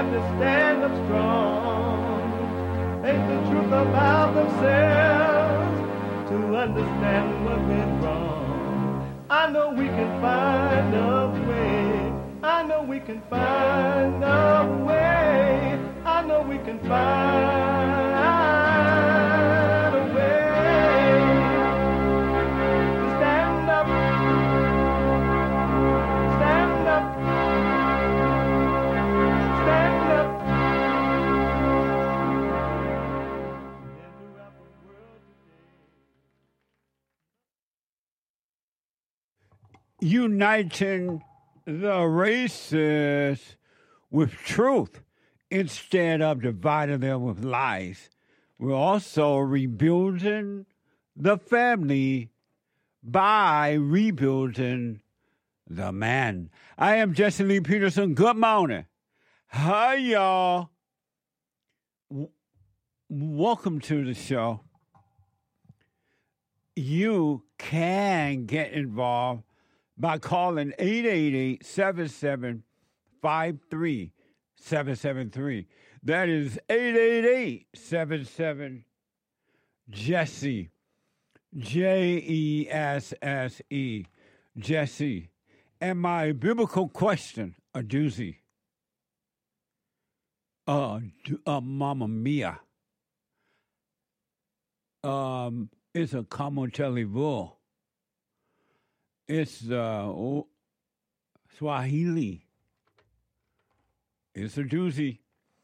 have to stand up strong, face the truth about themselves, to understand what went wrong. I know we can find a way. I know we can find a way. I know we can find a way to stand up, stand up, stand up. Throughout the world today. Uniting the races with truth instead of dividing them with lies. We're also rebuilding the family by rebuilding the man. I am Jesse Lee Peterson. Good morning. Hi, y'all. Welcome to the show. You can get involved by calling 888-7753-773. That is 888-77-JESSE. Jesse. Jesse. And my biblical question, a doozy. Mamma mia. It's a Kamotelli. It's Swahili. It's a doozy.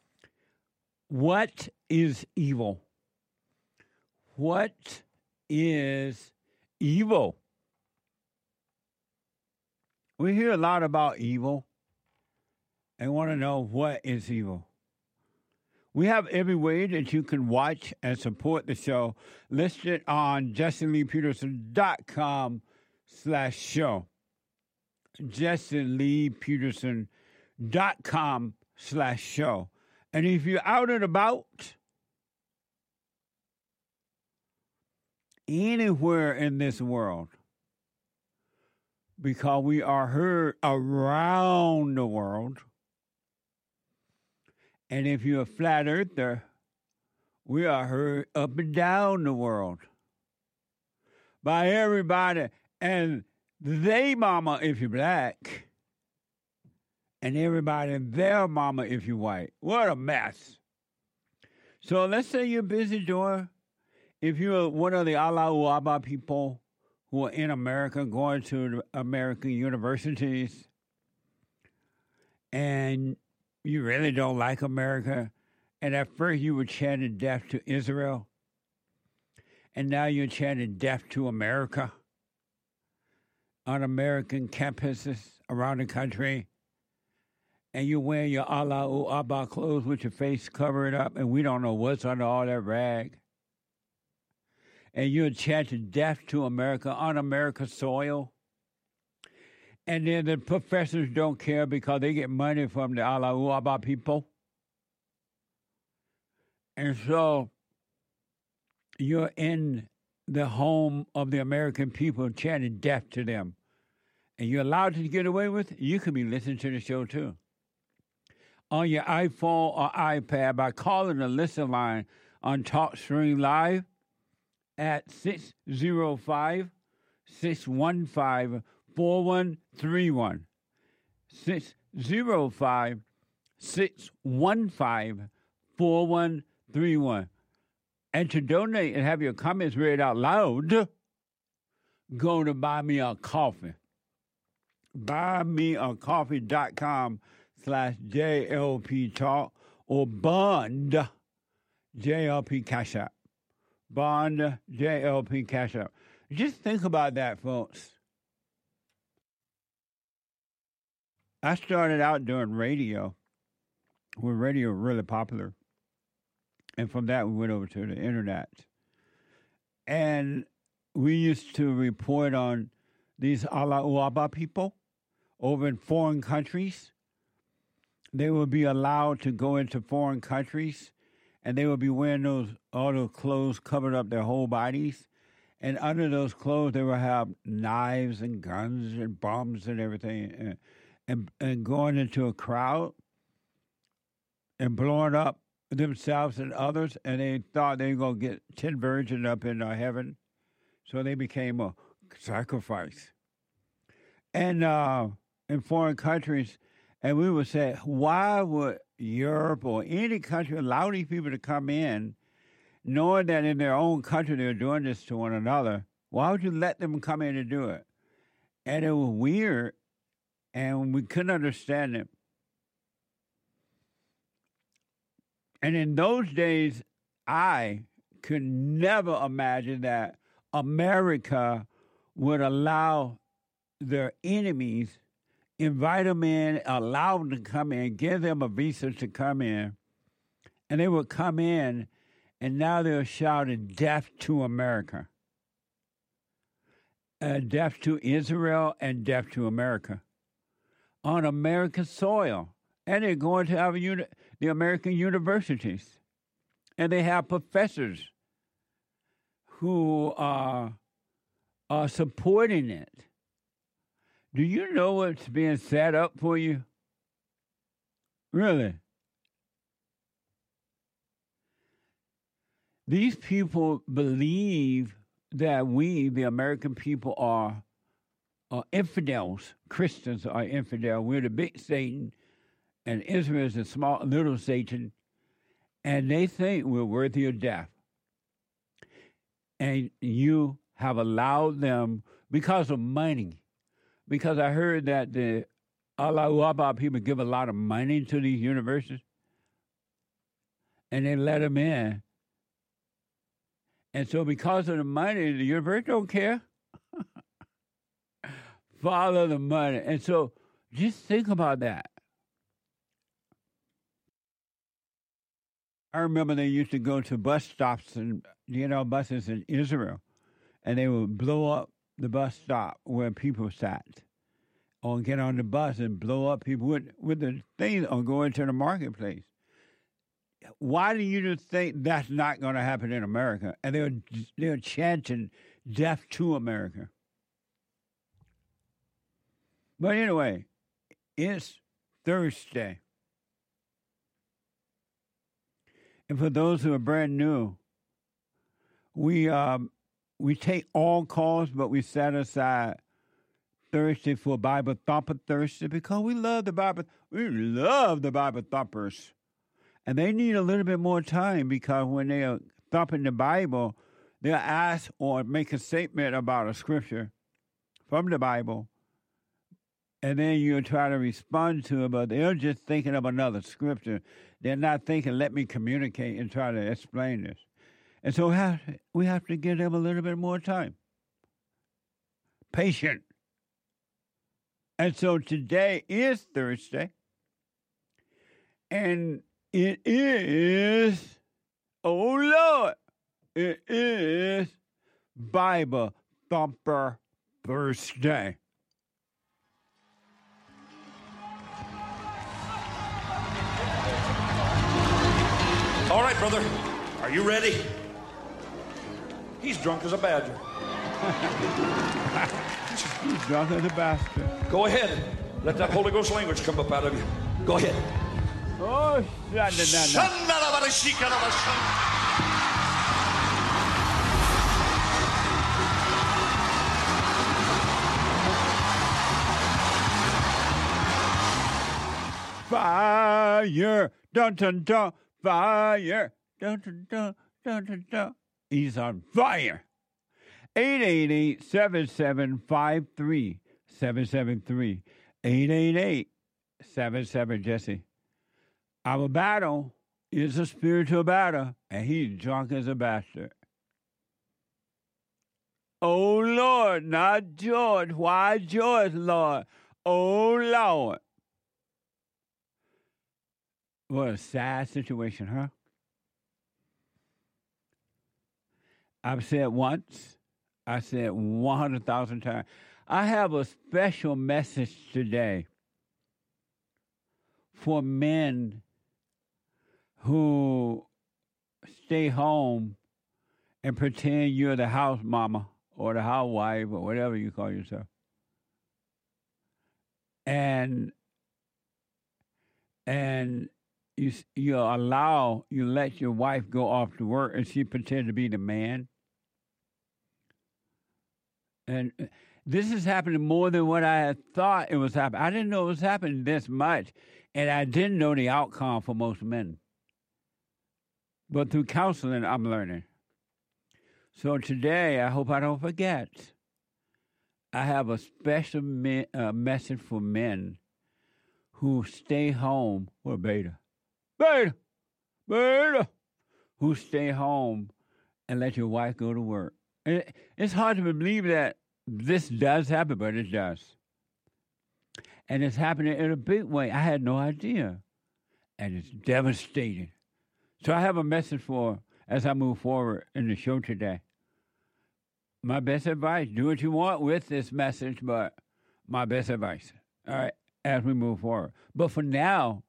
What is evil? What is evil? We hear a lot about evil and want to know what is evil. We have every way that you can watch and support the show listed on JesseLeePeterson.com/show. JesseLeePeterson.com/show. And if you're out and about anywhere in this world, because we are heard around the world, and if you're a flat earther, we are heard up and down the world by everybody, and they mama if you're black, and everybody and their mama if you're white. What a mess. So let's say you're busy doing, if you're one of the Allahu Abba people who are in America, going to the American universities, and you really don't like America, and at first you were chanting death to Israel, and now you're chanting death to America on American campuses around the country, and you're wearing your Allahu Abba clothes with your face covered up, and we don't know what's under all that rag, and you're chanting death to America on America's soil. And then the professors don't care because they get money from the Allahu Abba people. And so you're in the home of the American people chanting death to them. And you're allowed to get away with it. You could be listening to the show too. On your iPhone or iPad by calling the listen line on TalkStream Live at 605-615-4131. 605-615-4131. And to donate and have your comments read out loud, go to Buy Me a Coffee. BuyMeACoffee.com/JLP Talk or Bond JLP Cash App. Bond JLP Cash App. Just think about that, folks. I started out doing radio, when radio was really popular. And from that, we went over to the internet. And we used to report on these Allahu Abba people over in foreign countries. They would be allowed to go into foreign countries, and they would be wearing all those clothes covered up their whole bodies. And under those clothes, they would have knives and guns and bombs and everything. And going into a crowd, and blowing up themselves and others, and they thought they were going to get 10 virgins up in heaven. So they became a sacrifice. And in foreign countries, and we would say, why would Europe or any country allow these people to come in, knowing that in their own country they're doing this to one another? Why would you let them come in and do it? And it was weird, and we couldn't understand it. And in those days, I could never imagine that America would allow their enemies, invite them in, allow them to come in, give them a visa to come in, and they would come in, and now they're shouting death to America, death to Israel, and death to America on American soil. And they're going to the American universities, and they have professors who are supporting it. Do you know what's being set up for you? Really? These people believe that we, the American people, are infidels. Christians are infidels. We're the big Satan, and Israel is the small, little Satan, and they think we're worthy of death. And you have allowed them because of money. Because I heard that the Allahu Akbar people give a lot of money to these universities, and they let them in. And so because of the money, the university don't care. Follow the money. And so just think about that. I remember they used to go to bus stops and, buses in Israel, and they would blow up the bus stop where people sat, or get on the bus and blow up people with the things, or go into the marketplace. Why do you just think that's not going to happen in America? And they're chanting death to America. But anyway, it's Thursday. And for those who are brand new, we take all calls, but we set aside Thursday for Bible Thumper Thursday because we love the Bible. We love the Bible thumpers. And they need a little bit more time because when they are thumping the Bible, they'll ask or make a statement about a scripture from the Bible, and then you'll try to respond to it, but they're just thinking of another scripture. They're not thinking, let me communicate and try to explain this. And so we have to give them a little bit more time. Patient. And so today is Thursday, and it is, oh Lord, it is Bible Thumper Thursday. All right, brother. Are you ready? He's drunk as a badger. He's drunk as a bastard. Go ahead. Let that Holy Ghost language come up out of you. Go ahead. Oh, fire, dun dun dun, fire, dun dun dun, dun dun dun. He's on fire. 888-7753-773. 888-77 Jesse. Our battle is a spiritual battle, and he's drunk as a bastard. Oh, Lord, not George. Why George, Lord? Oh, Lord. What a sad situation, huh? I've said once, I said 100,000 times. I have a special message today for men who stay home and pretend you're the house mama or the housewife or whatever you call yourself. And you let your wife go off to work and she pretend to be the man. And this is happening more than what I had thought it was happening. I didn't know it was happening this much, and I didn't know the outcome for most men. But through counseling, I'm learning. So today, I hope I don't forget, I have a special message for men who stay home. Well, beta, who stay home and let your wife go to work. It's hard to believe that this does happen, but it does. And it's happening in a big way. I had no idea. And it's devastating. So I have a message for, as I move forward in the show today. My best advice, do what you want with this message, but my best advice, all right, as we move forward. But for now,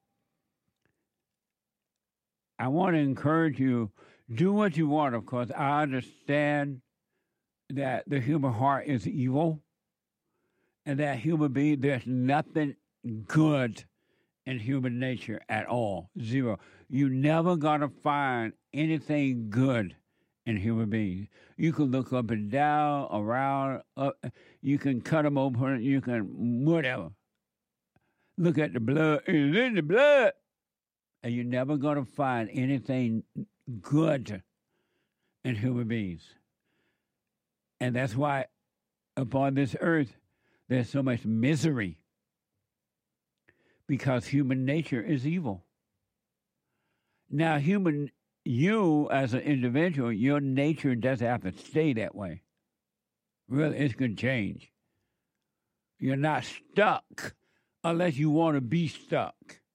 I want to encourage you, do what you want, of course. I understand that the human heart is evil and that human being, there's nothing good in human nature at all. Zero. You're never going to find anything good in human beings. You can look up and down, around, up, you can cut them open, you can whatever. Look at the blood, it's in the blood. And you're never going to find anything good in human beings. And that's why upon this earth, there's so much misery. Because human nature is evil. Now, you as an individual, your nature doesn't have to stay that way. Really, it's going to change. You're not stuck unless you want to be stuck.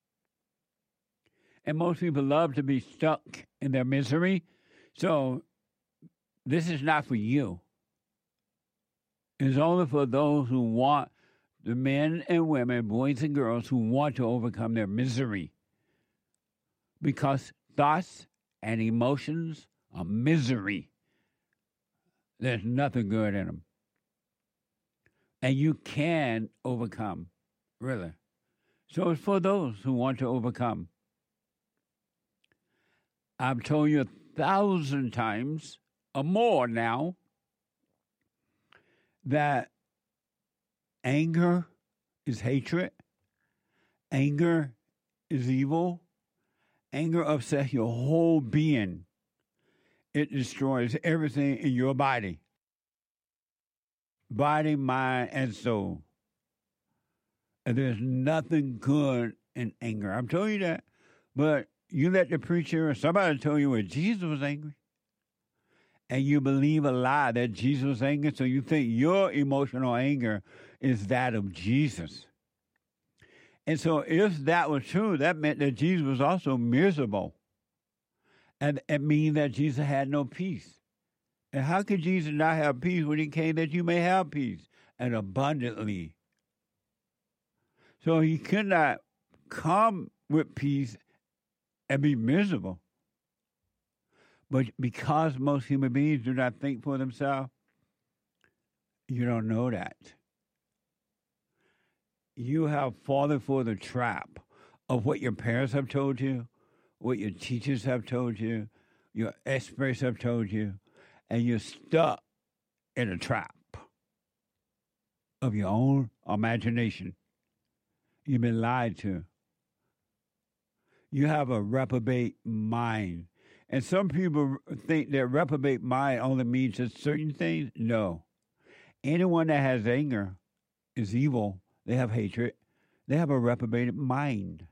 And most people love to be stuck in their misery. So this is not for you. It's only for those who want, the men and women, boys and girls who want to overcome their misery. Because thoughts and emotions are misery. There's nothing good in them. And you can overcome, really. So it's for those who want to overcome. I've told you 1,000 times or more now that anger is hatred. Anger is evil. Anger upsets your whole being. It destroys everything in your body. Body, mind, and soul. And there's nothing good in anger. I'm telling you that. But you let the preacher or somebody tell you that Jesus was angry. And you believe a lie that Jesus was angry, so you think your emotional anger is that of Jesus. And so if that was true, that meant that Jesus was also miserable. And it means that Jesus had no peace. And how could Jesus not have peace when he came that you may have peace and abundantly? So he could not come with peace and be miserable. But because most human beings do not think for themselves, you don't know that. You have fallen for the trap of what your parents have told you, what your teachers have told you, your experts have told you, and you're stuck in a trap of your own imagination. You've been lied to. You have a reprobate mind. And some people think that reprobate mind only means just certain things. No. Anyone that has anger is evil. They have hatred. They have a reprobated mind.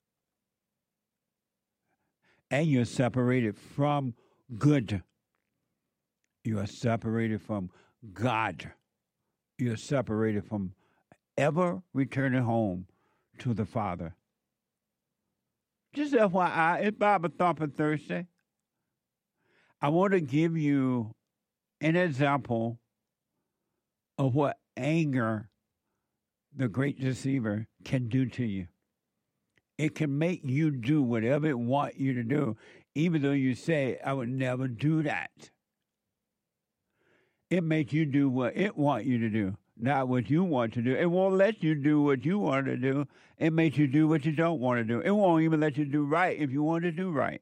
And you're separated from good. You are separated from God. You're separated from ever returning home to the Father. Just FYI, it's Bible Thumping Thursday. I want to give you an example of what anger, the great deceiver, can do to you. It can make you do whatever it wants you to do, even though you say, I would never do that. It makes you do what it wants you to do. not what you want to do. It won't let you do what you want to do. It makes you do what you don't want to do. It won't even let you do right if you want to do right.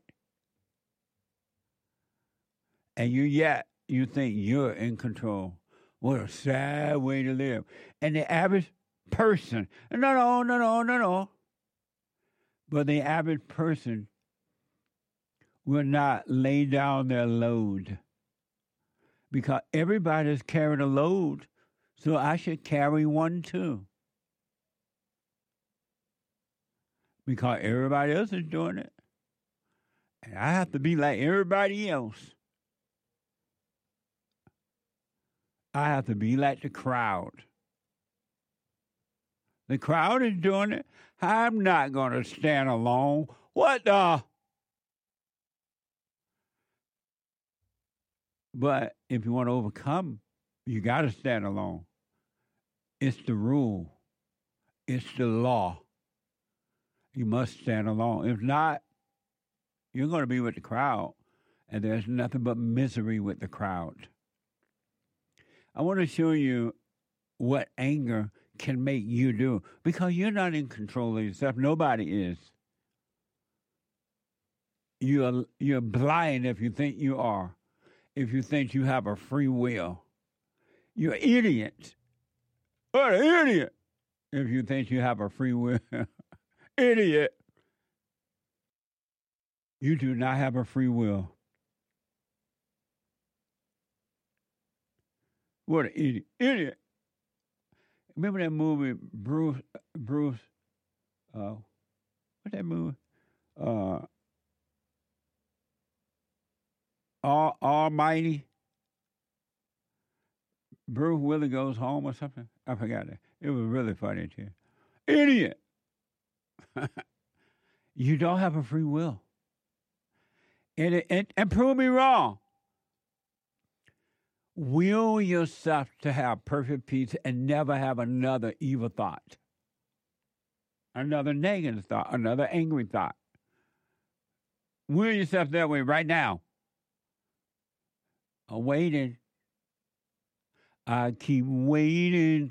And you think you're in control. What a sad way to live. And the average person, no. But the average person will not lay down their load. Because everybody's carrying a load, so I should carry one too. Because everybody else is doing it. And I have to be like everybody else. I have to be like the crowd. The crowd is doing it. I'm not going to stand alone. What the? But if you want to overcome, you got to stand alone. It's the rule. It's the law. You must stand alone. If not, you're going to be with the crowd, and there's nothing but misery with the crowd. I want to show you what anger can make you do, because you're not in control of yourself. Nobody is. You're blind if you think you are. If you think you have a free will. You're an idiot. What an idiot. If you think you have a free will. Idiot. You do not have a free will. What an idiot. Idiot. Remember that movie, Bruce, what's that movie? Almighty. Bruce Willis Goes Home or something. I forgot that. It was really funny too. Idiot. You don't have a free will. And prove me wrong. Will yourself to have perfect peace and never have another evil thought, another negative thought, another angry thought. Will yourself that way right now. I'm waiting. I keep waiting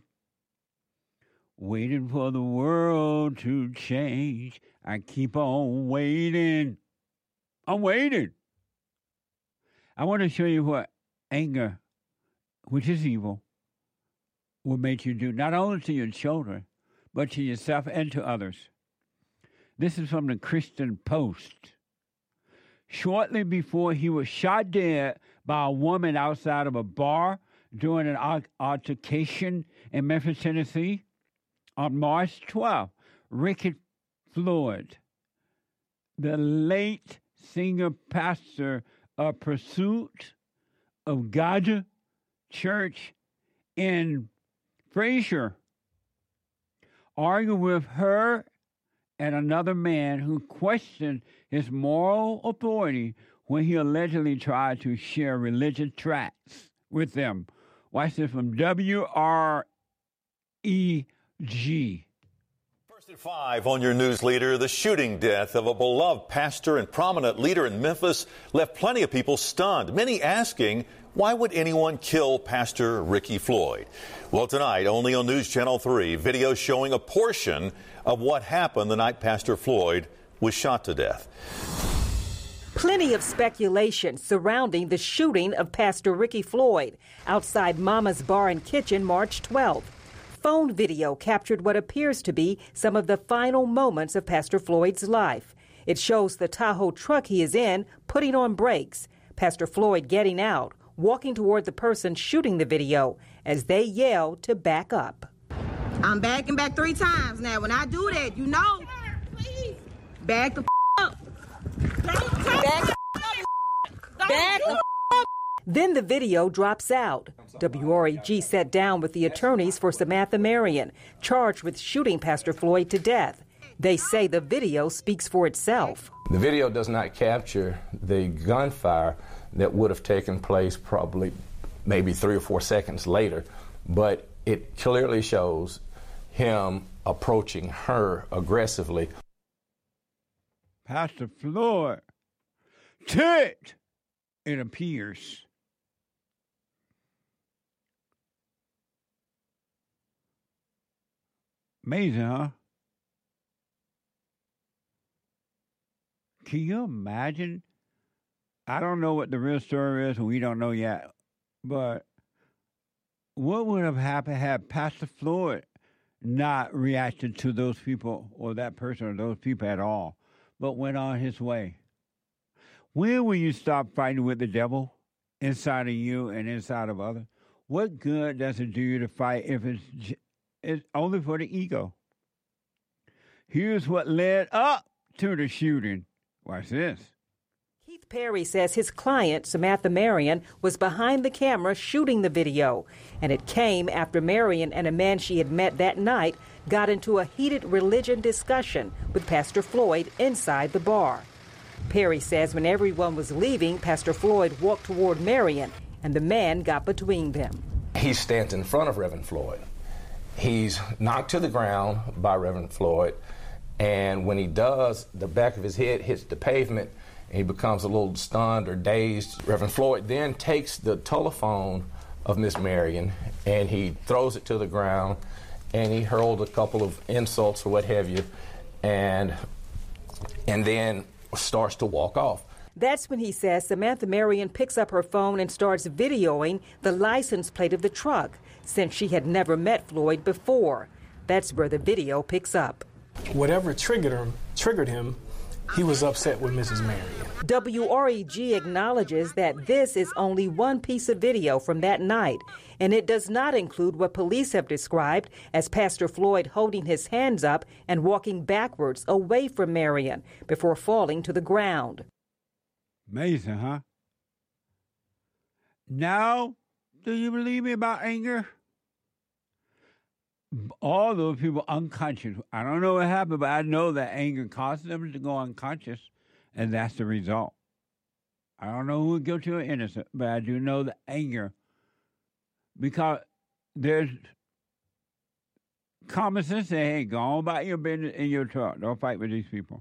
for the world to change. I keep on waiting. I'm waiting. I want to show you what anger, which is evil, will make you do, not only to your children, but to yourself and to others. This is from the Christian Post. Shortly before he was shot dead by a woman outside of a bar during an altercation in Memphis, Tennessee, on March 12th, Ricky Floyd, the late senior pastor of Pursuit of God Church in Fraser, argued with her and another man who questioned his moral authority when he allegedly tried to share religious tracts with them. Watch this from WREG. First at 5 on your news leader, the shooting death of a beloved pastor and prominent leader in Memphis left plenty of people stunned, many asking, why would anyone kill Pastor Ricky Floyd? Well, tonight, only on News Channel 3, video showing a portion of what happened the night Pastor Floyd was shot to death. Plenty of speculation surrounding the shooting of Pastor Ricky Floyd outside Mama's Bar and Kitchen March 12th. Phone video captured what appears to be some of the final moments of Pastor Floyd's life. It shows the Tahoe truck he is in putting on brakes, Pastor Floyd getting out, walking toward the person shooting the video as they yell to back up. I'm backing back 3 times now. When I do that, you know, back the up. Back the up. Then the video drops out. WREG sat down with the attorneys for Samantha Marion, charged with shooting Pastor Floyd to death. They say the video speaks for itself. The video does not capture the gunfire that would have taken place probably maybe 3 or 4 seconds later, but it clearly shows him approaching her aggressively. Pastor Floyd, it appears. Amazing, huh? Can you imagine? I don't know what the real story is, and we don't know yet. But what would have happened had Pastor Floyd not reacted to those people or that person or those people at all, but went on his way? When will you stop fighting with the devil inside of you and inside of others? What good does it do you to fight if it's only for the ego? Here's what led up to the shooting. Watch this. Keith Perry says his client, Samantha Marion, was behind the camera shooting the video, and it came after Marion and a man she had met that night got into a heated religion discussion with Pastor Floyd inside the bar. Perry says when everyone was leaving, Pastor Floyd walked toward Marion, and the man got between them. He stands in front of Reverend Floyd. He's knocked to the ground by Reverend Floyd, and when he does, the back of his head hits the pavement, and he becomes a little stunned or dazed. Reverend Floyd then takes the telephone of Miss Marion, and he throws it to the ground, and he hurled a couple of insults or what have you, and then starts to walk off. That's when he says Samantha Marion picks up her phone and starts videoing the license plate of the truck, since she had never met Floyd before. That's where the video picks up. Whatever triggered him, he was upset with Mrs. Marion. WREG acknowledges that this is only one piece of video from that night, and it does not include what police have described as Pastor Floyd holding his hands up and walking backwards away from Marion before falling to the ground. Amazing, huh? Now, do you believe me about anger? All those people unconscious. I don't know what happened, but I know that anger causes them to go unconscious, and that's the result. I don't know who is guilty or innocent, but I do know the anger, because there's common sense saying, hey, go on about your business in your truck. Don't fight with these people.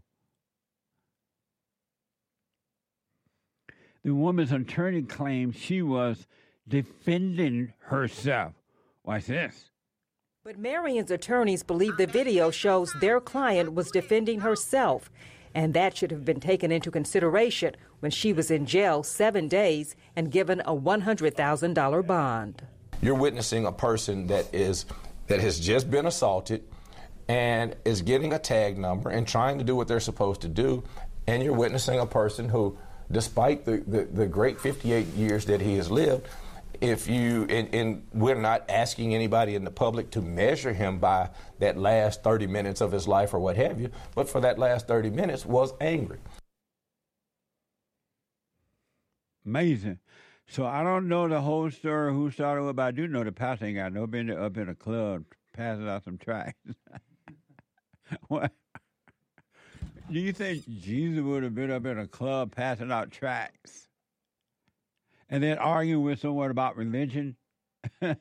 The woman's attorney claims she was defending herself. Watch this. But Marion's attorneys believe the video shows their client was defending herself, and that should have been taken into consideration when she was in jail 7 days and given a $100,000 bond. You're witnessing a person that has just been assaulted and is getting a tag number and trying to do what they're supposed to do, and you're witnessing a person who, despite the great 58 years that he has lived, we're not asking anybody in the public to measure him by that last 30 minutes of his life or what have you, but for that last 30 minutes was angry. Amazing. So I don't know the whole story, who started it, but I do know the pastor ain't got no business up in a club passing out some tracts. What? Do you think Jesus would have been up in a club passing out tracts and then arguing with someone about religion? Think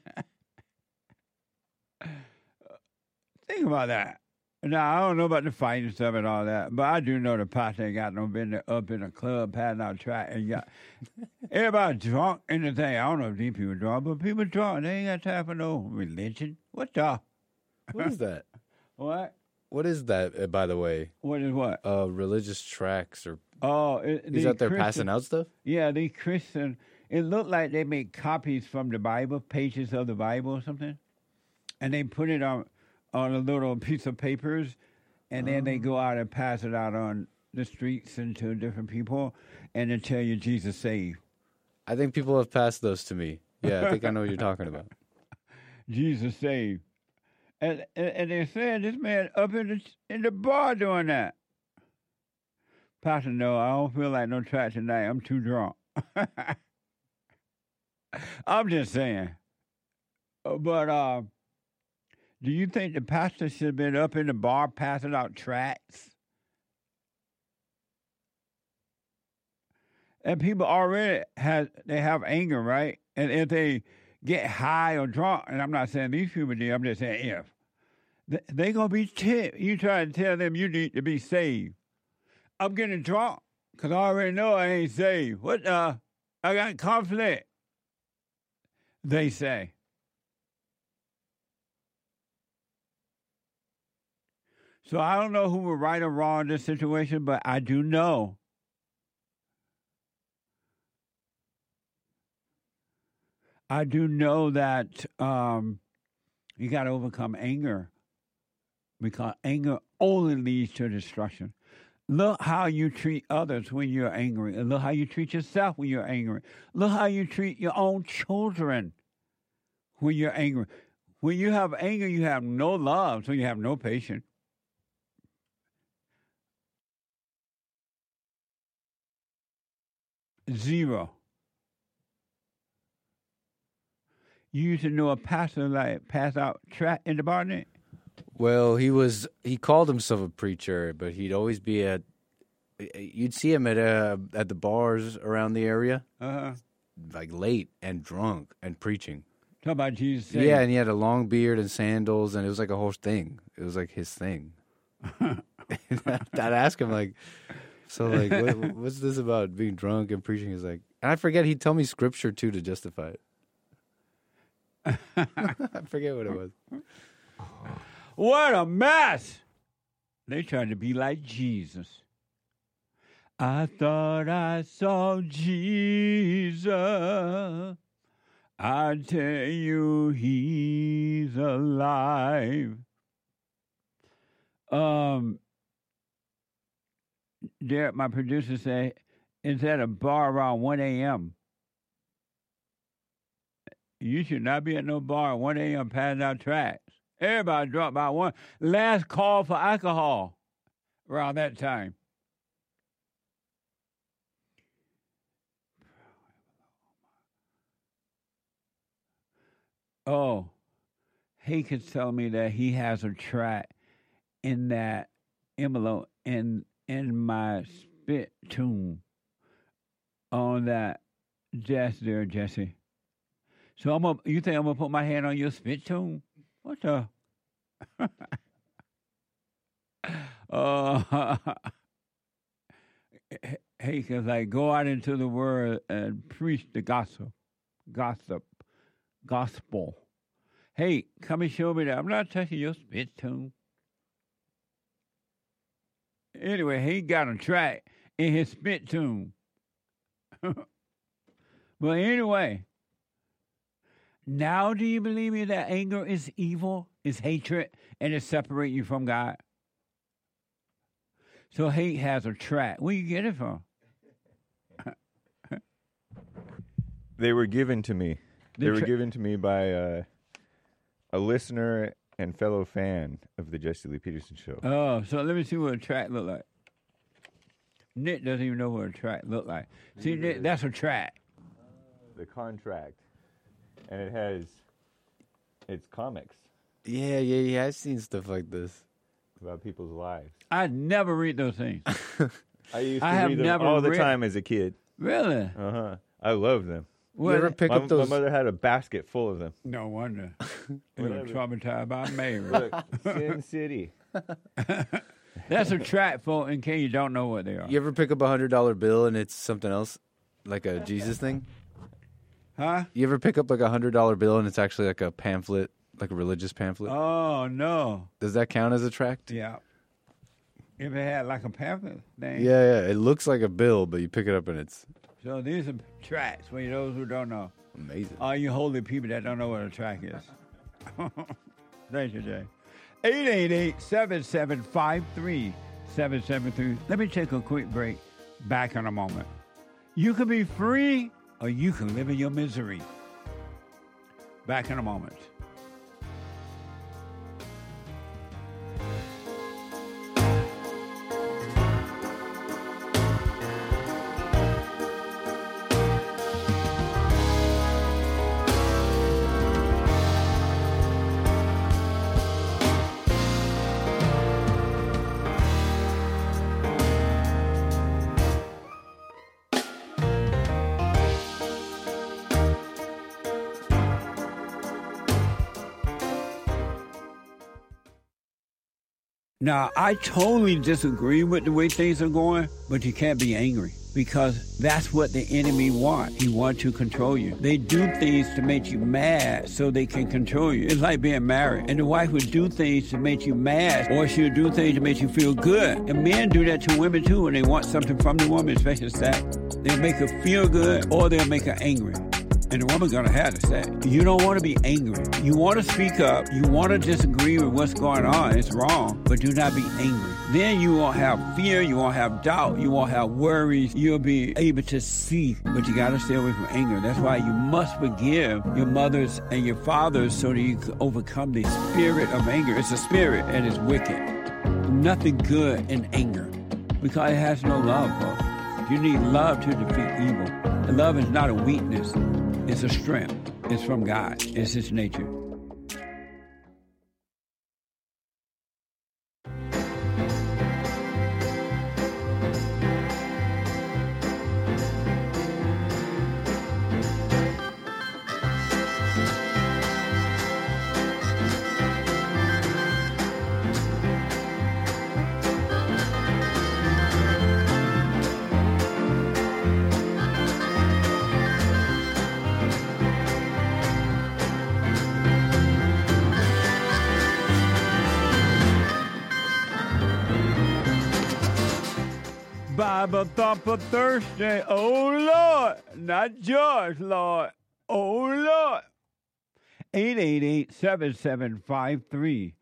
about that. Now, I don't know about the fighting stuff and all that, but I do know the pastor ain't got no business up in a club passing out tracts and got everybody drunk in the thing. I don't know if these people drunk, but people drunk. They ain't got time for no religion. What the? What is that? What? What is that, by the way? What is what? Religious tracts or... He's out there passing out stuff? Yeah, these Christian. It looked like they make copies from the Bible, pages of the Bible or something, and they put it on a little piece of papers, and then they go out and pass it out on the streets and to different people, and they tell you Jesus saved. I think people have passed those to me. Yeah, I think I know what you're talking about. Jesus saved. And they're saying this man up in the bar doing that. Pastor, no, I don't feel like no track tonight. I'm too drunk. I'm just saying. But do you think the pastor should have been up in the bar passing out tracts? And people already have anger, right? And if they get high or drunk, and I'm not saying these people do, I'm just saying if, they're going to be tipped. You try to tell them you need to be saved. I'm getting drunk because I already know I ain't saved. What I got conflict, they say. So I don't know who were right or wrong in this situation, but I do know that you got to overcome anger, because anger only leads to destruction. Look how you treat others when you're angry, and look how you treat yourself when you're angry. Look how you treat your own children when you're angry. When you have anger, you have no love, so you have no patience. Zero. You used to know a pastor like pass out tract in the bar, Nick? Well, he called himself a preacher, but he'd always be you'd see him at the bars around the area, like late and drunk and preaching. Talk about Jesus. Yeah, and he had a long beard and sandals, and it was like a whole thing. It was like his thing. I'd ask him like, so like, what's this about being drunk and preaching? He's like, and I forget, he'd tell me scripture too to justify it. I forget what it was. What a mess! They tried to be like Jesus. I thought I saw Jesus. I tell you, he's alive. Derek, my producer, said, it's at a bar around 1 a.m. You should not be at no bar at 1 a.m. passing out tracts. Everybody drunk by 1. Last call for alcohol around that time. Oh, he could tell me that he has a tract in that envelope in my spit tomb on that desk there, Jesse. So you think I'm gonna put my hand on your spit tomb? What the? He could like go out into the world and preach the gospel. Hey, come and show me that. I'm not touching your spit tomb. Anyway, he got a tract in his spit tomb. But anyway, now do you believe me that anger is evil, is hatred, and it separates you from God? So hate has a tract. Where you get it from? They were given to me. They were given to me by a listener and fellow fan of the Jesse Lee Peterson Show. Oh, so let me see what a tract look like. Nick doesn't even know what a tract look like. See, Nick, that's a tract. The contract. And it's comics. Yeah, I've seen stuff like this. About people's lives. I never read those things. I used to read them all the time as a kid. Really? Uh-huh. I love them. You ever pick up those? My mother had a basket full of them. No wonder. You were traumatized by Mary. Look, Sin City. That's a tract, folks, in case you don't know what they are. You ever pick up a $100 bill and it's something else? Like a Jesus thing? Huh? You ever pick up like a $100 bill and it's actually like a pamphlet, like a religious pamphlet? Oh, no. Does that count as a tract? Yeah. If it had like a pamphlet thing. Yeah. It looks like a bill, but you pick it up and it's... So these are tracts for those who don't know. Amazing. All you holy people that don't know what a tract is. Thank you, Jay. 888-7753-773. Let me take a quick break. Back in a moment. You can be free or you can live in your misery. Back in a moment. Now, I totally disagree with the way things are going, but you can't be angry. because that's what the enemy wants. He wants to control you. They do things to make you mad so they can control you. It's like being married. And the wife would do things to make you mad, or she'll do things to make you feel good. And men do that to women too when they want something from the woman, especially sex. They'll make her feel good or they'll make her angry. And the woman's going to have to say, you don't want to be angry. You want to speak up. You want to disagree with what's going on. It's wrong, but do not be angry. Then you won't have fear. You won't have doubt. You won't have worries. You'll be able to see, but you got to stay away from anger. That's why you must forgive your mothers and your fathers so that you can overcome the spirit of anger. It's a spirit and it's wicked. Nothing good in anger because it has no love, folks. You need love to defeat evil. And love is not a weakness. It's a strength. It's from God. It's His nature. Bible thought for Thursday. Oh, Lord. Not George, Lord. Oh, Lord. 888-7753.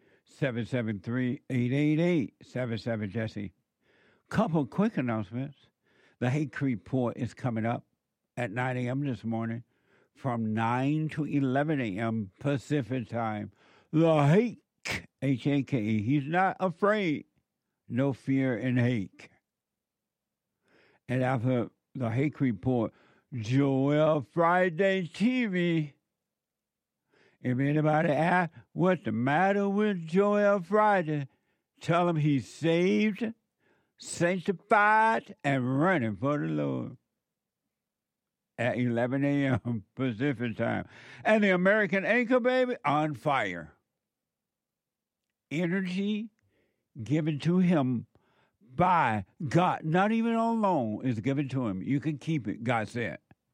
773-888-77 Jesse. Couple quick announcements. The Hake Creek Port is coming up at 9 a.m. this morning from 9 to 11 a.m. Pacific time. The Hake, H-A-K-E. He's not afraid. No fear in Hake. And after the Hake Creek Port, Joel Friday TV. If anybody asks what's the matter with Joel Friday, tell him he's saved, sanctified, and running for the Lord at 11 a.m. Pacific time. And the American Anchor Baby on fire. Energy given to him by God, not even on loan, is given to him. You can keep it, God said.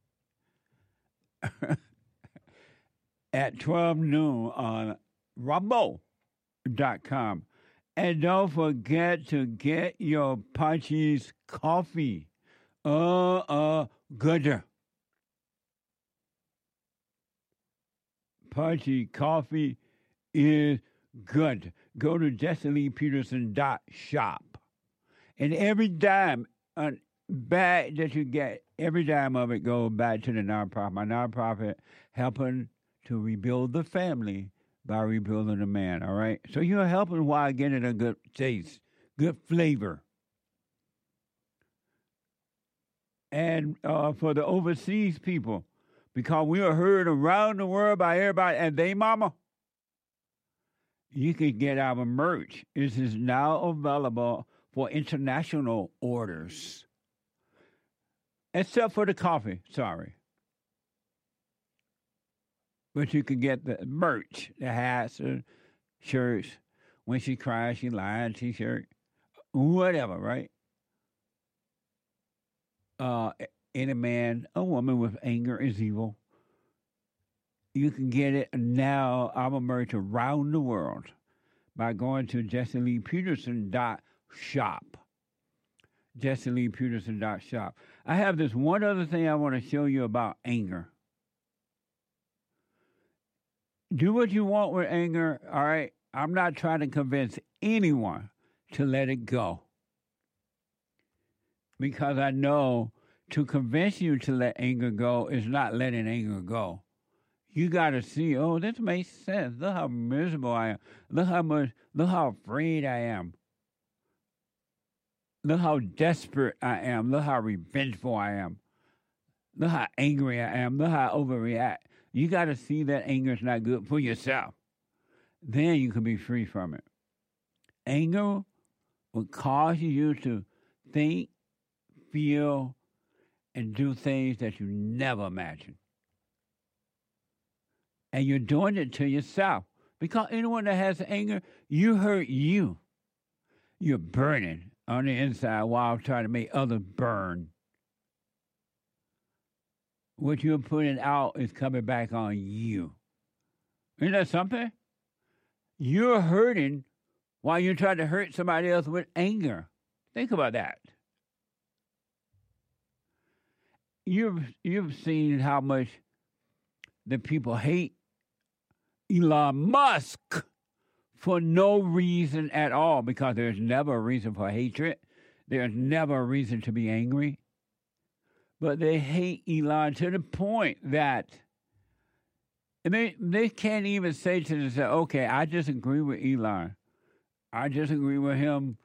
At 12 noon on Rumble.com. And don't forget to get your Pachi's coffee. Good. Pachi coffee is good. Go to JesseLeePeterson.shop. And every dime bag that you get, every dime of it goes back to the nonprofit. My nonprofit helping to rebuild the family by rebuilding the man, all right? So you're helping while getting a good taste, good flavor. And for the overseas people, because we are heard around the world by everybody, and they, mama, you can get our merch. It is now available for international orders. Except for the coffee, sorry. But you can get the merch, the hats, the shirts. When she cries, she lying, t-shirt, whatever, right? Any man, a woman with anger is evil. You can get it now, our merch, around the world by going to JesseLeePeterson.shop. JesseLeePeterson.shop. I have this one other thing I want to show you about anger. Do what you want with anger, all right? I'm not trying to convince anyone to let it go. Because I know to convince you to let anger go is not letting anger go. You got to see, oh, this makes sense. Look how miserable I am. Look how afraid I am. Look how desperate I am. Look how revengeful I am. Look how angry I am. Look how I overreact. You got to see that anger is not good for yourself. Then you can be free from it. Anger will cause you to think, feel, and do things that you never imagined. And you're doing it to yourself. Because anyone that has anger, you hurt you. You're burning on the inside while trying to make others burn. what you're putting out is coming back on you. Isn't that something? You're hurting while you're trying to hurt somebody else with anger. Think about that. You've seen how much the people hate Elon Musk for no reason at all, because there's never a reason for hatred. There's never a reason to be angry. But they hate Elon to the point that they can't even say to themselves, okay, I disagree with Elon. I disagree with him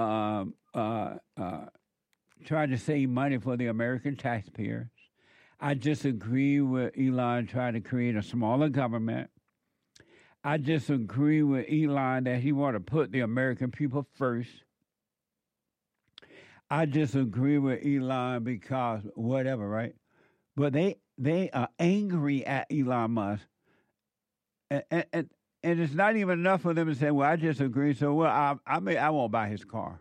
trying to save money for the American taxpayers. I disagree with Elon trying to create a smaller government. I disagree with Elon that he want to put the American people first. I disagree with Elon because whatever, right? But they are angry at Elon Musk. And it's not even enough for them to say, well, I disagree, so well, I won't buy his car.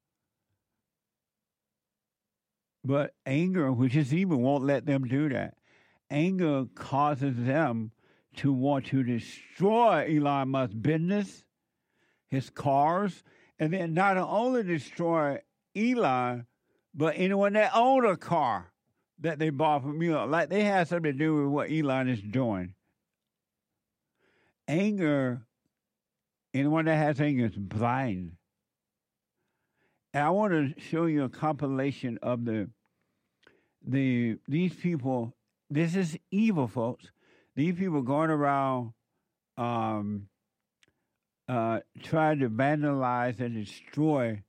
But anger, which is evil, won't let them do that. Anger causes them to want to destroy Elon Musk's business, his cars, and then not only destroy Elon, but anyone that owned a car that they bought from Elon. Like they have something to do with what Elon is doing. Anger, anyone that has anger is blind. And I want to show you a compilation of these people. This is evil, folks. These people going around trying to vandalize and destroy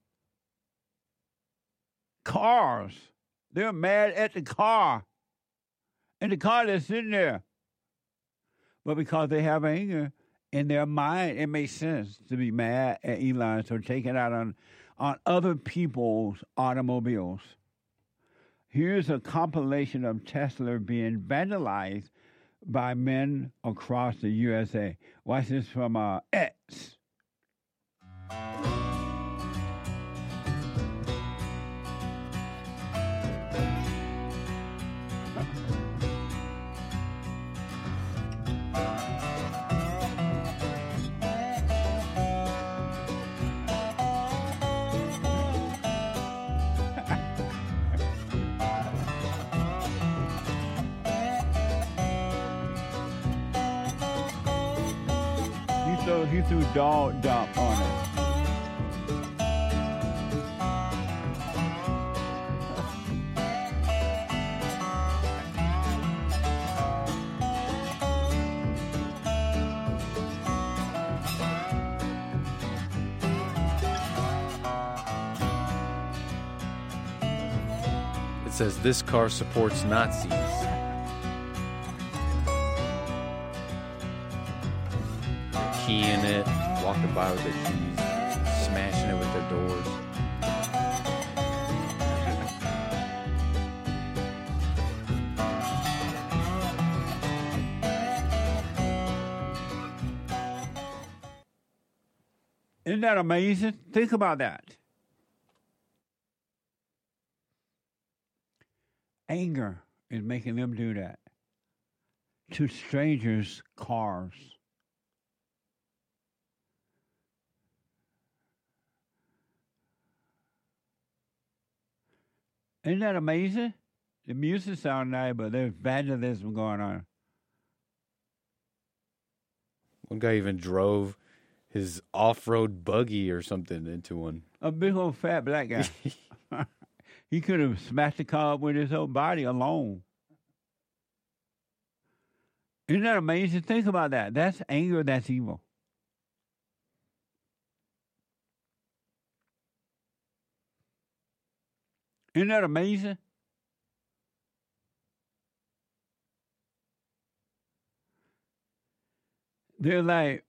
cars. They're mad at the car. And the car that's sitting there. But because they have anger in their mind, it makes sense to be mad at Elon, so take it out on other people's automobiles. Here's a compilation of Tesla being vandalized by men across the USA. Watch this from X. He threw dog dump on it. It says this car supports Nazis. Key in it, walking by with their keys, smashing it with their doors. Isn't that amazing? Think about that. Anger is making them do that to strangers' cars. Isn't that amazing? The music sounds nice, but there's vandalism going on. One guy even drove his off-road buggy or something into one. A big old fat black guy. He could have smashed the car up with his whole body alone. Isn't that amazing? Think about that. That's anger, that's evil. Isn't that amazing? They're like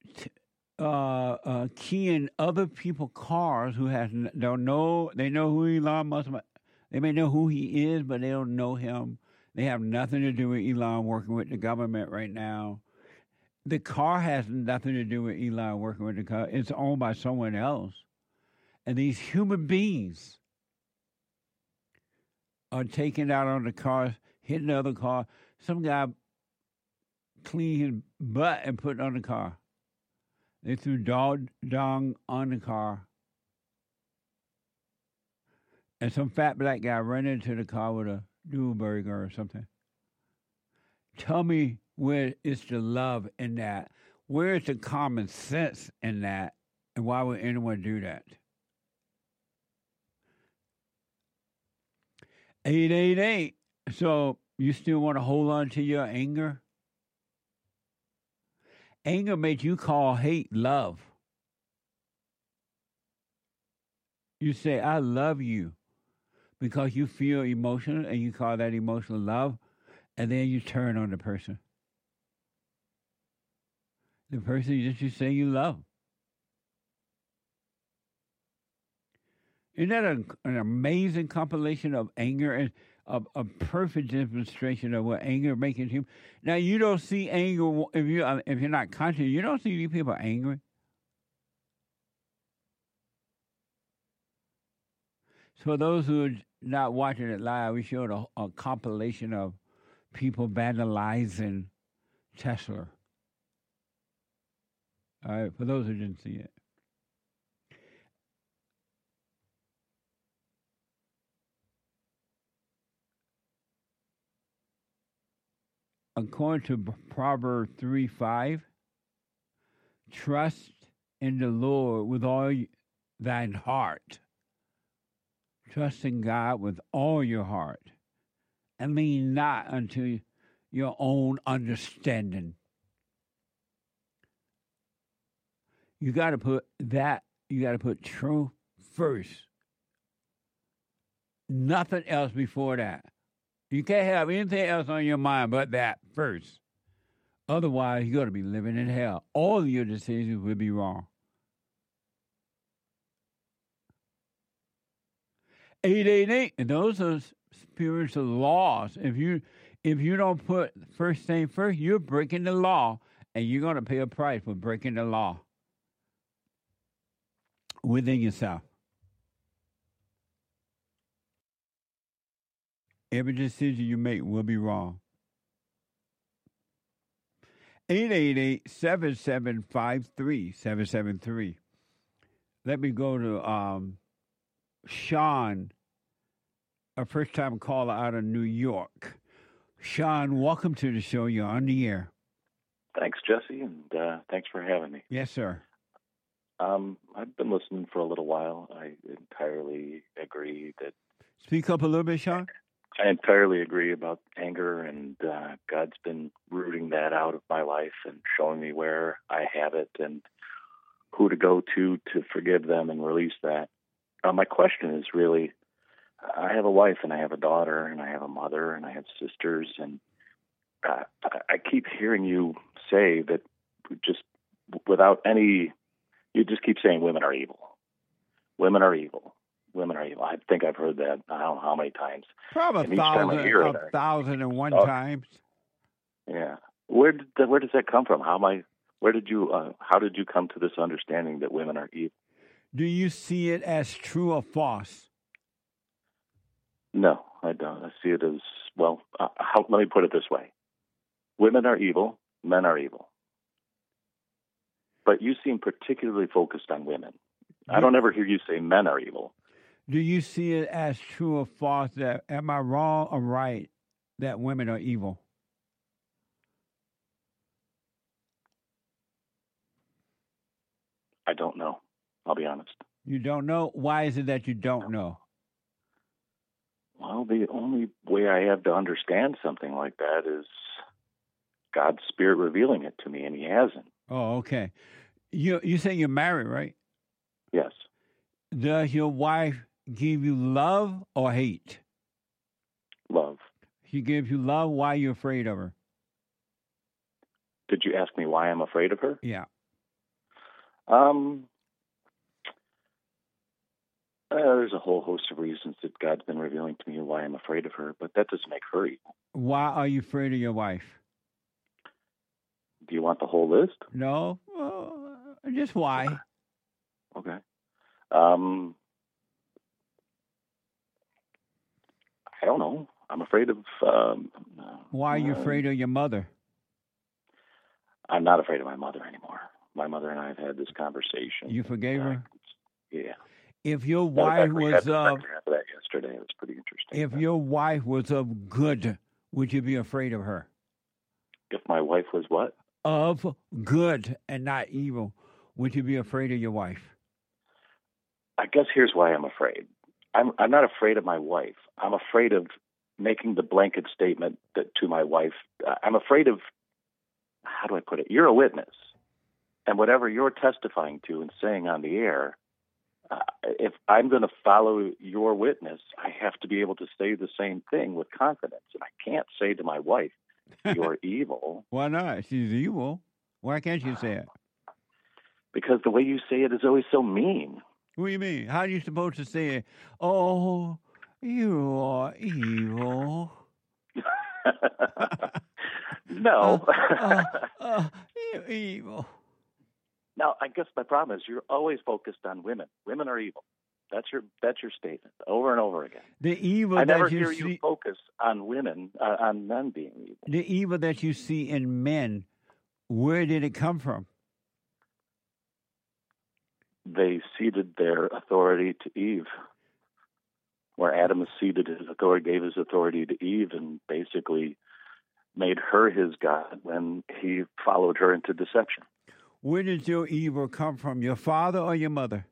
keying other people's cars who don't know. They know who Elon Musk. They may know who he is, but they don't know him. They have nothing to do with Elon working with the government right now. The car has nothing to do with Elon working with the car. It's owned by someone else. And these human beings are taking out on the cars hit another car. Some guy cleaned his butt and put it on the car. They threw dog dung on the car. And some fat black guy ran into the car with a dual burger or something. Tell me where is the love in that? Where is the common sense in that? And why would anyone do that? 888. So you still want to hold on to your anger? Anger makes you call hate love. You say, I love you because you feel emotional and you call that emotional love, and then you turn on the person. The person that you say you love. Isn't that an amazing compilation of anger and a perfect demonstration of what anger makes him? Now you don't see anger if you're not conscious. You don't see these people angry. So for those who are not watching it live, we showed a compilation of people vandalizing Tesla. All right, for those who didn't see it. According to Proverbs 3:5, trust in the Lord with all thine heart. Trust in God with all your heart, and lean not unto your own understanding. You got to put truth first. Nothing else before that. You can't have anything else on your mind but that first. Otherwise, you're going to be living in hell. All of your decisions will be wrong. 888, and those are spiritual laws. If you don't put first thing first, you're breaking the law, and you're going to pay a price for breaking the law within yourself. Every decision you make will be wrong. 888-7753-773. Let me go to Sean, a first-time caller out of New York. Sean, welcome to the show. You're on the air. Thanks, Jesse, and thanks for having me. Yes, sir. I've been listening for a little while. I entirely agree that... Speak up a little bit, Sean. I entirely agree about anger, and God's been rooting that out of my life and showing me where I have it and who to go to forgive them and release that. My question is really, I have a wife and I have a daughter and I have a mother and I have sisters, and I keep hearing you say that just without any, you just keep saying women are evil. Women are evil. Women are evil. I think I've heard that I don't know how many times. Probably 1,001 times. Yeah. Where does that come from? How did you come to this understanding that women are evil? Do you see it as true or false? No, I don't. I see it as, well, let me put it this way. Women are evil, men are evil. But you seem particularly focused on women. I don't ever hear you say men are evil. Do you see it as true or false that, am I wrong or right, that women are evil? I don't know. I'll be honest. You don't know? Why is it that you don't know? Well, the only way I have to understand something like that is God's Spirit revealing it to me, and He hasn't. Oh, okay. You say you're married, right? Yes. Does your wife give you love or hate? Love. She gives you love. Why are you afraid of her? Did you ask me why I'm afraid of her? Yeah. There's a whole host of reasons that God's been revealing to me why I'm afraid of her, but that doesn't make her evil. Why are you afraid of your wife? Do you want the whole list? No. Just why? Okay. I don't know. I'm afraid of. Why are you afraid of your mother? I'm not afraid of my mother anymore. My mother and I have had this conversation. You forgave her? Yeah. If your wife was of that yesterday, it was pretty interesting. If your wife was of good, would you be afraid of her? If my wife was what? Of good and not evil, would you be afraid of your wife? I guess here's why I'm afraid. I'm not afraid of my wife. I'm afraid of making the blanket statement to my wife. I'm afraid of, how do I put it? You're a witness. And whatever you're testifying to and saying on the air, if I'm going to follow your witness, I have to be able to say the same thing with confidence. And I can't say to my wife, you're evil. Why not? She's evil. Why can't you say it? Because the way you say it is always so mean. What do you mean? How are you supposed to say it? Oh, you are evil. No. You're evil. Now, I guess my problem is you're always focused on women. Women are evil. That's your statement over and over again. The evil I never that hear you focus on women, on men being evil. The evil that you see in men, where did it come from? They ceded their authority to Eve, where Adam ceded his authority, gave his authority to Eve, and basically made her his God when he followed her into deception. Where did your evil come from, your father or your mother?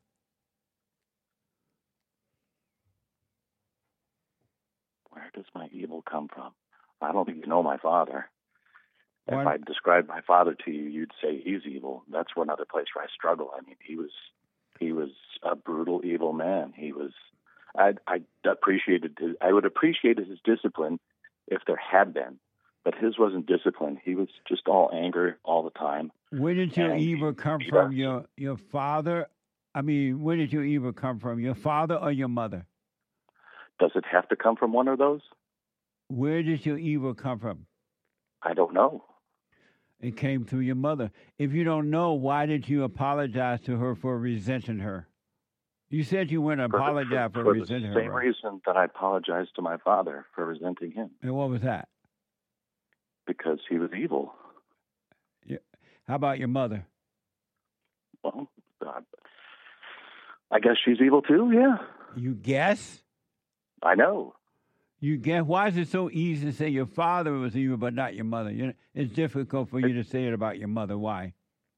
Where does my evil come from? I don't think you know my father. What? If I described my father to you, you'd say he's evil. That's another place where I struggle. I mean, he was a brutal, evil man. I would appreciate his discipline if there had been, but his wasn't discipline. He was just all anger all the time. Where did your evil come from, your father? I mean, where did your evil come from, your father or your mother? Does it have to come from one of those? Where did your evil come from? I don't know. It came through your mother. If you don't know, why did you apologize to her for resenting her? You said you went and apologized for resenting her. For the same reason that I apologized to my father for resenting him. And what was that? Because he was evil. Yeah. How about your mother? Well, I guess she's evil too, yeah. You guess? I know. You guess? Why is it so easy to say your father was evil but not your mother? It's difficult for you to say it about your mother. Why?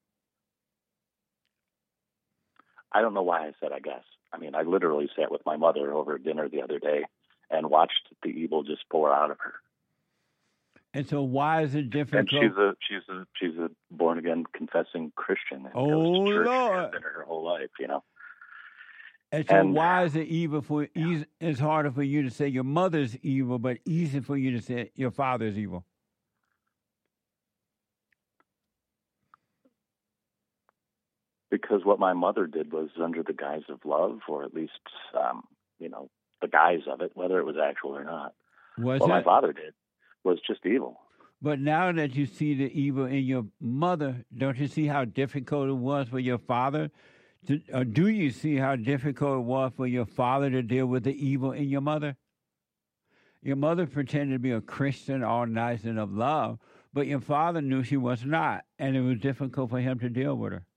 I don't know why I said I guess. I mean, I literally sat with my mother over dinner the other day and watched the evil just pour out of her. And so why is it difficult? And she's a born again confessing Christian. And oh goes to church Lord! And her whole life, you know. And so why is it it's harder for you to say your mother's evil, but easy for you to say your father's evil? Because what my mother did was under the guise of love, or at least, the guise of it, whether it was actual or not. What my father did was just evil. But now that you see the evil in your mother, don't you see how difficult it was for your father? Do you see how difficult it was for your father to deal with the evil in your mother? Your mother pretended to be a Christian, all nice and of love, but your father knew she was not, and it was difficult for him to deal with her.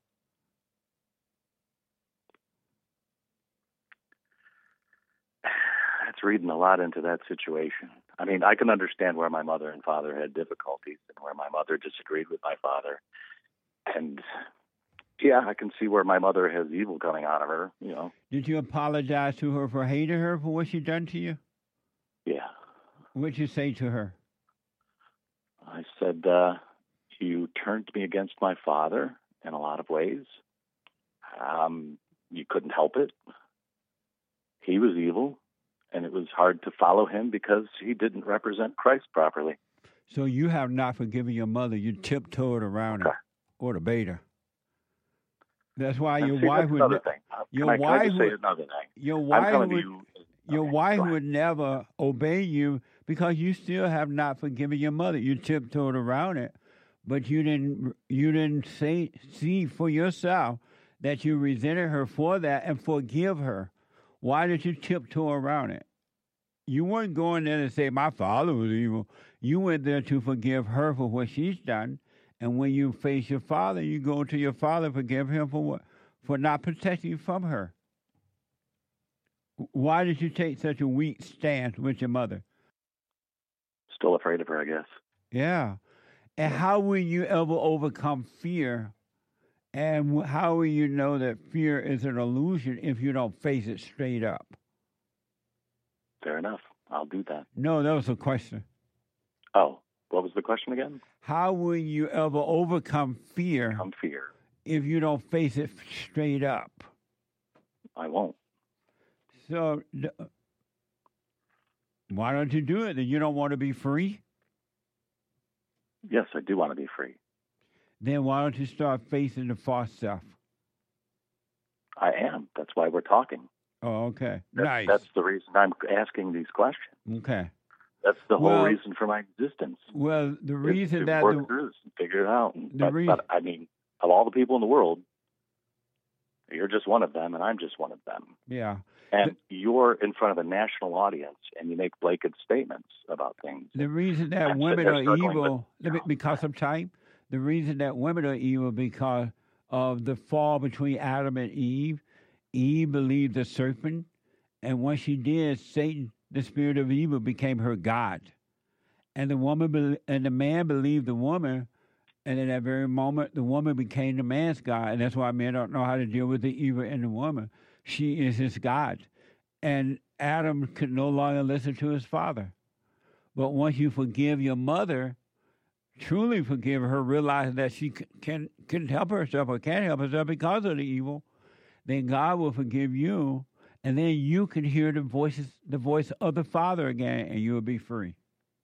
That's reading a lot into that situation. I mean, I can understand where my mother and father had difficulties and where my mother disagreed with my father. And yeah, I can see where my mother has evil coming out of her, you know. Did you apologize to her for hating her for what she done to you? Yeah. What'd you say to her? I said, you turned me against my father in a lot of ways. You couldn't help it. He was evil, and it was hard to follow him because he didn't represent Christ properly. So you have not forgiven your mother. You tiptoed around her or the beta. That's why your wife would. Another thing. Your wife would. Another thing. Your wife would. Your wife would never obey you because you still have not forgiven your mother. You tiptoed around it, but you didn't see for yourself that you resented her for that and forgive her. Why did you tiptoe around it? You weren't going there to say my father was evil. You went there to forgive her for what she's done. And when you face your father, you go to your father, forgive him for what? For not protecting you from her. Why did you take such a weak stance with your mother? Still afraid of her, I guess. Yeah. And how will you ever overcome fear? And how will you know that fear is an illusion if you don't face it straight up? Fair enough. I'll do that. No, that was a question. Oh, what was the question again? How will you ever overcome fear? If you don't face it straight up? I won't. So why don't you do it? Then you don't want to be free? Yes, I do want to be free. Then why don't you start facing the false self? I am. That's why we're talking. Oh, okay. Nice. That's the reason I'm asking these questions. Okay. That's the whole reason for my existence. Well, the reason that work through this and figure it out. But I mean, of all the people in the world, you're just one of them, and I'm just one of them. Yeah. And you're in front of a national audience, and you make blanket statements about things. The reason that women are evil, because of time, the reason that women are evil because of the fall between Adam and Eve. Eve believed the serpent, and once she did, Satan, the spirit of evil, became her god. And the man believed the woman, and in that very moment, the woman became the man's god. And that's why men don't know how to deal with the evil in the woman. She is his god. And Adam could no longer listen to his father. But once you forgive your mother, truly forgive her, realizing that she couldn't help herself or can't help herself because of the evil, then God will forgive you, and then you can hear the voice of the Father again, and you will be free.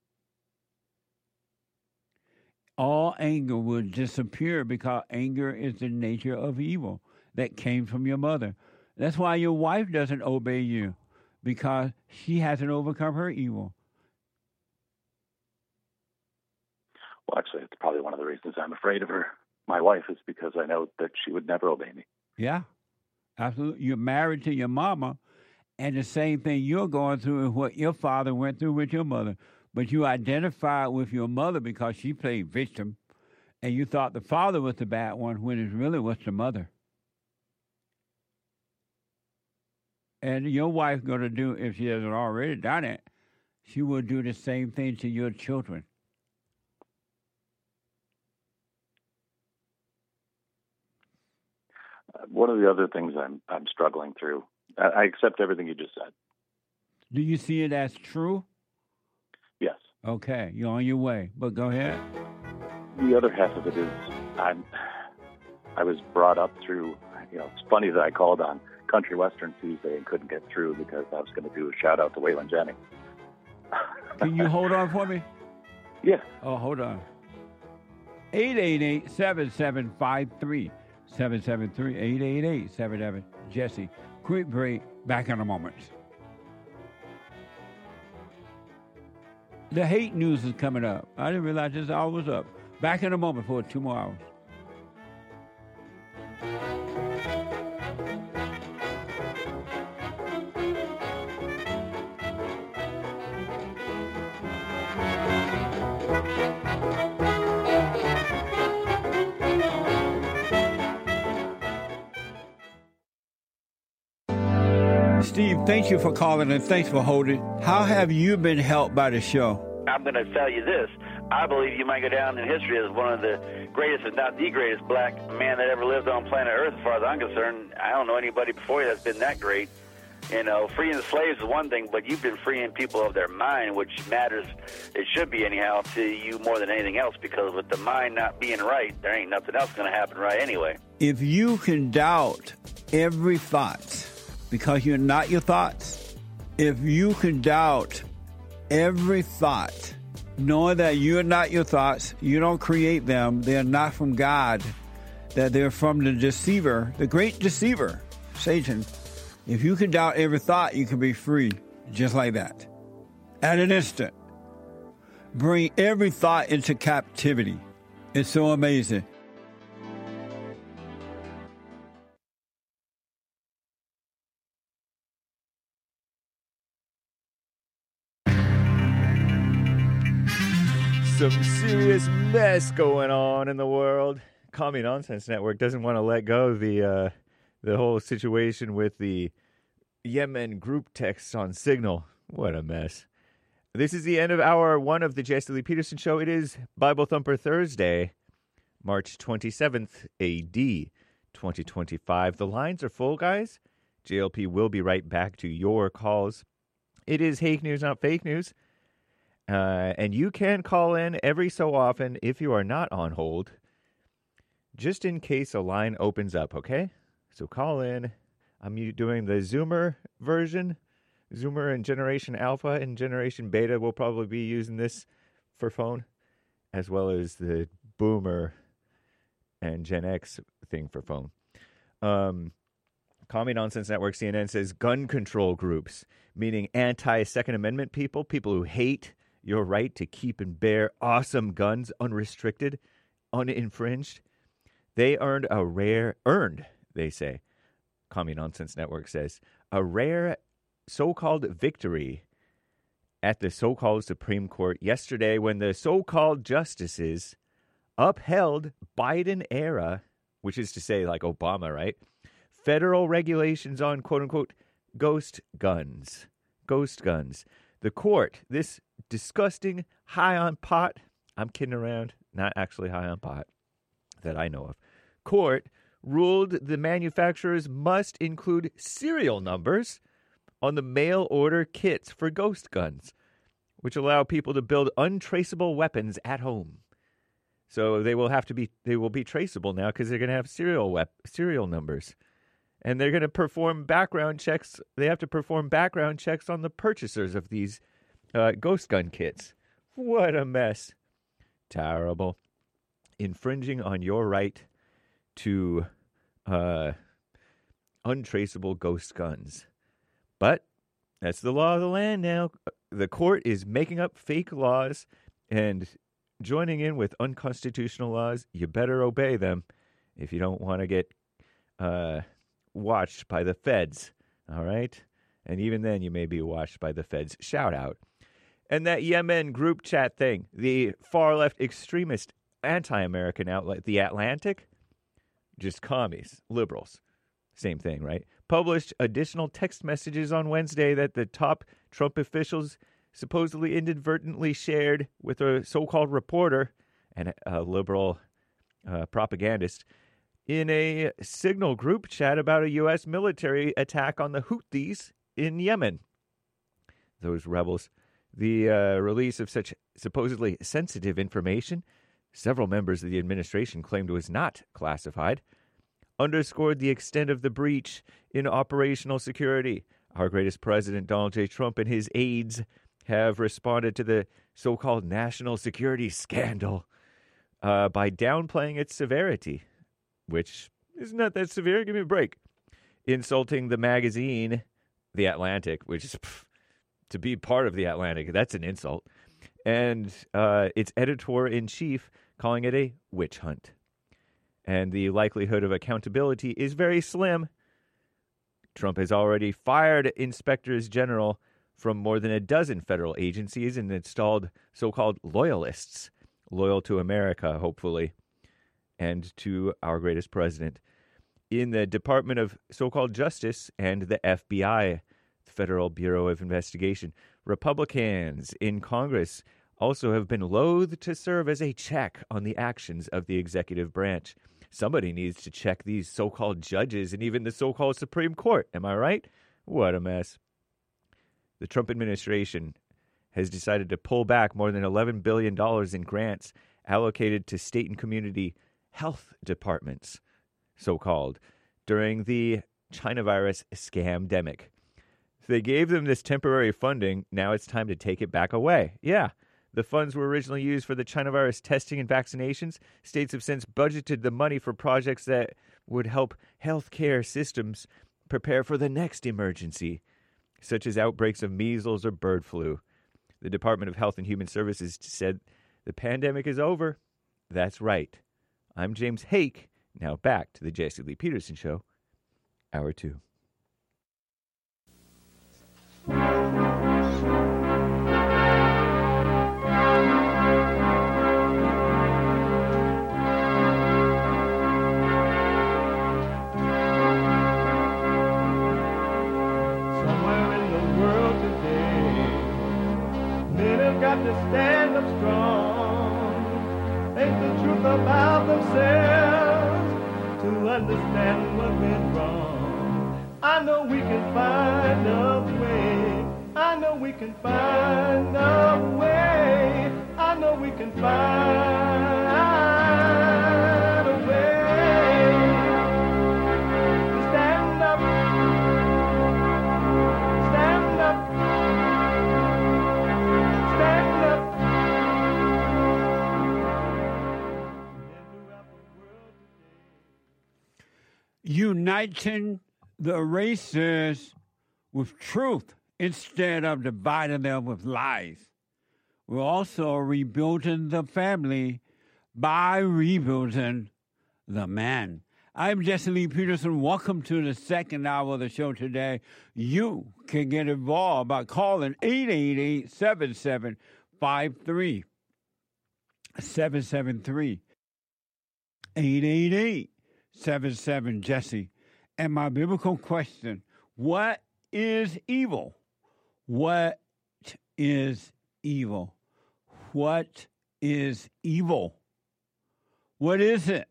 All anger will disappear because anger is the nature of evil that came from your mother. That's why your wife doesn't obey you, because she hasn't overcome her evil. Well, actually, it's probably one of the reasons I'm afraid of her. My wife is because I know that she would never obey me. Yeah, absolutely. You're married to your mama, and the same thing you're going through is what your father went through with your mother. But you identified with your mother because she played victim, and you thought the father was the bad one when it really was the mother. And your wife's going to do, if she hasn't already done it, she will do the same thing to your children. One of the other things I'm struggling through, I accept everything you just said. Do you see it as true? Yes. Okay, you're on your way, but go ahead. The other half of it is I was brought up through, it's funny that I called on Country Western Tuesday and couldn't get through because I was going to do a shout out to Waylon Jennings. Can you hold on for me? Yeah. Oh, hold on. 888-7753. 773-888-77. Jesse, quick break. Back in a moment. The hate news is coming up. I didn't realize this hour was up. Back in a moment for 2 more hours. Steve, thank you for calling and thanks for holding. How have you been helped by the show? I'm going to tell you this. I believe you might go down in history as one of the greatest, if not the greatest, black man that ever lived on planet Earth, as far as I'm concerned. I don't know anybody before you that's been that great. Freeing the slaves is one thing, but you've been freeing people of their mind, which matters, it should be anyhow, to you more than anything else, because with the mind not being right, there ain't nothing else going to happen right anyway. If you can doubt every thought, because you're not your thoughts, if you can doubt every thought, knowing that you're not your thoughts, you don't create them, they're not from God, that they're from the deceiver, the great deceiver, Satan. If you can doubt every thought, you can be free, just like that. At an instant. Bring every thought into captivity. It's so amazing. some serious mess going on in the world. Commie Nonsense Network doesn't want to let go of the whole situation with the Yemen group texts on Signal. What a mess. This is the end of hour 1 of the Jesse Lee Peterson Show. It is Bible Thumper Thursday, March 27th, A.D., 2025. The lines are full, guys. JLP will be right back to your calls. It is Hake News, not fake news. And you can call in every so often if you are not on hold, just in case a line opens up, okay? So call in. I'm doing the Zoomer version. Zoomer and Generation Alpha and Generation Beta will probably be using this for phone, as well as the Boomer and Gen X thing for phone. Commie Nonsense Network CNN says gun control groups, meaning anti-Second Amendment people who hate your right to keep and bear awesome guns unrestricted, uninfringed. They earned, they say, Commie Nonsense Network says, a rare so-called victory at the so-called Supreme Court yesterday when the so-called justices upheld Biden-era, which is to say like Obama, right? Federal regulations on quote-unquote ghost guns. Ghost guns. The court, this disgusting high on pot, I'm kidding around, not actually high on pot that I know of, court ruled the manufacturers must include serial numbers on the mail order kits for ghost guns, which allow people to build untraceable weapons at home. So they will be traceable now because they're going to have serial numbers. And they're going to perform background checks. They have to perform background checks on the purchasers of these ghost gun kits. What a mess. Terrible. Infringing on your right to untraceable ghost guns. But that's the law of the land now. The court is making up fake laws and joining in with unconstitutional laws. You better obey them if you don't want to get watched by the feds. All right? And even then, you may be watched by the feds. Shout out. And that Yemen group chat thing, the far-left extremist anti-American outlet, The Atlantic, just commies, liberals. Same thing, right? Published additional text messages on Wednesday that the top Trump officials supposedly inadvertently shared with a so-called reporter and a liberal propagandist in a Signal group chat about a U.S. military attack on the Houthis in Yemen. Those rebels. The release of such supposedly sensitive information, several members of the administration claimed was not classified, underscored the extent of the breach in operational security. Our greatest president, Donald J. Trump, and his aides have responded to the so-called national security scandal by downplaying its severity, which is not that severe. Give me a break. Insulting the magazine, The Atlantic, which is, to be part of The Atlantic, that's an insult. And its editor-in-chief calling it a witch hunt. And the likelihood of accountability is very slim. Trump has already fired inspectors general from more than a dozen federal agencies and installed so-called loyalists, loyal to America, hopefully, and to our greatest president, in the Department of so-called Justice and the FBI, the Federal Bureau of Investigation. Republicans in Congress also have been loath to serve as a check on the actions of the executive branch. Somebody needs to check these so-called judges and even the so-called Supreme Court. Am I right? What a mess. The Trump administration has decided to pull back more than $11 billion in grants allocated to state and community health departments, so-called, during the China virus scamdemic. They gave them this temporary funding. Now it's time to take it back away. Yeah. The funds were originally used for the China virus testing and vaccinations. States have since budgeted the money for projects that would help healthcare systems prepare for the next emergency, such as outbreaks of measles or bird flu. The Department of Health and Human Services said the pandemic is over. That's right. I'm James Hake. Now back to the Jesse Lee Peterson Show, Hour 2. got to stand up strong. Think the truth about themselves to understand what went wrong. I know we can find a way. I know we can find a way. I know we can find a way to stand up, stand up, stand up. Uniting the races with truth instead of dividing them with lies. We're also rebuilding the family by rebuilding the man. I'm Jesse Lee Peterson. Welcome to the second hour of the show today. You can get involved by calling 888-7753. 773. 888-77-JESSE. And my biblical question, what is evil? What is evil? What is evil? What is it?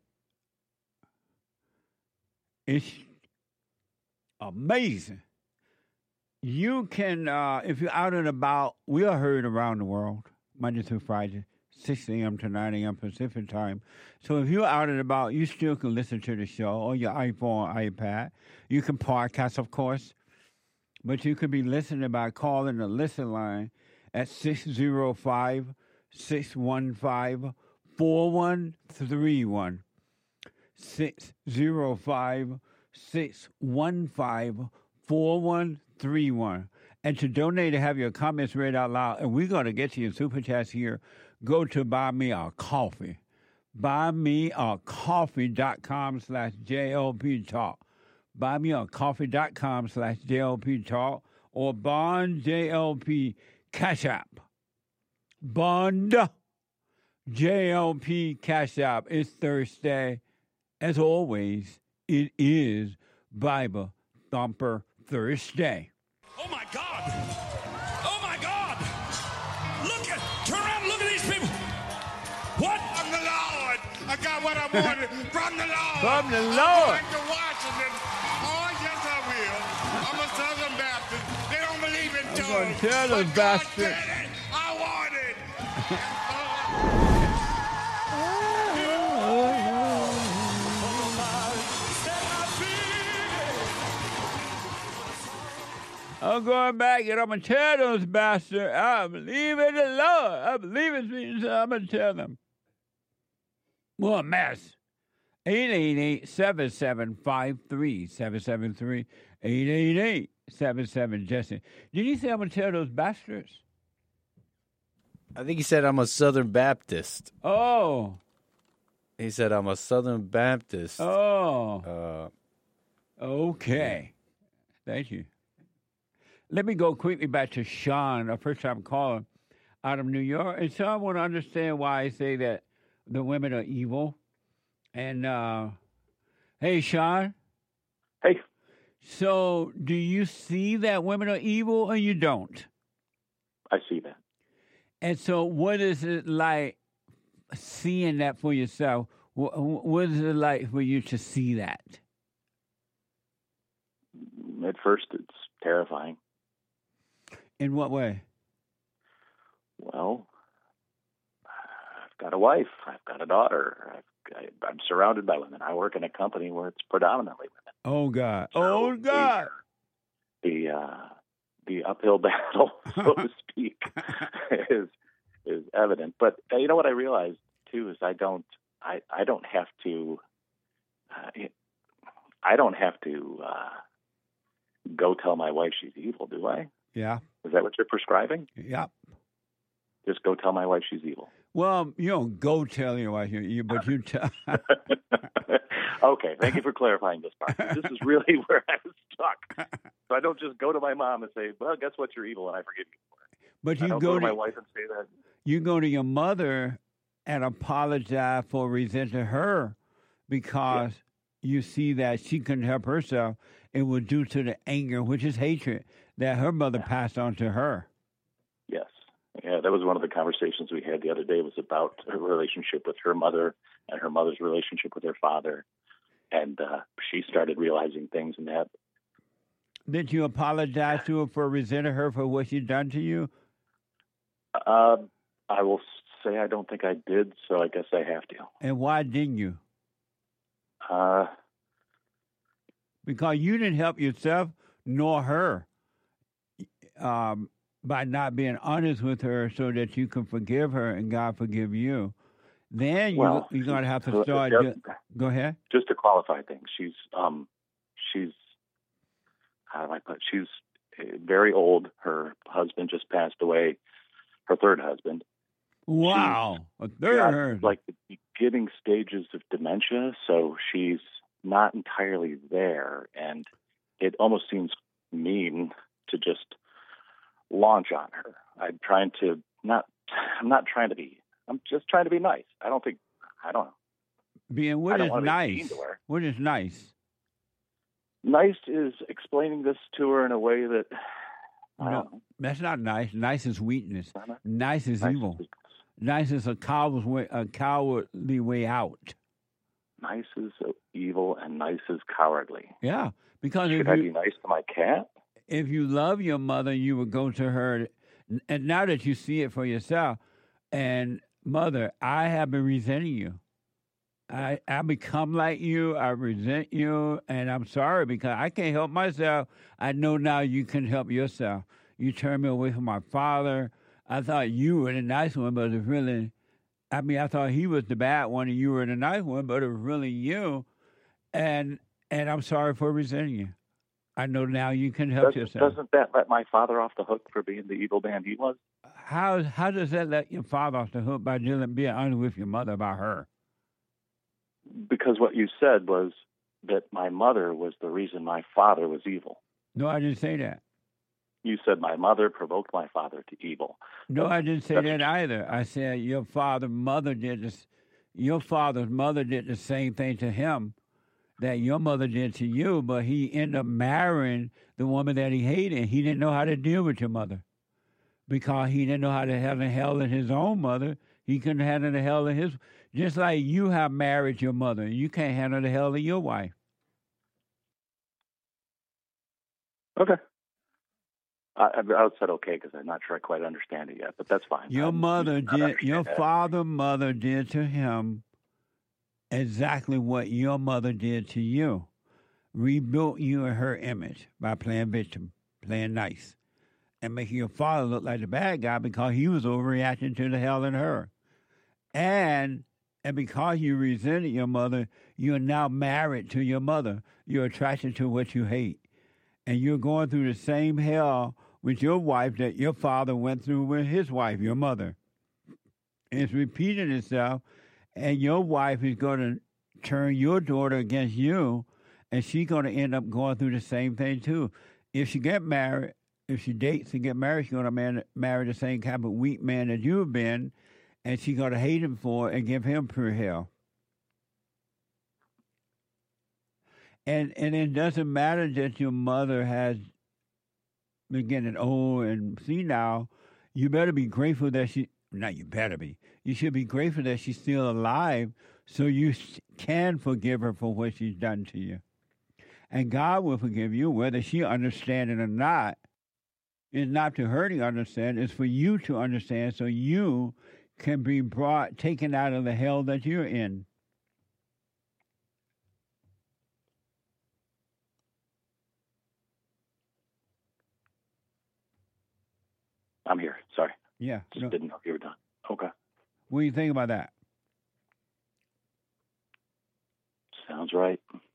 It's amazing. You can, if you're out and about, we are heard around the world, Monday through Friday, 6 a.m. to 9 a.m. Pacific time. So if you're out and about, you still can listen to the show on your iPhone or iPad. You can podcast, of course, but you could be listening by calling the listen line at 605-615-4131. 605-615-4131. And to donate to have your comments read out loud, and we're going to get to your super chats here, go to Buy Me a Coffee. BuyMeACoffee.com/JLP Talk. BuyMeACoffee.com/JLP Talk or Bond JLP Cash App. Bond JLP Cash App. It's Thursday. As always, it is Bible Thumper Thursday. Oh my God! Oh my God! Turn around and look at these people. What? From the Lord. I got what I wanted from the Lord. From the Lord. I'm going to Washington. Oh, yes, I will. I'm a Southern Baptist. They don't believe in tongues. I'm going to tell those bastards. I want it. I'm going back and I'm going to tell those bastards, I believe in the Lord. I believe in Jesus. I'm going to tell them. What a mess. 888-7753. 773-888-77-JESSE. Did you say I'm going to tell those bastards? I think he said I'm a Southern Baptist. Oh. He said I'm a Southern Baptist. Oh. Okay. Thank you. Let me go quickly back to Sean, a first-time caller out of New York. And Sean want to understand why I say that the women are evil. And, hey, Sean. Hey. So do you see that women are evil or you don't? I see that. And so what is it like seeing that for yourself? What is it like for you to see that? At first, it's terrifying. In what way? Well, I've got a wife. I've got a daughter. I'm surrounded by women. I work in a company where it's predominantly women. Oh, God. So oh, God. The uphill battle, so to speak, is evident. But you know what I realized, too, is I don't have to go tell my wife she's evil, do I? Yeah. Is that what you're prescribing? Yeah. Just go tell my wife she's evil. Well, you don't go tell your wife, but you tell. Okay, thank you for clarifying this part. This is really where I was stuck. So I don't just go to my mom and say, well, guess what, you're evil, and I forgive you for it. But you go to my wife and say that. You go to your mother and apologize for resenting her because you see that she couldn't help herself. It was due to the anger, which is hatred, that her mother passed on to her. Yes. Yeah, that was one of the conversations we had the other day, was about her relationship with her mother and her mother's relationship with her father. And she started realizing things in that. Did you apologize to her for resenting her for what she'd done to you? I will say I don't think I did, so I guess I have to. And why didn't you? Because you didn't help yourself nor her by not being honest with her so that you can forgive her and God forgive you. Then you're going to have to start. Go ahead. Just to qualify things, she's how do I put? She's very old. Her husband just passed away. Her third husband. Wow, a third. Like the beginning stages of dementia, so she's not entirely there, and it almost seems mean to just launch on her. I'm not trying to be. I'm just trying to be nice. I don't know. What is nice? What is nice? Nice is explaining this to her in a way that. No, that's not nice. Nice is weakness. Nice is evil. Nice is a cowardly way out. Nice is evil and nice is cowardly. Yeah, because should I be nice to my cat? If you love your mother, you would go to her, and now that you see it for yourself, and mother, I have been resenting you. I become like you. I resent you, and I'm sorry because I can't help myself. I know now you can help yourself. You turned me away from my father. I thought you were the nice one, but it's really, I thought he was the bad one and you were the nice one, but it was really you. And I'm sorry for resenting you. I know now you can help yourself. Doesn't that let my father off the hook for being the evil man he was? How does that let your father off the hook by being honest with your mother about her? Because what you said was that my mother was the reason my father was evil. No, I didn't say that. You said my mother provoked my father to evil. No, I didn't say that either. I said your father's mother did this. Your father's mother did the same thing to him that your mother did to you, but he ended up marrying the woman that he hated. He didn't know how to deal with your mother because he didn't know how to handle his own mother. He couldn't handle the hell of his. Just like you have married your mother, you can't handle the hell of your wife. Okay. I said okay because I'm not sure I quite understand it yet, but that's fine. Your father's mother did to him exactly what your mother did to you. Rebuilt you in her image by playing victim, playing nice, and making your father look like the bad guy because he was overreacting to the hell in her. And because you resented your mother, you're now married to your mother. You're attracted to what you hate. And you're going through the same hell with your wife that your father went through with his wife, your mother. It's repeating itself, and your wife is going to turn your daughter against you, and she's going to end up going through the same thing too. If she get married, if she dates and get married, she's going to marry the same kind of weak man that you've been, and she's going to hate him for it and give him pure hell. And it doesn't matter that your mother has been getting old and senile. You better be grateful that you should be grateful that she's still alive so you can forgive her for what she's done to you. And God will forgive you, whether she understands it or not. It's not to her to understand, it's for you to understand so you can be taken out of the hell that you're in. I'm here. Sorry. Yeah. Just didn't know if you were done. Okay. What do you think about that? Sounds right.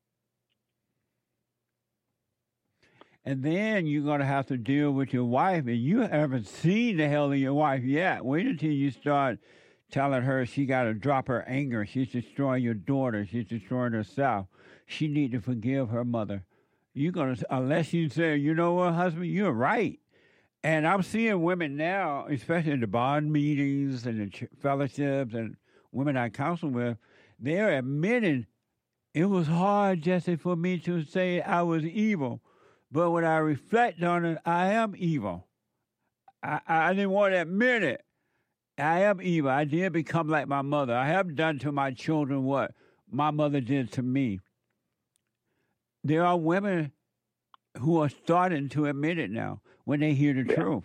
And then you're going to have to deal with your wife, and you haven't seen the hell of your wife yet. Wait until you start telling her she got to drop her anger. She's destroying your daughter. She's destroying herself. She need to forgive her mother. You're going to, unless you say, you know what, husband, you're right. And I'm seeing women now, especially in the bond meetings and the fellowships and women I counsel with, they're admitting it was hard, Jesse, for me to say I was evil. But when I reflect on it, I am evil. I didn't want to admit it. I am evil. I did become like my mother. I have done to my children what my mother did to me. There are women who are starting to admit it now when they hear the truth.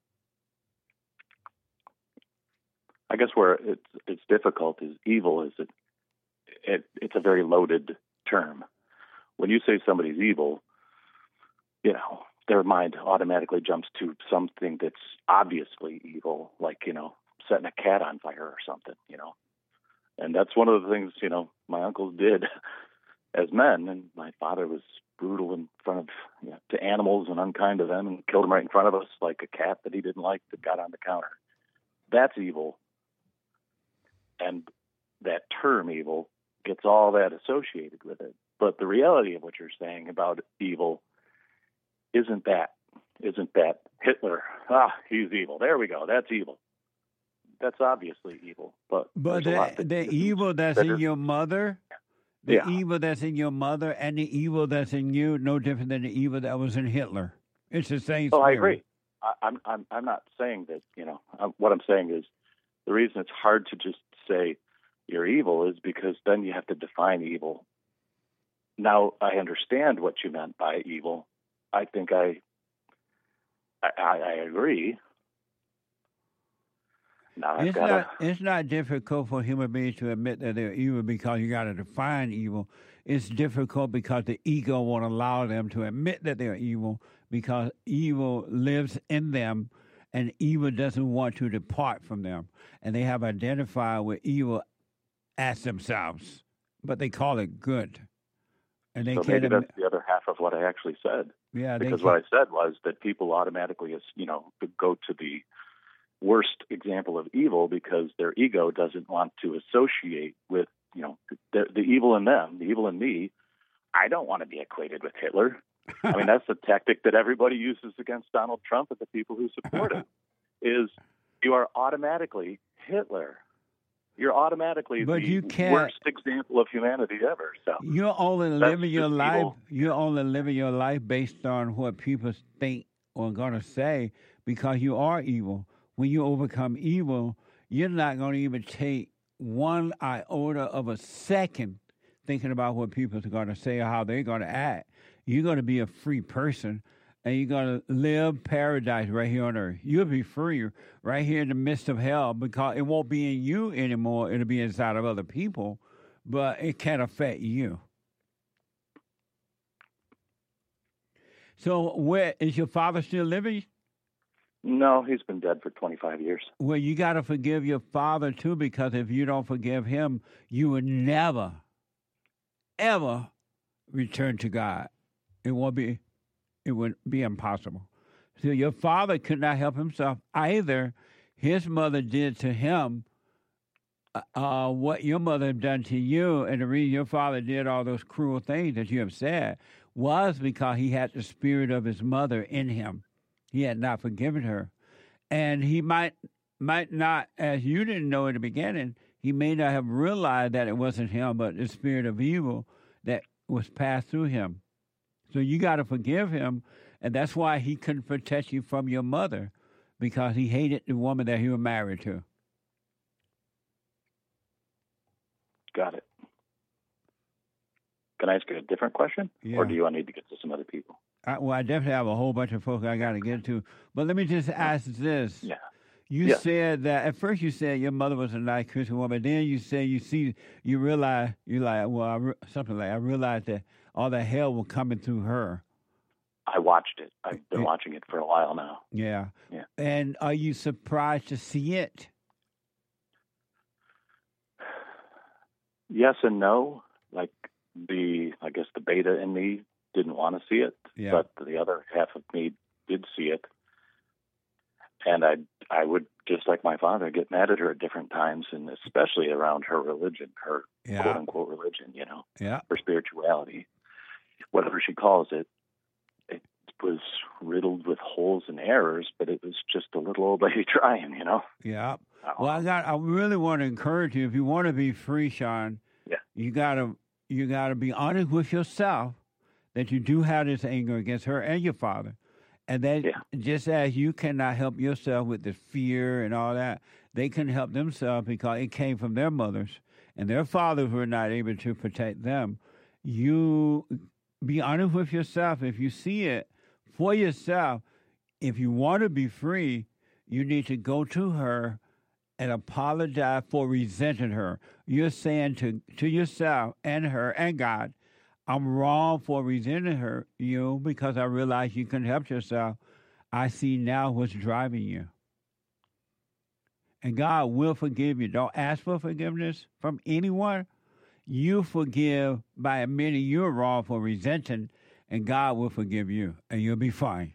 I guess where it's difficult is evil is it's a very loaded term. When you say somebody's evil, you know, their mind automatically jumps to something that's obviously evil, like, you know, setting a cat on fire or something, you know. And that's one of the things, you know, my uncles did as men, and my father was brutal in front of, you know, to animals and unkind to them and killed them right in front of us, like a cat that he didn't like that got on the counter. That's evil. And that term evil gets all that associated with it. But the reality of what you're saying about evil isn't that Hitler, he's evil. There we go. That's evil. That's obviously evil. But the evil that's in your mother, evil that's in your mother and the evil that's in you, no different than the evil that was in Hitler. It's the same spirit. I agree. I'm not saying that, you know, what I'm saying is the reason it's hard to just say you're evil is because then you have to define evil. Now, I understand what you meant by evil. I think I agree. Now, it's not difficult for human beings to admit that they're evil because you got to define evil. It's difficult because the ego won't allow them to admit that they're evil because evil lives in them and evil doesn't want to depart from them. And they have identified with evil as themselves, but they call it good. And they so maybe that's the other half of what I actually said. Yeah, because what I said was that people automatically, you know, go to the worst example of evil because their ego doesn't want to associate with, you know, the evil in them, the evil in me. I don't want to be equated with Hitler. I mean, that's the tactic that everybody uses against Donald Trump and the people who support him, is you are automatically Hitler. You're automatically the worst example of humanity ever. So you're only living your life. You're only living your life based on what people think or going to say because you are evil. When you overcome evil, you're not going to even take one iota of a second thinking about what people are going to say or how they're going to act. You're going to be a free person, and you're going to live paradise right here on earth. You'll be free right here in the midst of hell because it won't be in you anymore. It'll be inside of other people, but it can't affect you. So where is your father still living? No, he's been dead for 25 years. Well, you got to forgive your father, too, because if you don't forgive him, you would never, ever return to God. It would be impossible. So your father could not help himself either. His mother did to him what your mother had done to you, and the reason your father did all those cruel things that you have said was because he had the spirit of his mother in him. He had not forgiven her. And he might not, as you didn't know in the beginning, he may not have realized that it wasn't him, but the spirit of evil that was passed through him. So you got to forgive him, and that's why he couldn't protect you from your mother, because he hated the woman that he was married to. Got it. Can I ask you a different question? Yeah. Or do you need to get to some other people? I definitely have a whole bunch of folks I got to get to. But let me just ask this. Yeah. You said that, at first you said your mother was a nice Christian woman. Then you said you realize, I realized that all the hell was coming through her. I watched it. I've been watching it for a while now. Yeah. Yeah. And are you surprised to see it? Yes and no. Like I guess the beta in me didn't want to see it, but the other half of me did see it. And I would, just like my father, get mad at her at different times, and especially around her religion, her quote-unquote religion, you know, her spirituality. Whatever she calls it, it was riddled with holes and errors, but it was just a little old lady trying, you know? Yeah. Well, I really want to encourage you, if you want to be free, Sean, you gotta be honest with yourself that you do have this anger against her and your father. And then, just as you cannot help yourself with the fear and all that, they can help themselves because it came from their mothers and their fathers were not able to protect them. You be honest with yourself. If you see it for yourself, if you want to be free, you need to go to her and apologize for resenting her. You're saying to yourself and her and God, I'm wrong for resenting you because I realize you can help yourself. I see now what's driving you. And God will forgive you. Don't ask for forgiveness from anyone. You forgive by admitting you're wrong for resenting, and God will forgive you, and you'll be fine.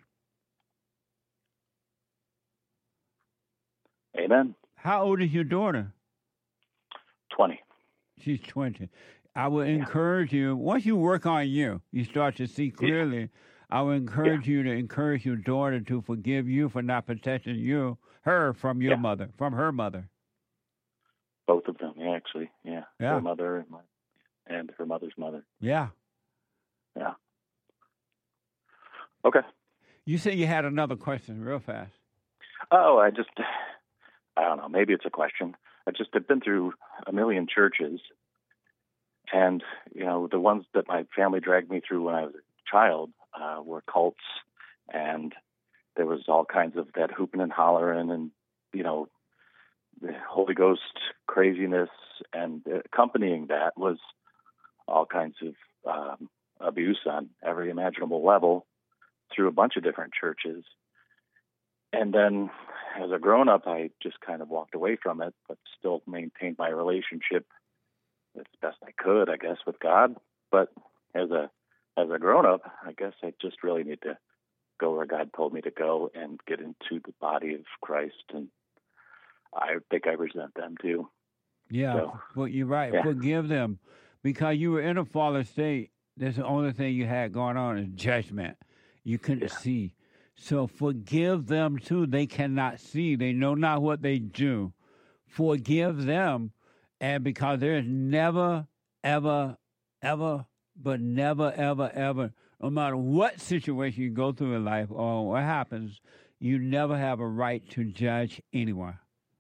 Amen. How old is your daughter? 20. She's 20. I would encourage you, once you work on you start to see clearly. I would encourage you to encourage your daughter to forgive you for not protecting her from your mother, from her mother. Both of them, actually. Yeah. Her mother and her mother's mother. Yeah. Yeah. Okay. You said you had another question real fast. Oh, I don't know. Maybe it's a question. I just have been through a million churches. And, the ones that my family dragged me through when I was a child were cults. And there was all kinds of that hooping and hollering and, the Holy Ghost craziness. And accompanying that was all kinds of abuse on every imaginable level through a bunch of different churches. And then as a grown-up, I just kind of walked away from it, but still maintained my relationship as best I could, I guess, with God. But as a grown-up, I guess I just really need to go where God told me to go and get into the body of Christ. And I think I resent them too. Yeah, well, you're right. Yeah. Forgive them. Because you were in a fallen state, that's the only thing you had going on is judgment. You couldn't see. So forgive them too. They cannot see. They know not what they do. Forgive them. And because there's never, ever, ever, but never, ever, ever, no matter what situation you go through in life or what happens, you never have a right to judge anyone.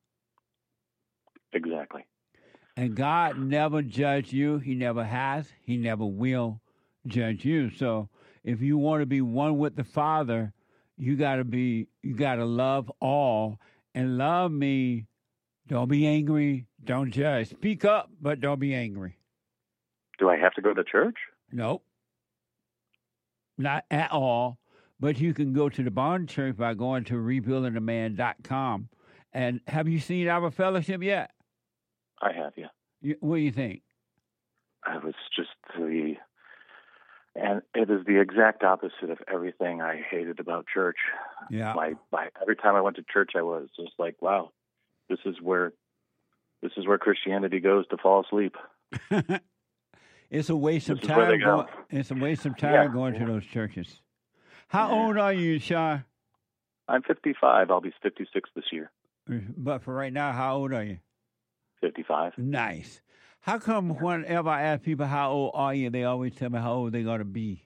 Exactly. And God never judged you. He never has. He never will judge you. So if you want to be one with the Father, you gotta love all. And love me. Don't be angry. Don't judge. Speak up, but don't be angry. Do I have to go to church? Nope. Not at all. But you can go to the Bond Church by going to rebuildingtheman.com. And have you seen our fellowship yet? I have, yeah. What do you think? I was just and it is the exact opposite of everything I hated about church. Yeah. Every time I went to church, I was just like, wow, this is where Christianity goes to fall asleep. It's a waste of time. It's a waste of time going to those churches. How old are you, Sean? I'm 55. I'll be 56 this year. But for right now, how old are you? 55. Nice. How come whenever I ask people how old are you, they always tell me how old they're going to be?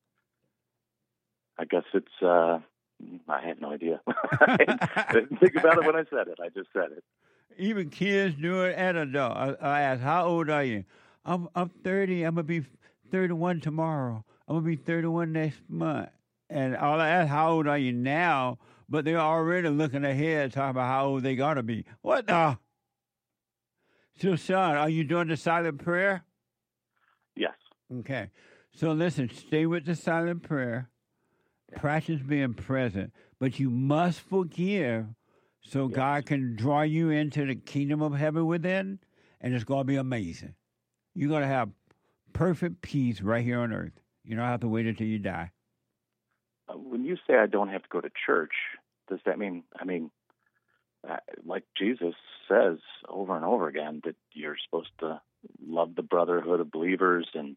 I guess it's, I have no idea. I didn't think about it when I said it. I just said it. Even kids do it and adults. I ask, how old are you? I'm 30. I'm going to be 31 tomorrow. I'm going to be 31 next month. And all I ask, how old are you now? But they're already looking ahead, talking about how old they're going to be. What the? So, Sean, are you doing the silent prayer? Yes. Okay. So, listen, stay with the silent prayer. Yeah. Practice being present. But you must forgive so God can draw you into the kingdom of heaven within, and it's going to be amazing. You're going to have perfect peace right here on earth. You don't have to wait until you die. When you say I don't have to go to church, does that mean, like Jesus says over and over again, that you're supposed to love the brotherhood of believers and,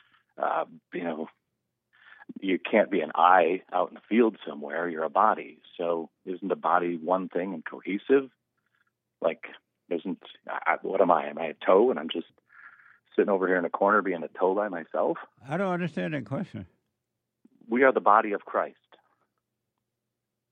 you can't be an eye out in the field somewhere. You're a body. So isn't the body one thing and cohesive? Like, what am I? Am I a toe and I'm just sitting over here in a corner being a toe by myself? I don't understand that question. We are the body of Christ.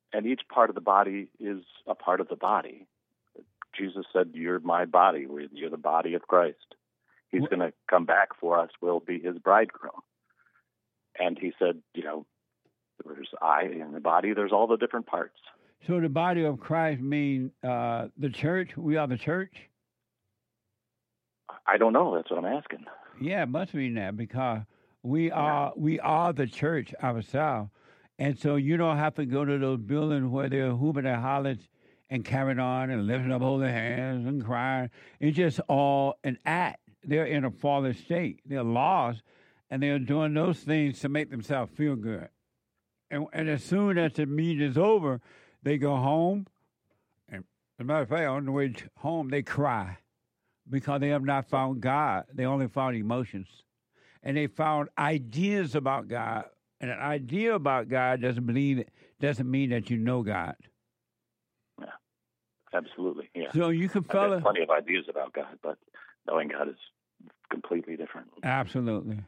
And each part of the body is a part of the body. Jesus said, "You're my body. You're the body of Christ. He's going to come back for us. We'll be his bridegroom." And he said, there's I in the body. There's all the different parts. So the body of Christ means the church? We are the church? I don't know. That's what I'm asking. Yeah, it must mean that because we are the church ourselves. And so you don't have to go to those buildings where they're hooping and hollering and carrying on and lifting up holy hands and crying. It's just all an act. They're in a fallen state. They're lost, and they're doing those things to make themselves feel good. And as soon as the meeting is over, they go home. And as a matter of fact, on the way home, they cry because they have not found God. They only found emotions. And they found ideas about God. And an idea about God doesn't mean that you know God. Yeah, absolutely. Yeah. So you can I've got plenty of ideas about God, but knowing God is completely different. Absolutely.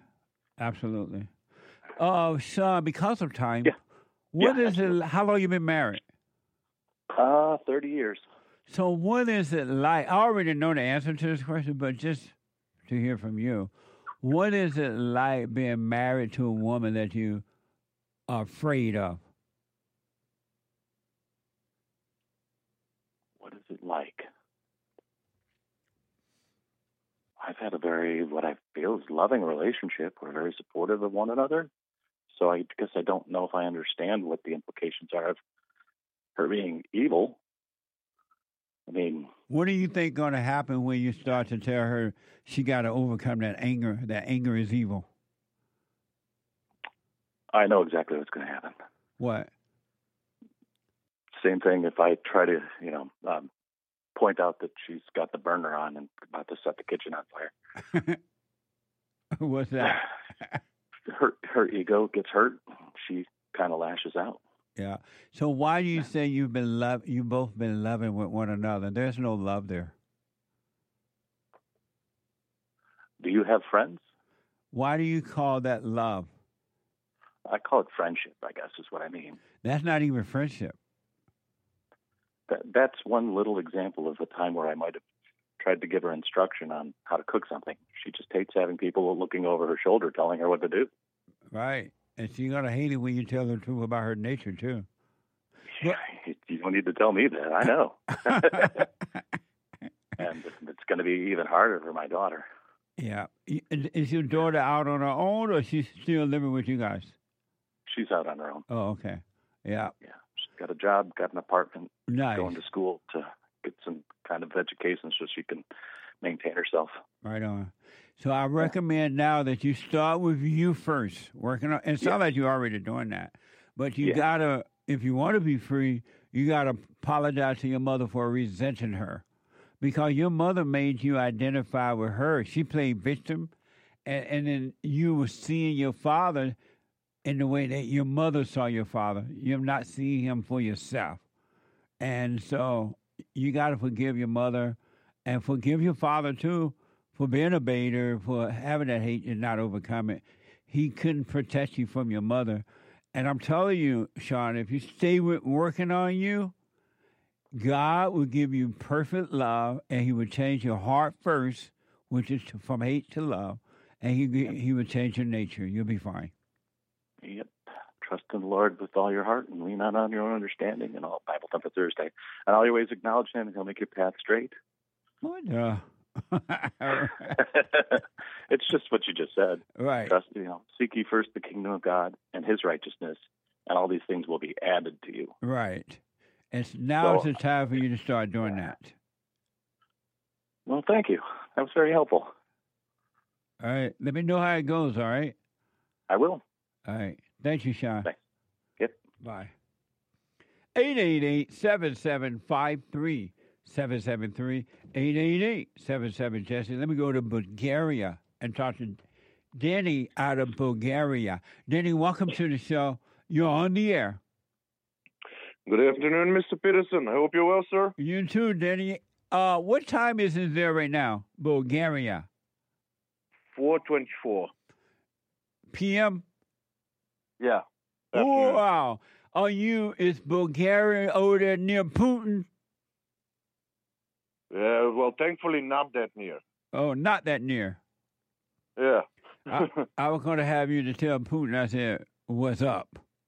Sean, because of time, what is it? How long you been married? 30 years. So what is it like? I already know the answer to this question, but just to hear from you, what is it like being married to a woman that you are afraid of? What is it like? I've had what I feel is loving relationship. We're very supportive of one another. So I guess I don't know if I understand what the implications are of her being evil. I mean, what do you think going to happen when you start to tell her she got to overcome that anger? That anger is evil. I know exactly what's going to happen. What? Same thing if I try to, point out that she's got the burner on and about to set the kitchen on fire. What's that? Her ego gets hurt. She kind of lashes out. Yeah. So why do you say you've both been loving with one another? There's no love there. Do you have friends? Why do you call that love? I call it friendship, I guess is what I mean. That's not even friendship. That's one little example of a time where I might have tried to give her instruction on how to cook something. She just hates having people looking over her shoulder telling her what to do. Right. And she's going to hate it when you tell her the truth about her nature, too. But, you don't need to tell me that. I know. And it's going to be even harder for my daughter. Yeah. Is your daughter out on her own, or she's still living with you guys? She's out on her own. Oh, okay. Yeah. Yeah. She's got a job, got an apartment, nice. Going to school to get some kind of education so she can maintain herself. Right on. So I recommend now that you start with you first, working on. It sounds like you're already doing that, but you gotta, if you want to be free, you gotta apologize to your mother for resenting her, because your mother made you identify with her. She played victim, and then you were seeing your father in the way that your mother saw your father. You're not seeing him for yourself, and so you gotta forgive your mother, and forgive your father too. For being a baiter, for having that hate and not overcome it. He couldn't protect you from your mother. And I'm telling you, Sean, if you stay working on you, God will give you perfect love, and he will change your heart first, which is from hate to love, and he will change your nature. You'll be fine. Yep. Trust in the Lord with all your heart and lean not on your own understanding, and all Bible Thumper Thursday. And all your ways acknowledge him, and he'll make your path straight. What? It's just what you just said. Right. Trust, seek ye first the kingdom of God and his righteousness, and all these things will be added to you. Right. And now it's the time for you to start doing that. Well, thank you. That was very helpful. All right. Let me know how it goes, all right? I will. All right. Thank you, Sean. Thanks. Yep. Bye. 888-7753. 773-888-77-Jesse. Let me go to Bulgaria and talk to Danny out of Bulgaria. Danny, welcome to the show. You're on the air. Good afternoon, Mr. Peterson. I hope you're well, sir. You too, Danny. What time is it there right now, Bulgaria? 4:24 p.m.? Yeah. Oh, wow. Is Bulgaria over there near Putin? Well, thankfully not that near. Oh, not that near. Yeah. I was going to have you to tell Putin, I said, what's up?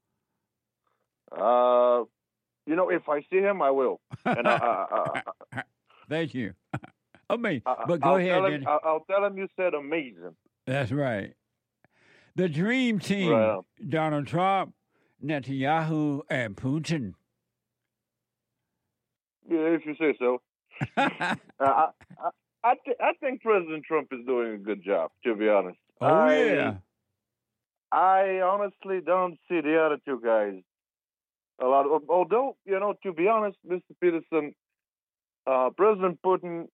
If I see him, I will. And Thank you. But go ahead. Then. I'll tell him you said amazing. That's right. The dream team, right. Donald Trump, Netanyahu, and Putin. Yeah, if you say so. I think President Trump is doing a good job, to be honest. Yeah. I honestly don't see the other two guys a lot. Although, to be honest, Mr. Peterson, President Putin,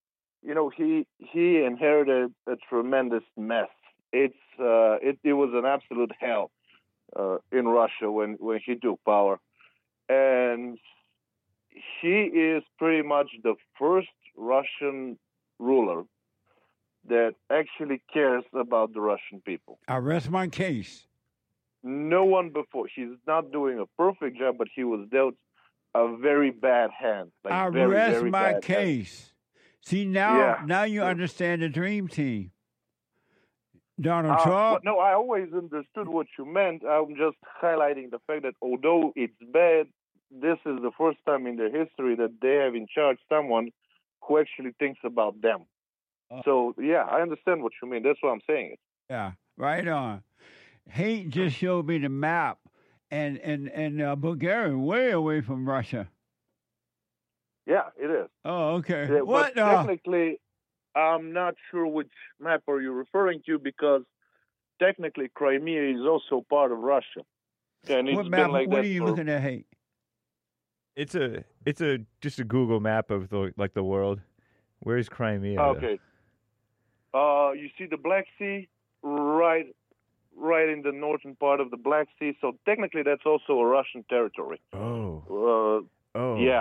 he inherited a tremendous mess. It was an absolute hell in Russia when he took power, and he is pretty much the first Russian ruler that actually cares about the Russian people. I rest my case. No one before. He's not doing a perfect job, but he was dealt a very bad hand. I rest my case. See, now you understand the dream team. Donald Trump? No, I always understood what you meant. I'm just highlighting the fact that although it's bad, this is the first time in their history that they have in charge someone who actually thinks about them. So, yeah, I understand what you mean. That's why I'm saying it. Yeah, right on. Hate just showed me the map, and Bulgaria way away from Russia. Yeah, it is. Oh, okay. Yeah, what? But technically, I'm not sure which map are you referring to, because technically Crimea is also part of Russia. And what map? Like what are you looking at, Hate? It's just a Google map of the world. Where's Crimea? Okay. You see the Black Sea right in the northern part of the Black Sea. So technically, that's also a Russian territory. Oh. Yeah.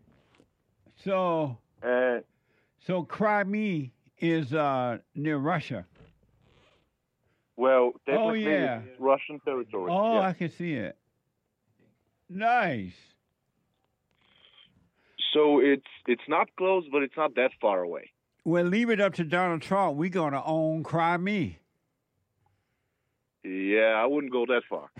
So Crimea is near Russia. Well, technically, it's Russian territory. Oh, yeah. I can see it. Nice. So it's not close, but it's not that far away. Well, leave it up to Donald Trump. We're going to own Crimea. Yeah, I wouldn't go that far.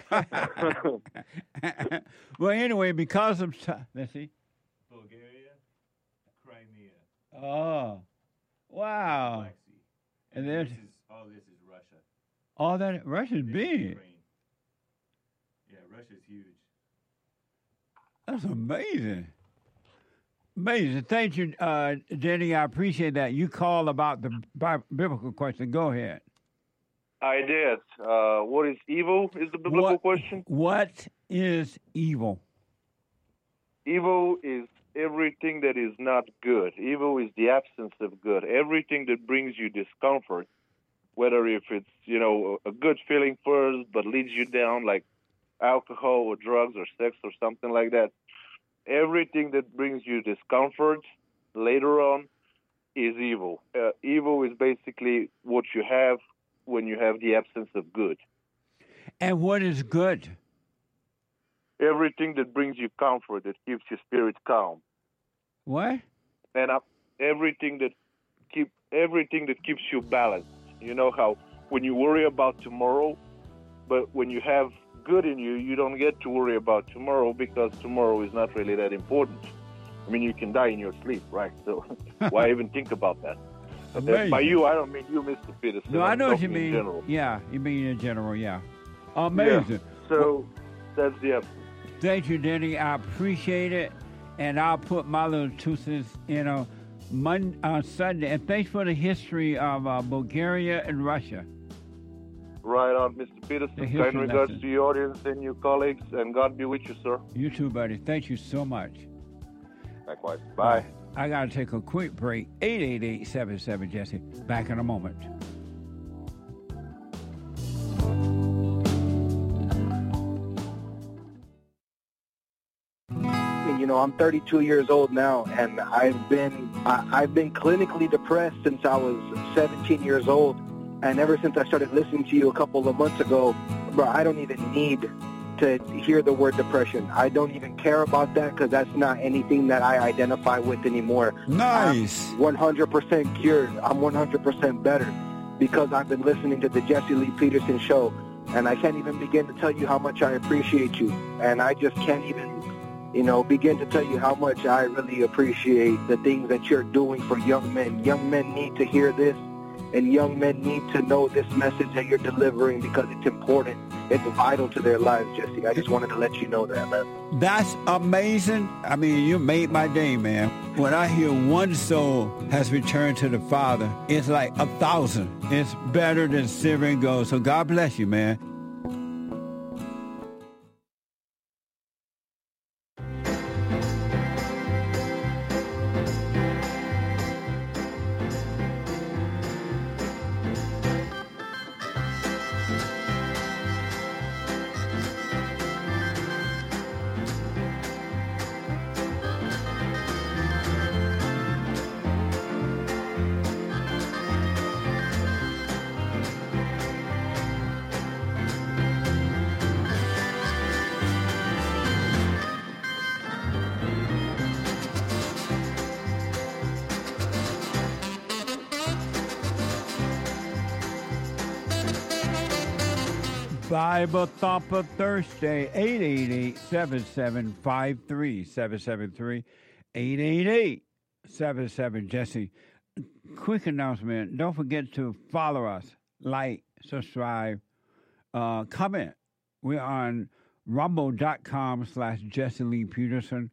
Well, anyway, because of... Let's see. Bulgaria, Crimea. Oh, wow. Black Sea. And there's... This is Russia. Oh, Russia's big. Yeah, Russia's huge. That's amazing. Amazing. Thank you, Denny. I appreciate that. You called about the biblical question. Go ahead. I did. What is evil is the biblical question. What is evil? Evil is everything that is not good. Evil is the absence of good. Everything that brings you discomfort, whether if it's, a good feeling first but leads you down, like alcohol or drugs or sex or something like that. Everything that brings you discomfort later on is evil. Evil is basically what you have when you have the absence of good. And what is good? Everything that brings you comfort, that keeps your spirit calm. What? And everything that keeps you balanced. You know how when you worry about tomorrow, but when you have good in you, you don't get to worry about tomorrow because tomorrow is not really that important. I mean, you can die in your sleep, right? So why even think about that? By you, I don't mean you, Mr. Peterson. No, I know what you mean. In general. Yeah, you mean in general, yeah. Amazing. Yeah. So that's the episode. Thank you, Denny. I appreciate it. And I'll put my little 2 cents in on Sunday. And thanks for the history of Bulgaria and Russia. Right on, Mr. Peterson. Kind regards to your audience and your colleagues, and God be with you, sir. You too, buddy. Thank you so much. Likewise. Bye. I got to take a quick break. 888-77-JESSE. Back in a moment. I'm 32 years old now, and I've been clinically depressed since I was 17 years old. And ever since I started listening to you a couple of months ago, bro, I don't even need to to hear the word depression. I don't even care about that because that's not anything that I identify with anymore. Nice. I'm 100% cured. I'm 100% better because I've been listening to the Jesse Lee Peterson show, and I can't even begin to tell you how much I appreciate you. And I just can't even, begin to tell you how much I really appreciate the things that you're doing for young men. Young men need to hear this, and young men need to know this message that you're delivering because it's important. It's vital to their lives, Jesse. I just wanted to let you know that, man. That's amazing. I mean, you made my day, man. When I hear one soul has returned to the Father, it's like 1,000. It's better than silver and gold. So God bless you, man. Bible Thumper Thursday, 888-7753, 773-888-77. Jesse, quick announcement. Don't forget to follow us, like, subscribe, comment. We're on rumble.com/Jesse Lee Peterson,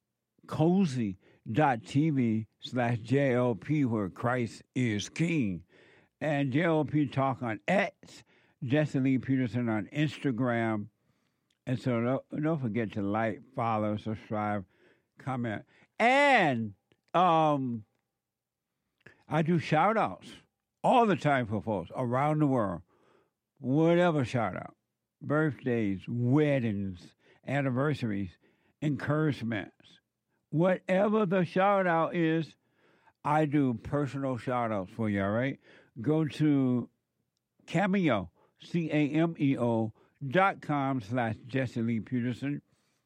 cozy.tv/JLP, where Christ is King, and JLP Talk on X, Jesse Lee Peterson on Instagram. And so don't forget to like, follow, subscribe, comment. And I do shout-outs all the time for folks around the world. Whatever shout-out. Birthdays, weddings, anniversaries, encouragements. Whatever the shout-out is, I do personal shout-outs for you, all right? Go to Cameo. CAMEO.com/Jesse Lee Peterson,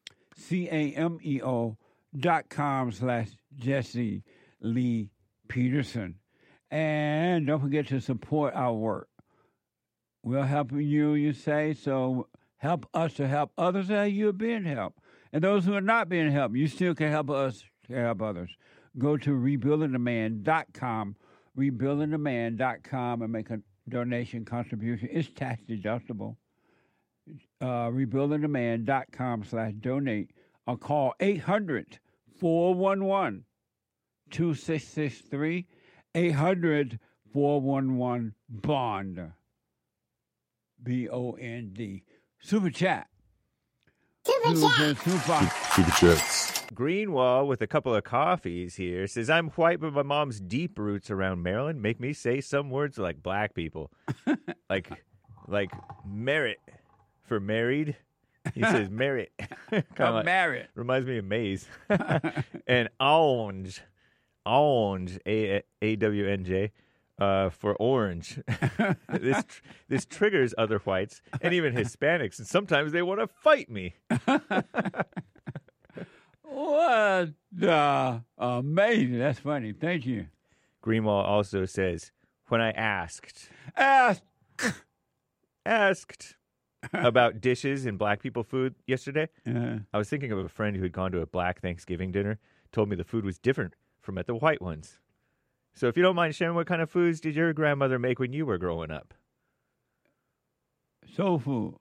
CAMEO.com/Jesse Lee Peterson. And don't forget to support our work. We're helping you, you say, so help us to help others as you're being helped. And those who are not being helped, you still can help us to help others. Go to rebuildingtheman.com, rebuildingtheman.com, and make a donation contribution. It's tax deductible. Rebuildingtheman.com/donate, or call 800-411-2663, 800-411-BOND, BOND. Super chat. Super chats. Greenwall with a couple of coffees here says, I'm white, but my mom's deep roots around Maryland make me say some words like black people. like merit for married. He says merit. Merit. Reminds me of maize. And orange, AWNJ, for orange. This triggers other whites and even Hispanics, and sometimes they want to fight me. What? Amazing. That's funny. Thank you. Greenwall also says, when I asked about dishes and black people food yesterday, I was thinking of a friend who had gone to a black Thanksgiving dinner, told me the food was different from at the white ones. So if you don't mind sharing, what kind of foods did your grandmother make when you were growing up? Soul food.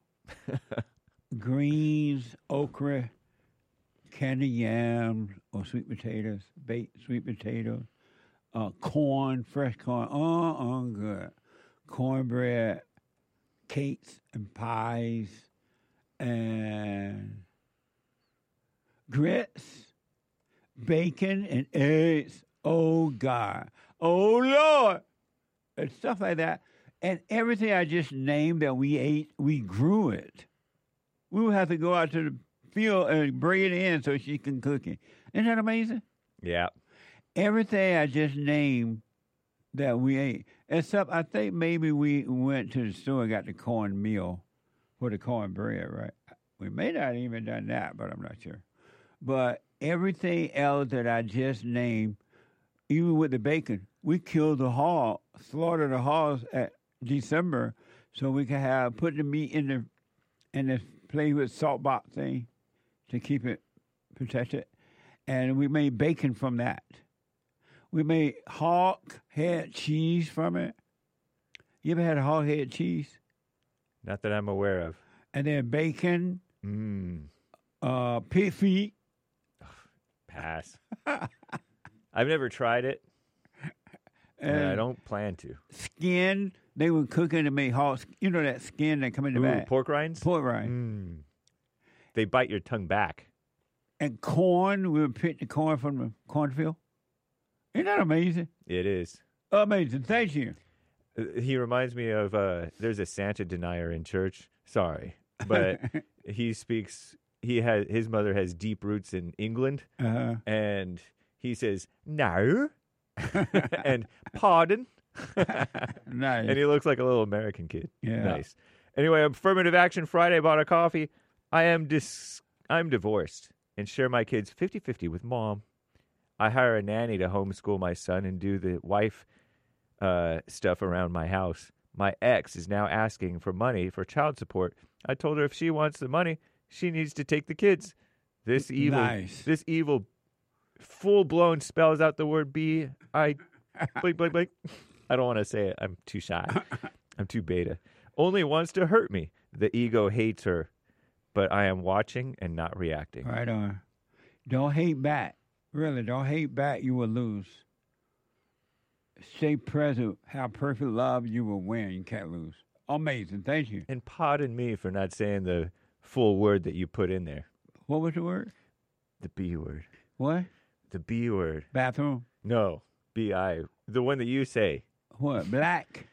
Greens, okra, candy yams, or sweet potatoes, baked sweet potatoes, corn, fresh corn, good. Cornbread, cakes and pies, and grits, bacon and eggs. Oh, God. Oh, Lord. And stuff like that. And everything I just named that we ate, we grew it. We would have to go out to the field and bring it in so she can cook it. Isn't that amazing? Yeah. Everything I just named that we ate, except I think maybe we went to the store and got the cornmeal for the cornbread, right? We may not even done that, but I'm not sure. But everything else that I just named, even with the bacon, we killed the hog, slaughtered the hogs at December, so we could put the meat in the place with salt box thing to keep it protected, and we made bacon from that. We made hog head cheese from it. You ever had a hog head cheese? Not that I'm aware of. And then bacon, pig feet. Pass. I've never tried it, and I don't plan to. Skin. They would cook it and make hog. You know that skin that come in the back. Pork rinds. Pork rinds. They bite your tongue back. And corn. We would pick the corn from the cornfield. Isn't that amazing? It is amazing. Thank you. He reminds me of there's a Santa denier in church. Sorry, but he speaks. His mother has deep roots in England, and he says no, and pardon. Nice. And he looks like a little American kid. Yeah. Nice. Anyway, Affirmative Action Friday. Bought a coffee. I'm divorced and share my kids 50-50 with mom. I hire a nanny to homeschool my son and do the wife stuff around my house. My ex is now asking for money for child support. I told her if she wants the money, she needs to take the kids. This evil, full-blown spells out the word B-I, blink, blink, blink. I don't want to say it. I'm too shy. I'm too beta. Only wants to hurt me. The ego hates her, but I am watching and not reacting. Right on. Don't hate back. Really, don't hate back. You will lose. Stay present. Have perfect love. You will win. You can't lose. Amazing. Thank you. And pardon me for not saying the full word that you put in there. What was the word? The B word. What? The B word. Bathroom? No. B-I. The one that you say. What? Black?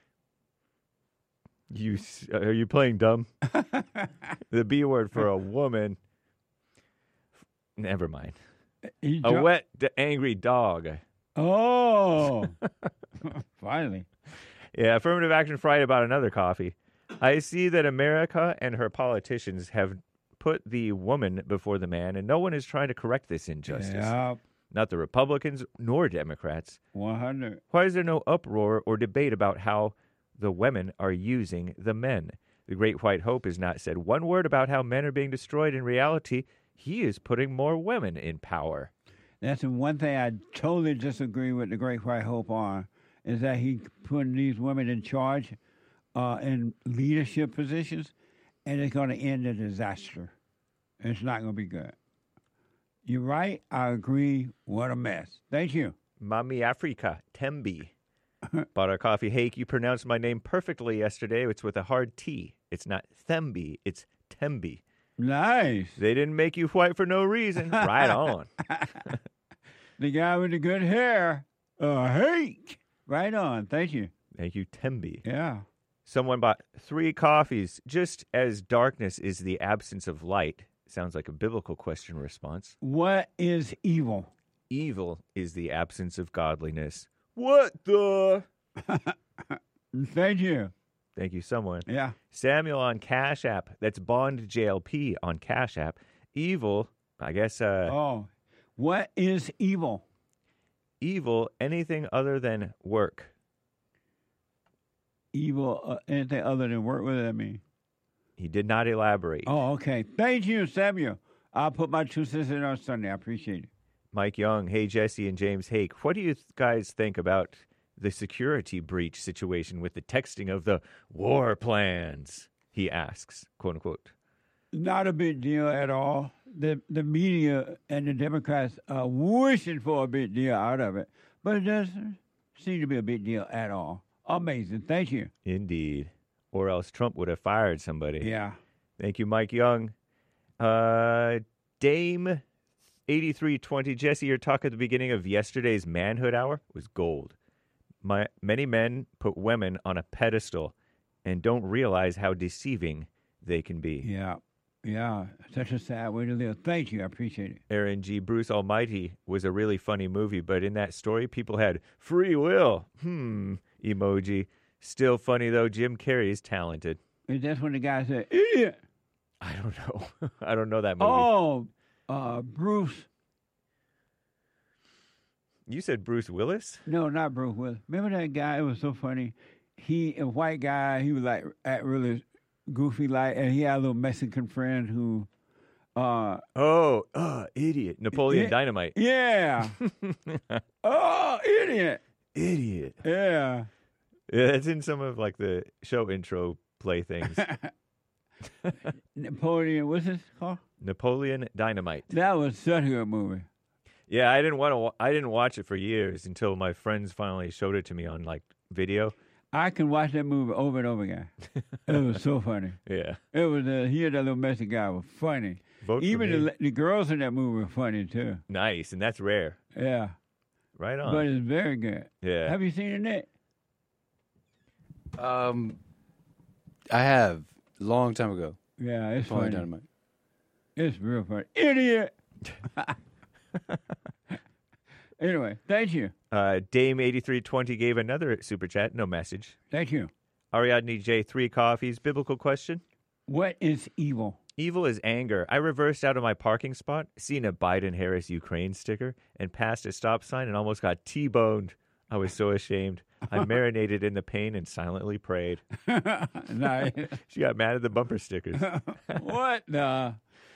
Are you playing dumb? The B word for a woman. Never mind. A wet, angry dog. Oh. Finally. Yeah, Affirmative Action Friday about another coffee. I see that America and her politicians have put the woman before the man, and no one is trying to correct this injustice. Yeah. Not the Republicans nor Democrats. 100. Why is there no uproar or debate about how the women are using the men? The Great White Hope has not said one word about how men are being destroyed. In reality, he is putting more women in power. That's the one thing I totally disagree with the Great White Hope on, is that he putting these women in charge in leadership positions, and it's going to end a disaster. It's not going to be good. You're right. I agree. What a mess. Thank you. Mami Africa, Tembi. Bought our coffee. Hey, you pronounced my name perfectly yesterday. It's with a hard T. It's not Thembi. It's Tembi. Nice. They didn't make you white for no reason. Right on. The guy with the good hair. Hake. Right on. Thank you. Thank you, Tembi. Yeah. Someone bought 3 coffees. Just as darkness is the absence of light. Sounds like a biblical question response. What is evil? Evil is the absence of godliness. What the? Thank you. Thank you, someone. Yeah. Samuel on Cash App. That's Bond JLP on Cash App. Evil, I guess. What is evil? Evil, anything other than work. Evil, anything other than work? What does that mean? He did not elaborate. Oh, okay. Thank you, Samuel. I'll put my 2 cents in on Sunday. I appreciate it. Mike Young, hey, Jesse and James Hake. What do you guys think about the security breach situation with the texting of the war plans? He asks, quote unquote. Not a big deal at all. The media and the Democrats are wishing for a big deal out of it, but it doesn't seem to be a big deal at all. Amazing. Thank you. Indeed. Or else Trump would have fired somebody. Yeah. Thank you, Mike Young. Dame 8320. Jesse, your talk at the beginning of yesterday's Manhood Hour was gold. Many men put women on a pedestal and don't realize how deceiving they can be. Yeah. Yeah. Such a sad way to live. Thank you. I appreciate it. Aaron G. Bruce Almighty was a really funny movie, but in that story, people had free will. Emoji. Still funny, though. Jim Carrey is talented. And that's when the guy said, idiot. I don't know. I don't know that movie. Oh, Bruce. You said Bruce Willis? No, not Bruce Willis. Remember that guy? It was so funny. A white guy. He was like act really goofy, like, and he had a little Mexican friend who. Idiot. Napoleon Dynamite. Yeah. Idiot. Idiot. Yeah. Yeah, it's in some of like the show intro play things. Napoleon, what's this called? Napoleon Dynamite. That was such a good movie. Yeah, I didn't watch it for years until my friends finally showed it to me on like video. I can watch that movie over and over again. It was so funny. Yeah. It was he and that little Mexican guy was funny. Vote Even for me. the girls in that movie were funny too. Nice, and that's rare. Yeah. Right on. But it's very good. Yeah. Have you seen it, Nick? I have a long time ago. Yeah, it's Napoleon funny. Dynamite. It's real funny. Idiot. Anyway, thank you. Dame8320 gave another super chat, no message. Thank you. Ariadne J, 3 coffees. Biblical question. What is evil? Evil is anger. I reversed out of my parking spot, seen a Biden-Harris Ukraine sticker, and passed a stop sign and almost got T-boned. I was so ashamed. I marinated in the pain and silently prayed. Nice. She got mad at the bumper stickers. What the?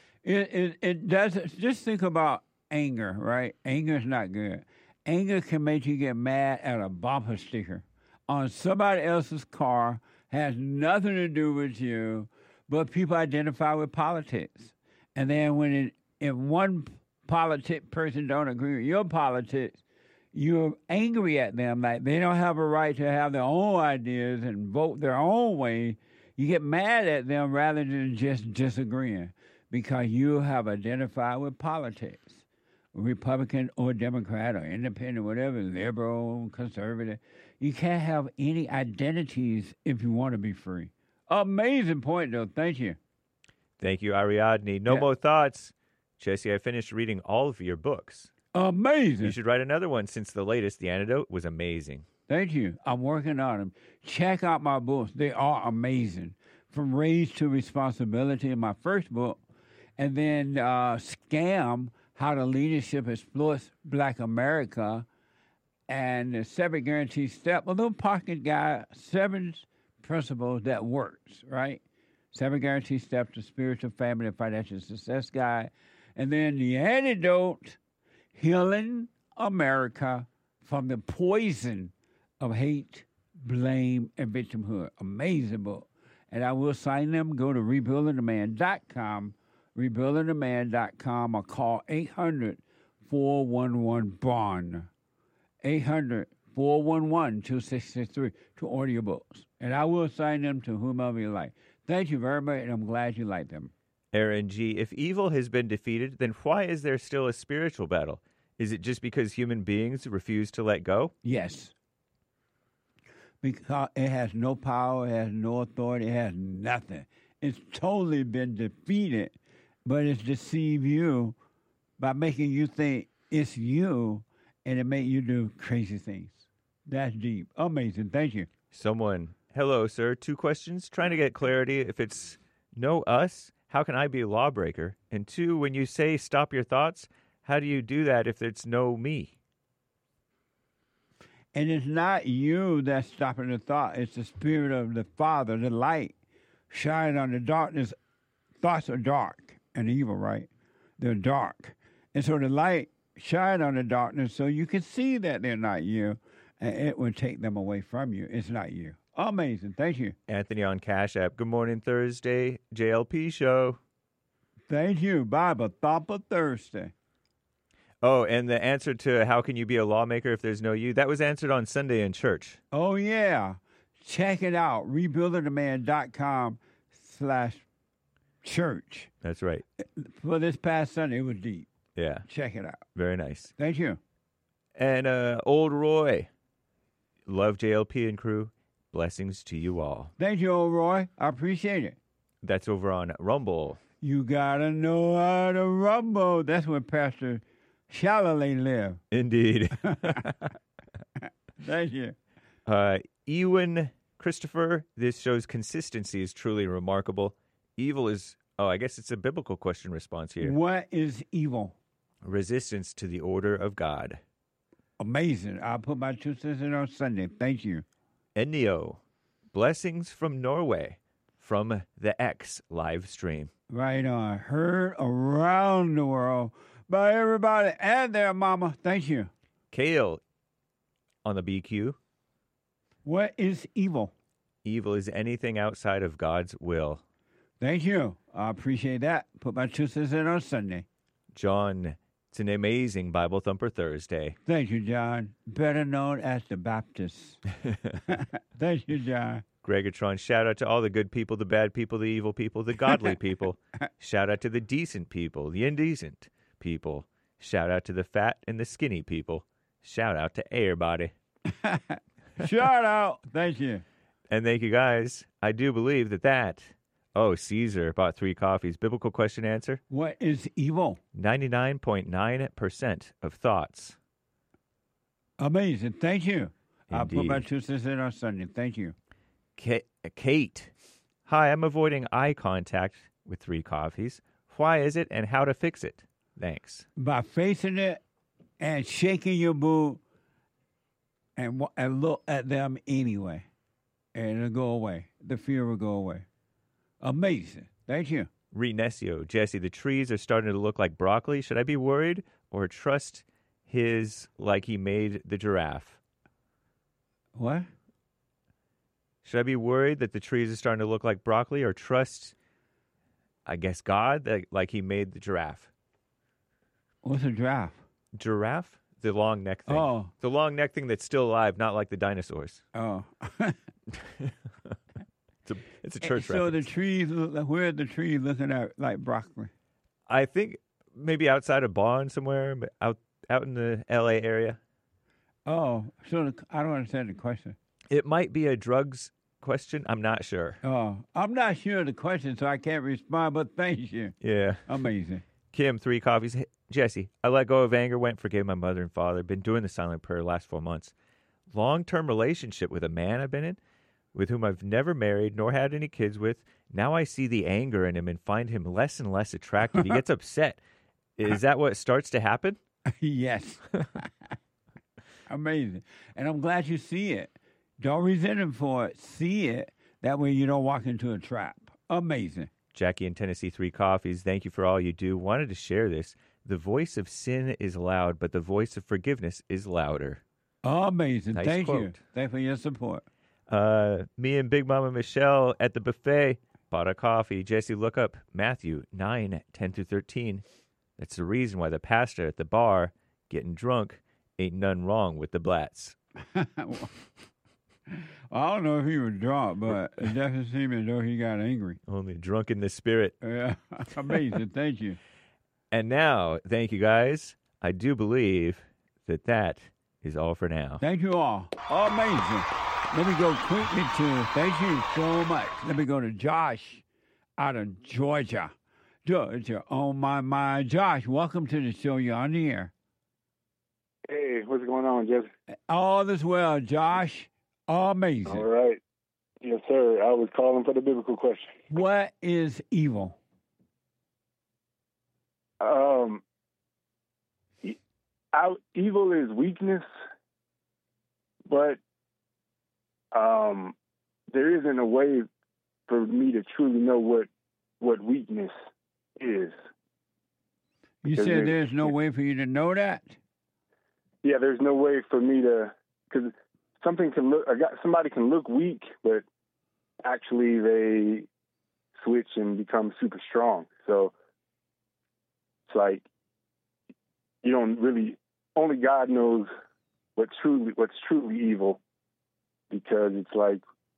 It does. Just think about anger, right? Anger is not good. Anger can make you get mad at a bumper sticker on somebody else's car, has nothing to do with you, but people identify with politics. And then if one person don't agree with your politics, you're angry at them, like they don't have a right to have their own ideas and vote their own way. You get mad at them rather than just disagreeing because you have identified with politics, Republican or Democrat or independent, whatever, liberal, conservative. You can't have any identities if you want to be free. Amazing point, though. Thank you. Thank you, Ariadne. No more thoughts. Jesse, I finished reading all of your books. Amazing. You should write another one since the latest, The Antidote, was amazing. Thank you. I'm working on them. Check out my books. They are amazing. From Raised to Responsibility in my first book, and then Scam, How the Leadership Exploits Black America, and the 7 Guaranteed Step, a little pocket guide, 7 principles that works, right? 7 Guaranteed Steps to Spiritual, Family, and Financial Success Guide. And then The Antidote, Healing America from the Poison of Hate, Blame, and Victimhood. Amazing book. And I will sign them. Go to rebuildingtheman.com, rebuildingtheman.com, or call 800-411-BOND, 800-411-2663 to order your books. And I will sign them to whomever you like. Thank you very much, and I'm glad you like them. Aaron G., if evil has been defeated, then why is there still a spiritual battle? Is it just because human beings refuse to let go? Yes. Because it has no power, it has no authority, it has nothing. It's totally been defeated, but it's deceived you by making you think it's you, and it make you do crazy things. That's deep. Amazing. Thank you. Someone, hello, sir. 2 questions. Trying to get clarity. If it's no us, how can I be a lawbreaker? And 2, when you say stop your thoughts, how do you do that if it's no me? And it's not you that's stopping the thought. It's the Spirit of the Father, the light, shining on the darkness. Thoughts are dark and evil, right? They're dark. And so the light shine on the darkness so you can see that they're not you, and it will take them away from you. It's not you. Amazing. Thank you. Anthony on Cash App. Good morning, Thursday. JLP show. Thank you. Bible Thought for Thursday. Oh, and the answer to how can you be a lawmaker if there's no you, that was answered on Sunday in church. Oh, yeah. Check it out. rebuildingtheman.com/church. That's right. For this past Sunday, it was deep. Yeah. Check it out. Very nice. Thank you. And Old Roy. Love JLP and crew. Blessings to you all. Thank you, Old Roy. I appreciate it. That's over on Rumble. You gotta know how to rumble. That's where Pastor Chalalet live. Indeed. Thank you. Ewan Christopher, this show's consistency is truly remarkable. Evil is Oh, I guess it's a biblical question response here. What is evil? Resistance to the order of God. Amazing. I'll put my 2 cents in on Sunday. Thank you. Ennio, blessings from Norway, from the X live stream. Right on. Heard around the world by everybody and their mama. Thank you. Kale on the BQ. What is evil? Evil is anything outside of God's will. Thank you. I appreciate that. Put my 2 cents in on Sunday. John, it's an amazing Bible Thumper Thursday. Thank you, John. Better known as the Baptist. Thank you, John. Gregatron, shout out to all the good people, the bad people, the evil people, the godly people. Shout out to the decent people, the indecent people. Shout out to the fat and the skinny people. Shout out to everybody. Shout out. Thank you. And thank you, guys. I do believe that. Oh, Caesar bought 3 coffees. Biblical question answer. What is evil? 99.9% of thoughts. Amazing. Thank you. I'll put my Indeed. 2 cents in on Sunday. Thank you. Kate. Hi, I'm avoiding eye contact with 3 coffees. Why is it and how to fix it? Thanks. By facing it and shaking your boo and look at them anyway. And it'll go away. The fear will go away. Amazing. Thank you. Renesio. Jesse, the trees are starting to look like broccoli. Should I be worried or trust his like he made the giraffe? What? Should I be worried that the trees are starting to look like broccoli or trust, I guess, God that like he made the giraffe? What's a giraffe? Giraffe? The long neck thing. Oh. The long neck thing that's still alive, not like the dinosaurs. Oh. It's a church So reference. the trees, where are the trees looking at like broccoli? I think maybe outside of Bonn somewhere, but out in the L.A. area. Oh, so I don't understand the question. It might be a drugs question. I'm not sure. Oh, I'm not sure of the question, so I can't respond, but thank you. Yeah. Amazing. Kim, 3 coffees. Hey, Jesse, I let go of anger, went and forgave my mother and father. Been doing the silent prayer the last 4 months. Long-term relationship with a man I've been in, with whom I've never married nor had any kids with. Now I see the anger in him and find him less and less attractive. He gets upset. Is that what starts to happen? Yes. Amazing. And I'm glad you see it. Don't resent him for it. See it. That way you don't walk into a trap. Amazing. Jackie in Tennessee, 3 coffees. Thank you for all you do. Wanted to share this. The voice of sin is loud, but the voice of forgiveness is louder. Amazing. Nice Thank you. quote. Thank you for your support. Me and Big Mama Michelle at the buffet bought a coffee. Jesse, look up Matthew 9:10-13. That's the reason why the pastor at the bar getting drunk ain't none wrong with the blats. I don't know if he was drunk, but it definitely seemed as though he got angry. Only drunk in the spirit. Yeah. Amazing. Thank you. And now, thank you guys. I do believe that is all for now. Thank you all. Amazing. Let me go quickly to, thank you so much. Let me go to Josh out of Georgia. Georgia, on my mind. Josh, welcome to the show. You're on the air. Hey, what's going on, Jesse? All is well, Josh. Amazing. All right. Yes, sir. I was calling for the biblical question. What is evil? Evil is weakness, but there isn't a way for me to truly know what weakness is. You said there's no way for you to know that? Yeah, there's no way for me to, because somebody can look weak, but actually they switch and become super strong. So it's like you don't really, only God knows what's truly evil, because it's like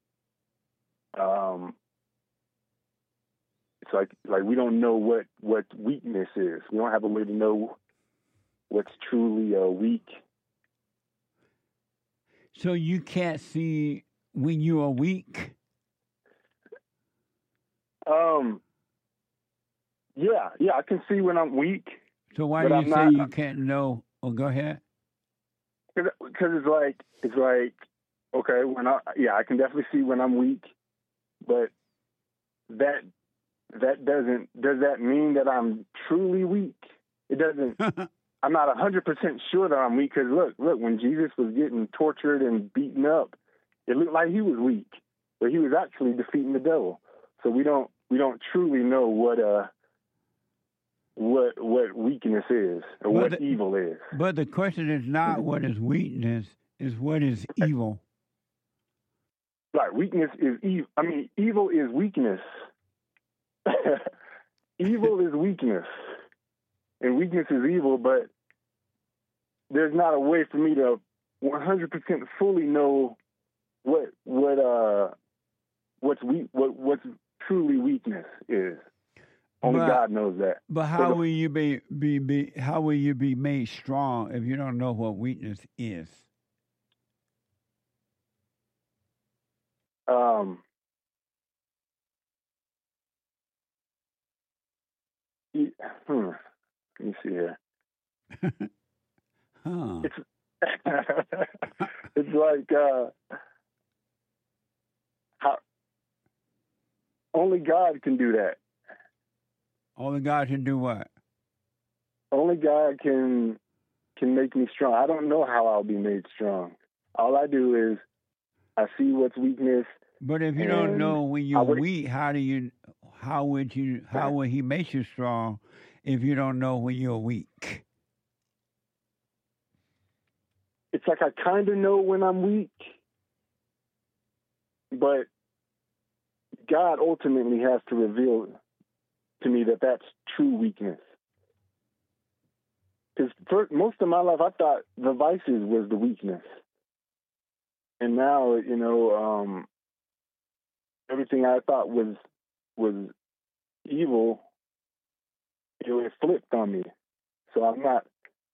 we don't know what weakness is. We don't have a way to know what's truly weak. So you can't see when you are weak? Yeah, I can see when I'm weak. So why do you say you can't know? Oh, go ahead. Because it's like, okay, I can definitely see when I'm weak, but that does that mean that I'm truly weak? It doesn't. I'm not 100% sure that I'm weak, because look, when Jesus was getting tortured and beaten up, it looked like he was weak, but he was actually defeating the devil. So we don't truly know what weakness is, or what evil is. But the question is not what is weakness, is what is evil. Right, weakness is evil. I mean, evil is weakness. Evil is weakness, and weakness is evil. But there's not a way for me to 100% fully know what's truly weakness is. Only God knows that. But how will you how will you be made strong if you don't know what weakness is? Let me see here. It's it's like how only God can do that. Only God can do what? Only God can make me strong. I don't know how I'll be made strong. All I do is I see what's weakness. But if you don't know when you're weak, how will he make you strong if you don't know when you're weak? It's like I kind of know when I'm weak, but God ultimately has to reveal to me that that's true weakness. Because for most of my life, I thought the vices was the weakness. And now, everything I thought was evil, it flipped on me. So I'm not.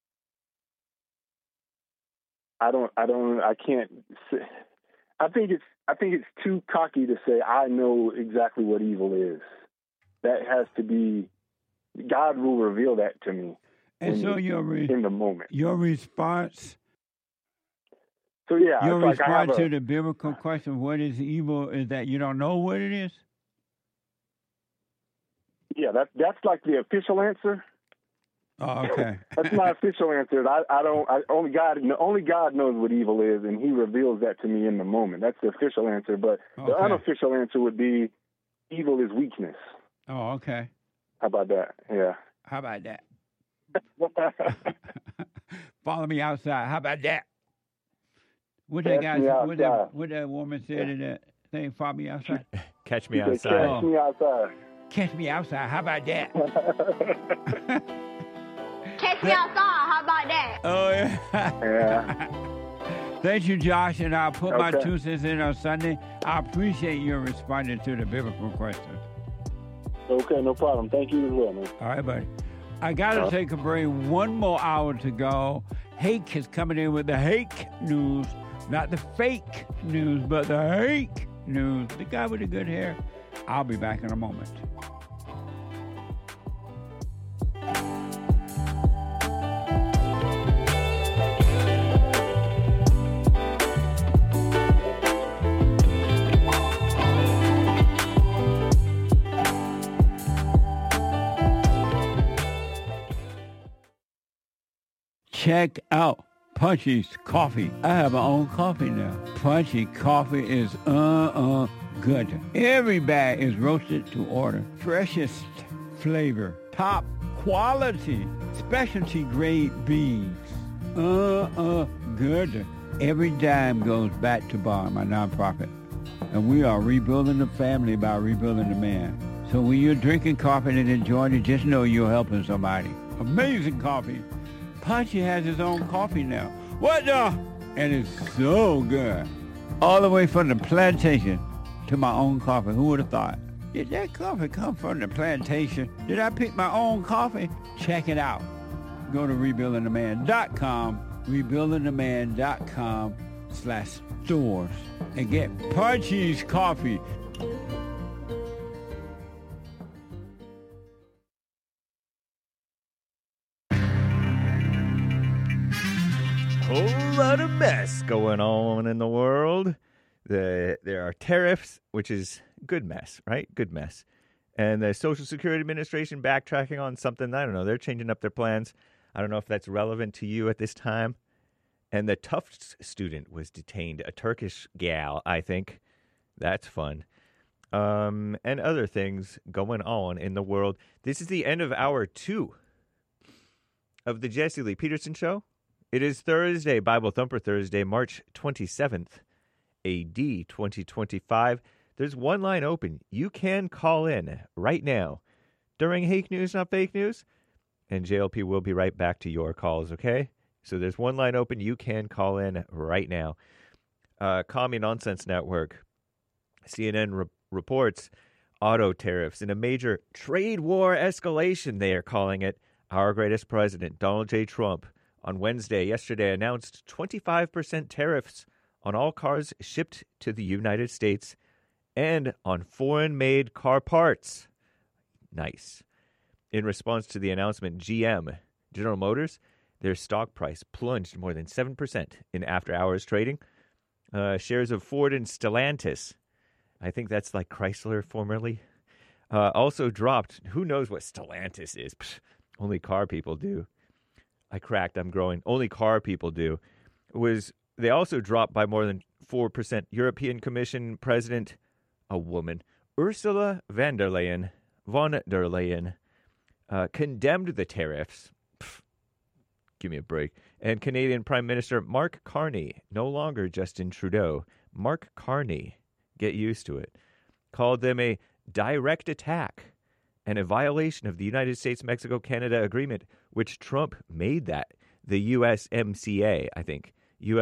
I can't say. I think it's too cocky to say I know exactly what evil is. That has to be. God will reveal that to me. And in the moment. Your response. So yeah, your response to the biblical question, "What is evil?" is that you don't know what it is. Yeah, that's like the official answer. Oh, okay. That's my official answer. Only God knows what evil is, and He reveals that to me in the moment. That's the official answer. But the unofficial answer would be, evil is weakness. Oh, okay. How about that? Yeah. How about that? Follow me outside. How about that? What that woman said in that thing? Follow me outside. Catch me outside. Catch me outside. Catch me outside. How about that? Catch me outside. How about that? Oh yeah. Yeah. Thank you, Josh, and I'll put my 2 cents in on Sunday. I appreciate you responding to the biblical question. Okay, no problem. Thank you as well, man. All right, buddy. I got to take a break. 1 more hour to go. Hake is coming in with the Hake news. Not the fake news, but the Hake news. The guy with the good hair. I'll be back in a moment. Check out Punchy's Coffee. I have my own coffee now. Punchy Coffee is good. Every bag is roasted to order. Freshest flavor. Top quality. Specialty grade beans. Good. Every dime goes back to Bar, my nonprofit. And we are rebuilding the family by rebuilding the man. So when you're drinking coffee and enjoying it, just know you're helping somebody. Amazing coffee. Punchy has his own coffee now. What the? And it's so good. All the way from the plantation to my own coffee. Who would have thought? Did that coffee come from the plantation? Did I pick my own coffee? Check it out. Go to rebuildingtheman.com, rebuildingtheman.com/stores, and get Punchy's Coffee. Whole lot of mess going on in the world. There are tariffs, which is good mess, right? Good mess. And the Social Security Administration backtracking on something. I don't know. They're changing up their plans. I don't know if that's relevant to you at this time. And the Tufts student was detained. A Turkish gal, I think. That's fun. And other things going on in the world. This is the end of hour 2 of the Jesse Lee Peterson Show. It is Thursday, Bible Thumper Thursday, March 27th, AD 2025. There's one line open. You can call in right now during Hake News, Not Fake News, and JLP will be right back to your calls, okay? So there's one line open. You can call in right now. Commie Nonsense Network, CNN reports auto tariffs in a major trade war escalation, they are calling it. Our greatest president, Donald J. Trump, on yesterday, announced 25% tariffs on all cars shipped to the United States and on foreign-made car parts. Nice. In response to the announcement, GM, General Motors, their stock price plunged more than 7% in after-hours trading. Shares of Ford and Stellantis, I think that's like Chrysler formerly, also dropped. Who knows what Stellantis is? Psh, only car people do. I'm growing. Only car people do. They also dropped by more than 4%. European Commission President, a woman, Ursula von der Leyen, condemned the tariffs. Pff, give me a break. And Canadian Prime Minister Mark Carney, no longer Justin Trudeau, Mark Carney, get used to it, called them a direct attack and a violation of the United States-Mexico-Canada agreement, which Trump made that, the USMCA, I think,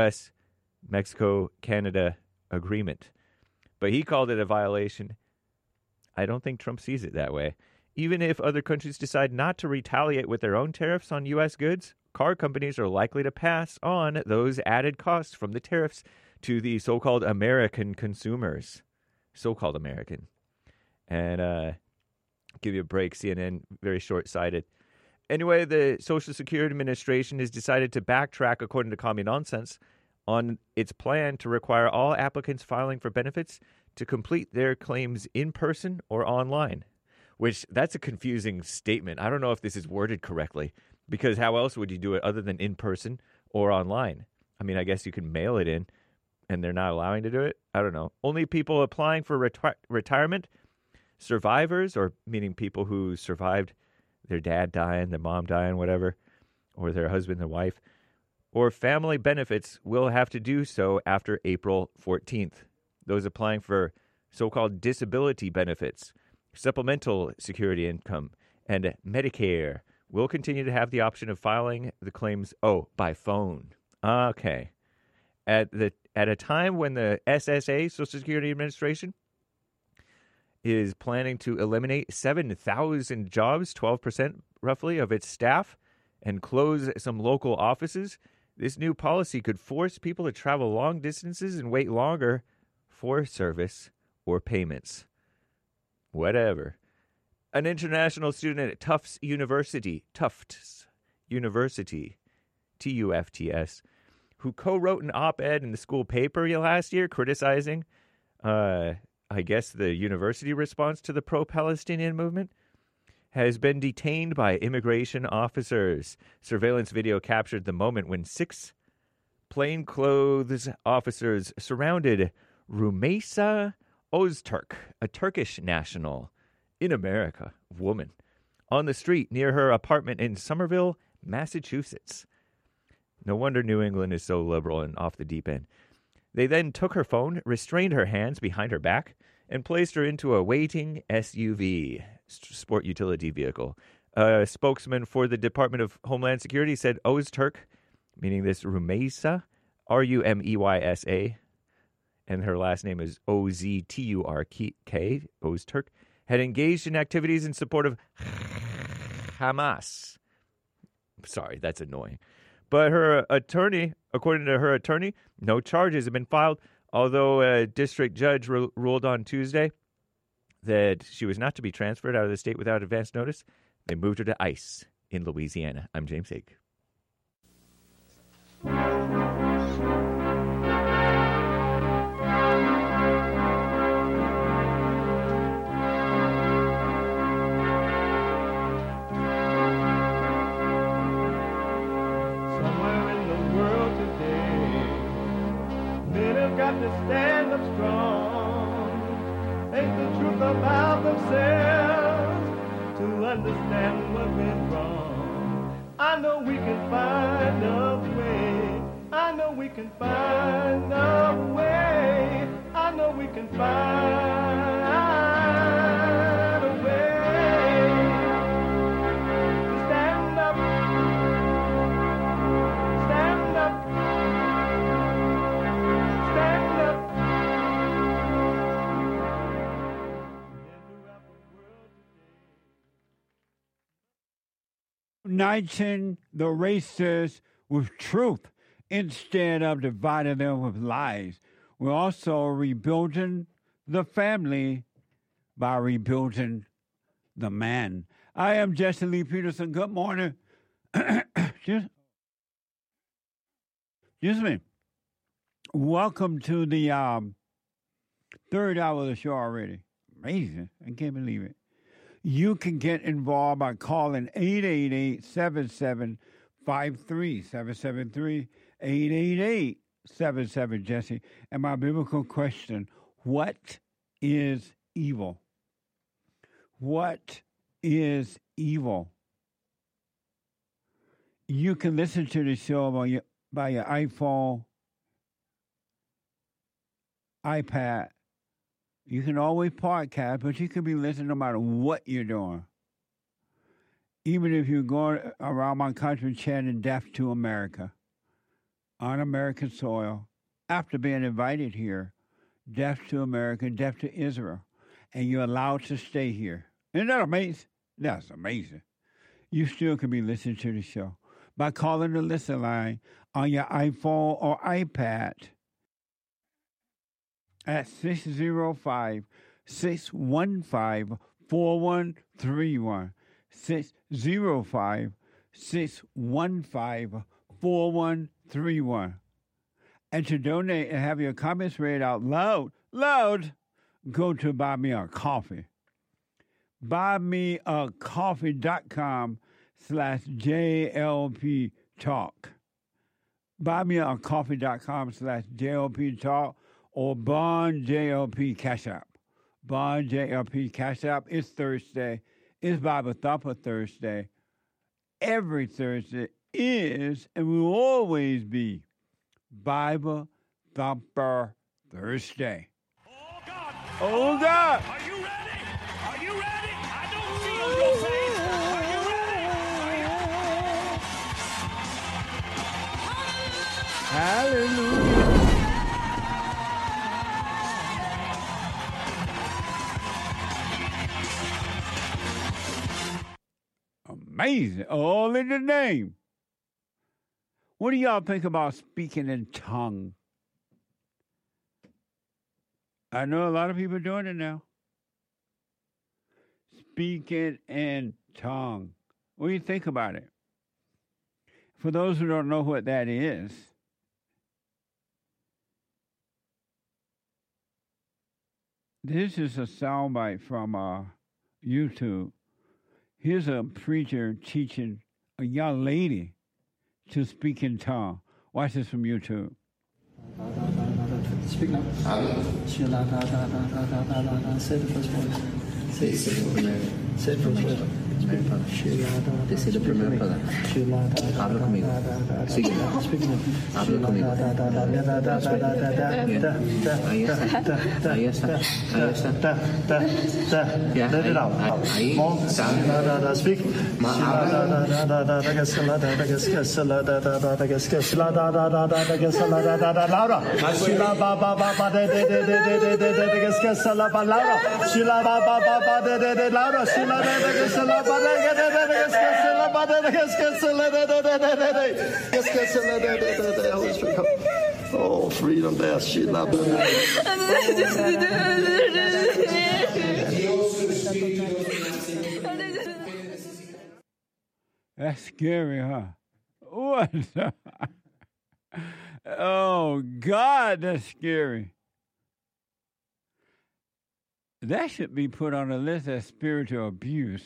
U.S.-Mexico-Canada agreement. But he called it a violation. I don't think Trump sees it that way. Even if other countries decide not to retaliate with their own tariffs on U.S. goods, car companies are likely to pass on those added costs from the tariffs to the so-called American consumers. So-called American. And give you a break, CNN, very short-sighted. Anyway, the Social Security Administration has decided to backtrack, according to Commie Nonsense, on its plan to require all applicants filing for benefits to complete their claims in person or online, which that's a confusing statement. I don't know if this is worded correctly, because how else would you do it other than in person or online? I mean, I guess you can mail it in, and they're not allowing to do it. I don't know. Only people applying for retirement, survivors, or meaning people who survived their dad dying, their mom dying, whatever, or their husband, their wife, or family benefits will have to do so after April 14th. Those applying for so-called disability benefits, supplemental security income, and Medicare will continue to have the option of filing the claims, by phone. Okay. At a time when the SSA, Social Security Administration, is planning to eliminate 7,000 jobs, 12% roughly of its staff, and close some local offices, this new policy could force people to travel long distances and wait longer for service or payments. Whatever. An international student at Tufts University, Tufts, T-U-F-T-S, who co-wrote an op-ed in the school paper last year criticizing, I guess, the university response to the pro-Palestinian movement, has been detained by immigration officers. Surveillance video captured the moment when 6 plainclothes officers surrounded Rumeysa Öztürk, a Turkish national in America, woman, on the street near her apartment in Somerville, Massachusetts. No wonder New England is so liberal and off the deep end. They then took her phone, restrained her hands behind her back, and placed her into a waiting SUV, sport utility vehicle. A spokesman for the Department of Homeland Security said Öztürk, meaning this Rumeysa, R-U-M-E-Y-S-A, and her last name is O-Z-T-U-R-K, Öztürk, had engaged in activities in support of Hamas. Sorry, that's annoying. But her attorney, according to her attorney, no charges have been filed, although a district judge ruled on Tuesday that she was not to be transferred out of the state without advance notice. They moved her to ICE in Louisiana. I'm James Hake. have to stand up strong, face the truth about themselves, to understand what went wrong. I know we can find a way. I know we can find a way. I know we can find a way to stand up, stand up, stand up. 19 the racist with truth instead of dividing them with lies. We're also rebuilding the family by rebuilding the man. I am Jesse Lee Peterson. Good morning. Excuse me. Welcome to the third hour of the show already. Amazing. I can't believe it. You can get involved by calling 888-7753, 773-888-77 Jesse. And my biblical question, what is evil? What is evil? You can listen to the show by your iPhone, iPad. You can always podcast, but you can be listening no matter what you're doing. Even if you're going around my country chanting death to America on American soil, after being invited here, death to America, death to Israel, and you're allowed to stay here. Isn't that amazing? That's amazing. You still can be listening to the show by calling the listen line on your iPhone or iPad at 605-615-4131. 605-615-4131. And to donate and have your comments read out loud, go to Buy Me a Coffee. BuyMeACoffee.com/JLP Talk. BuyMeACoffee.com/JLP Talk. Or Bond JLP Cash App. Bond JLP Cash App. It's Thursday. It's Bible Thumper Thursday. Every Thursday is and will always be Bible Thumper Thursday. Oh, God. Are you ready? Are you ready? I don't see on your face. Are you ready? Hallelujah. Amazing. All in the name. What do y'all think about speaking in tongue? I know a lot of people are doing it now. Speaking in tongue. What do you think about it? For those who don't know what that is, this is a soundbite from YouTube. Here's a preacher teaching a young lady to speak in tongue. Watch this from YouTube. Speak now. Say the first word. Say the first word. Decide el primer palabra. Habla conmigo. Sigue. Habla conmigo. Ahí está. Ahí está. Ahí está. Ya, ahí está. Speak. Oh, freedom there. That's scary, huh? What? Oh, God, that's scary. That should be put on a list as spiritual abuse.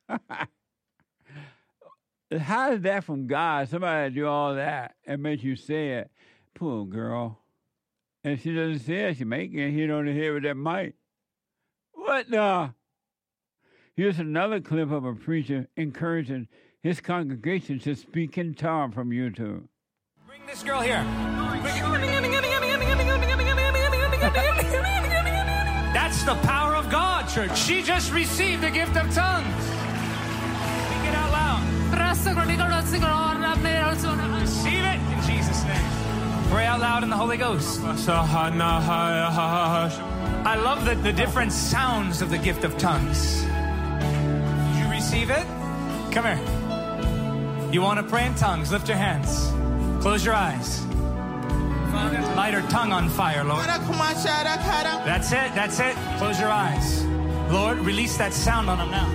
How is that from God? Somebody do all that and make you say it. Poor girl. And she doesn't say it. She making it hit on the head with that mic. What the? Here's another clip of a preacher encouraging his congregation to speak in tongues from YouTube. Bring this girl here. That's the power of God, church. She just received the gift of tongues. Speak it out loud. Receive it in Jesus' name. Pray out loud in the Holy Ghost. I love the different sounds of the gift of tongues. Did you receive it? Come here. You want to pray in tongues? Lift your hands. Close your eyes. Light her tongue on fire, Lord. That's it. That's it. Close your eyes. Lord, release that sound on them now.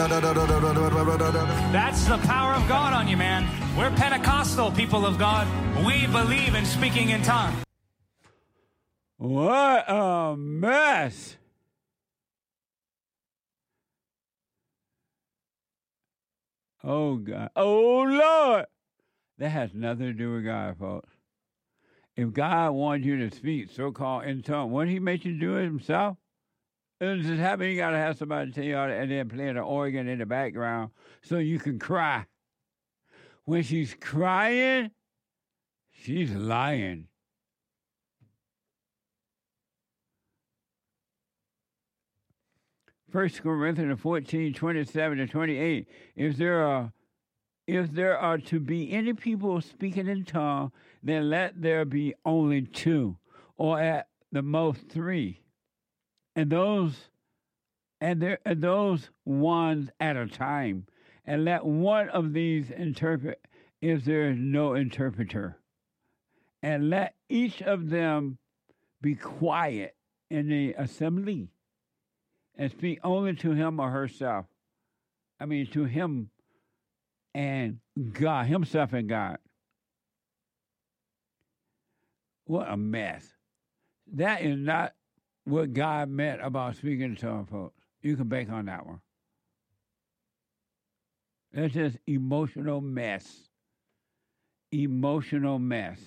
That's the power of God on you, man. We're Pentecostal people of God. We believe in speaking in tongues. What a mess. Oh, God. Oh, Lord. That has nothing to do with God, folks. If God wanted you to speak so-called in tongues, wouldn't he make you do it himself? It just happen you got to have somebody tell you all that and then play the organ in the background so you can cry. When she's crying, she's lying. First Corinthians 14:27-28. If there are to be any people speaking in tongues, then let there be only 2, or at the most 3. And those ones at a time. And let one of these interpret if there is no interpreter. And let each of them be quiet in the assembly and speak only to him or herself. I mean, to him and God, himself and God. What a mess. That is not what God meant about speaking in tongues, folks. You can bank on that one. That's just emotional mess. Emotional mess.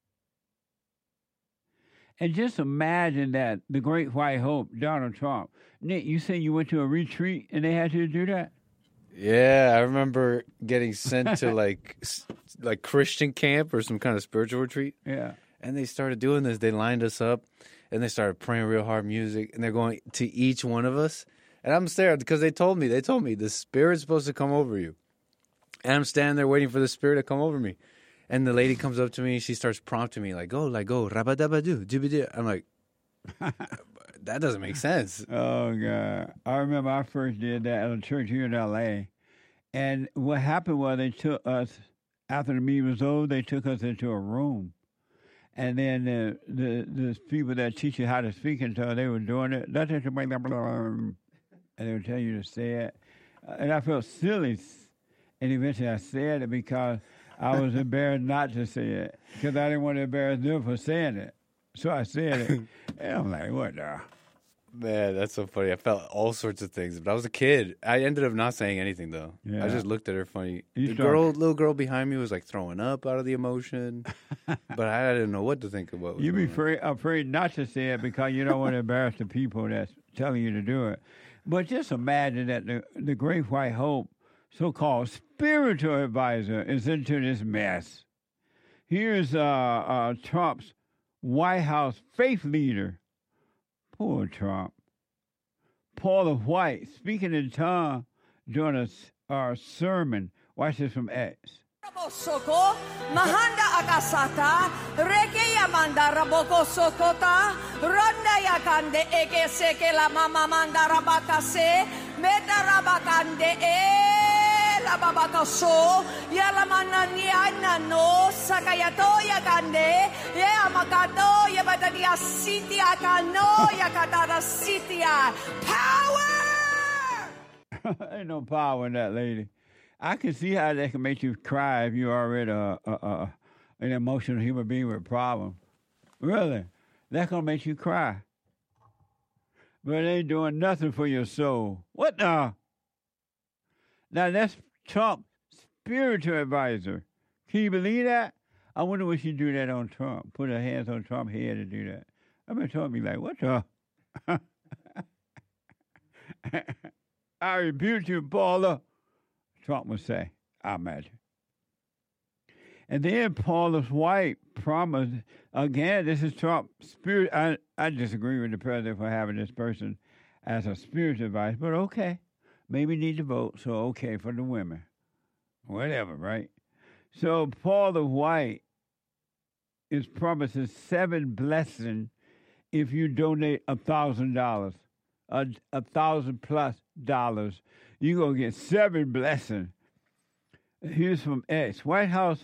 And just imagine that, the Great White Hope, Donald Trump. Nick, you said you went to a retreat and they had you to do that? Yeah, I remember getting sent to like Christian camp or some kind of spiritual retreat. Yeah. And they started doing this. They lined us up and they started playing real hard music and they're going to each one of us. And I'm staring because they told me the Spirit's supposed to come over you. And I'm standing there waiting for the Spirit to come over me. And the lady comes up to me and she starts prompting me like, go, rabadabadu, dibidi. I'm like, that doesn't make sense. Oh, God. I remember I first did that at a church here in L.A. And what happened was they took us, after the meeting was over, they took us into a room. And then the people that teach you how to speak in tongues, they were doing it. And they would tell you to say it. And I felt silly. And eventually I said it because I was embarrassed not to say it. Because I didn't want to embarrass them for saying it. So I said it. And I'm like, what the? Man, that's so funny. I felt all sorts of things. But I was a kid. I ended up not saying anything, though. Yeah. I just looked at her funny. The little girl behind me was like throwing up out of the emotion. But I didn't know what to think about. You be afraid not to say it because you don't want to embarrass the people that's telling you to do it. But just imagine that the Great White Hope, so-called spiritual advisor, is into this mess. Here's Trump's White House faith leader. Poor Trump. Paula White, speaking in tongues during our sermon. Watch this from X. Soko, Mahanda Akasata, Reke Yamanda Raboko Sokota, Ronda Yakande Eke Seke La Mama Manda Rabakase, Meta Rabakande La Babakaso, Yalamana Niana no, Sakayato Yakande, Yamakato, Yabatadia City Akano, Yakatara City. Power! Ain't no power in that lady. I can see how that can make you cry if you're already an emotional human being with a problem. Really. That's going to make you cry. But it ain't doing nothing for your soul. What the? Now, that's Trump's spiritual advisor. Can you believe that? I wonder when she do that on Trump. Put her hands on Trump's head and do that. I bet Trump be like, what the? I rebuke you, Paula. Trump would say, I imagine. And then Paula's wife promised, again, this is Trump's spirit. I disagree with the president for having this person as a spiritual advice, but okay. Maybe need to vote, so okay for the women. Whatever, right? So Paula White is promising 7 blessings if you donate $1,000, $1,000+ you're gonna get 7 blessings. Here's from X. White House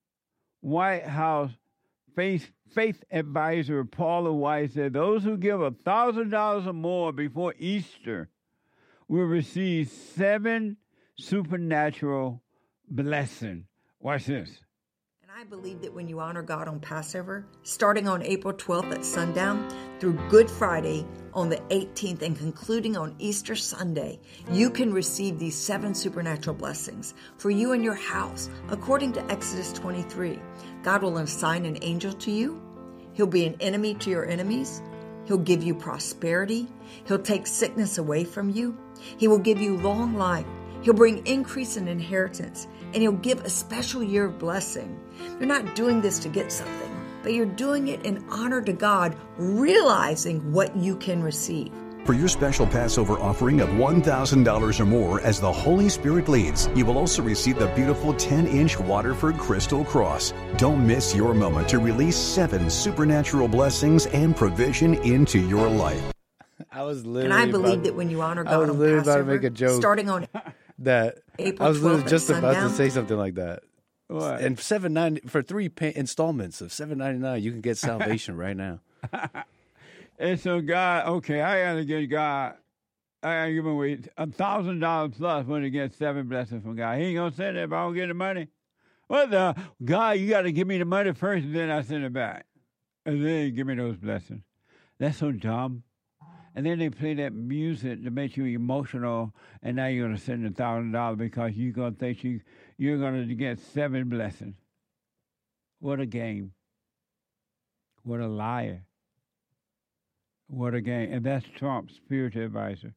faith advisor Paula White said those who give $1,000 or more before Easter will receive 7 supernatural blessings. Watch this. And I believe that when you honor God on Passover, starting on April 12th at sundown through Good Friday on the 18th and concluding on Easter Sunday, you can receive these 7 supernatural blessings for you and your house. According to Exodus 23, God will assign an angel to you. He'll be an enemy to your enemies. He'll give you prosperity. He'll take sickness away from you. He will give you long life. He'll bring increase in inheritance, and he'll give a special year of blessing. You're not doing this to get something, but you're doing it in honor to God, realizing what you can receive. For your special Passover offering of $1,000 or more as the Holy Spirit leads, you will also receive the beautiful 10-inch Waterford Crystal Cross. Don't miss your moment to release 7 supernatural blessings and provision into your life. I was literally And I believe that when you honor God on about to Passover, make a joke starting on that April I was literally 12th just at about to sundown. say something like that. What? And $7.90 for 3 installments of $7.99, you can get salvation right now. And so God, okay, I gotta give him away $1,000 plus when he gets 7 blessings from God. He ain't gonna send it if I don't get the money. What the God? You got to give me the money first, and then I send it back, and then give me those blessings. That's so dumb. And then they play that music to make you emotional, and now you're gonna send $1,000 because you're gonna think you're gonna get 7 blessings. What a game! What a liar! What a game. And that's Trump's spiritual advisor.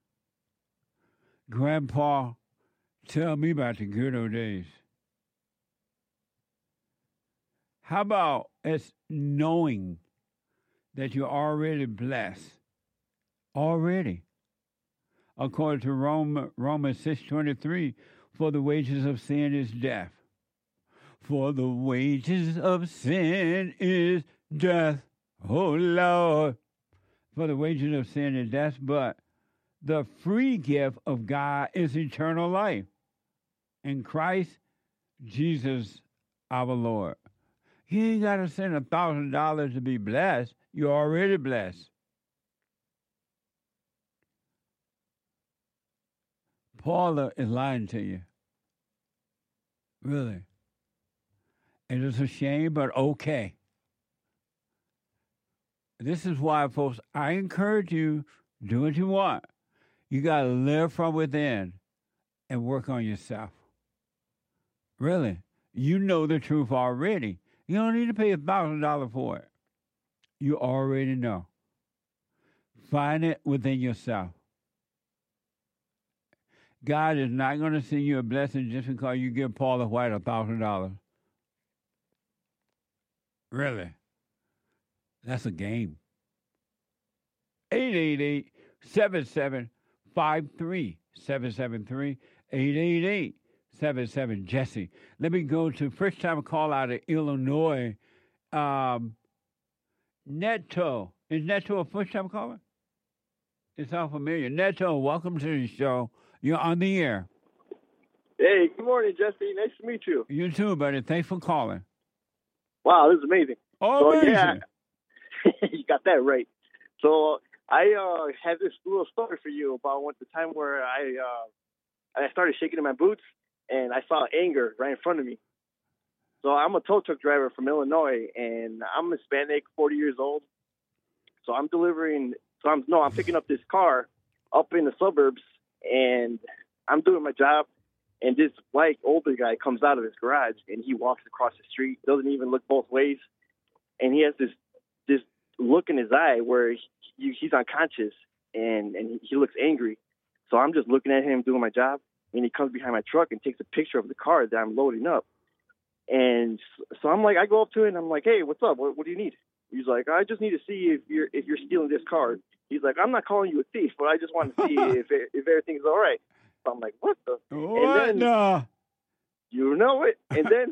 Grandpa, tell me about the good old days. How about it's knowing that you're already blessed? Already. According to Romans 6:23, for the wages of sin is death. For the wages of sin is death. Oh, Lord. For the wages of sin is death, but the free gift of God is eternal life in Christ Jesus our Lord. You ain't got to send $1,000 to be blessed. You're already blessed. Paula is lying to you. Really. It is a shame, but okay. This is why, folks, I encourage you, do what you want. You got to live from within and work on yourself. Really. You know the truth already. You don't need to pay $1,000 for it. You already know. Find it within yourself. God is not going to send you a blessing just because you give Paula White $1,000. Really. That's a game. 888-7753-773. 888-77-JESSE. Let me go to first time call out of Illinois. Neto. Is Neto a first time caller? It's all familiar. Neto, welcome to the show. You're on the air. Hey, good morning, Jesse. Nice to meet you. You too, buddy. Thanks for calling. Wow, this is amazing. Oh, so, amazing. Yeah, you got that right. So I had this little story for you about the time where I started shaking in my boots and I saw anger right in front of me. So I'm a tow truck driver from Illinois and I'm Hispanic, 40 years old. So I'm picking up this car up in the suburbs and I'm doing my job and this white older guy comes out of his garage, and he walks across the street, doesn't even look both ways, and he has this look in his eye where he's unconscious, and he looks angry. So I'm just looking at him doing my job, and he comes behind my truck and takes a picture of the car that I'm loading up. And so I'm like, I go up to it, and I'm like, hey, what's up? What do you need? He's like, I just need to see if you're stealing this car. He's like, I'm not calling you a thief, but I just want to see if everything's all right. So I'm like, what the? What? And then, you know it. And then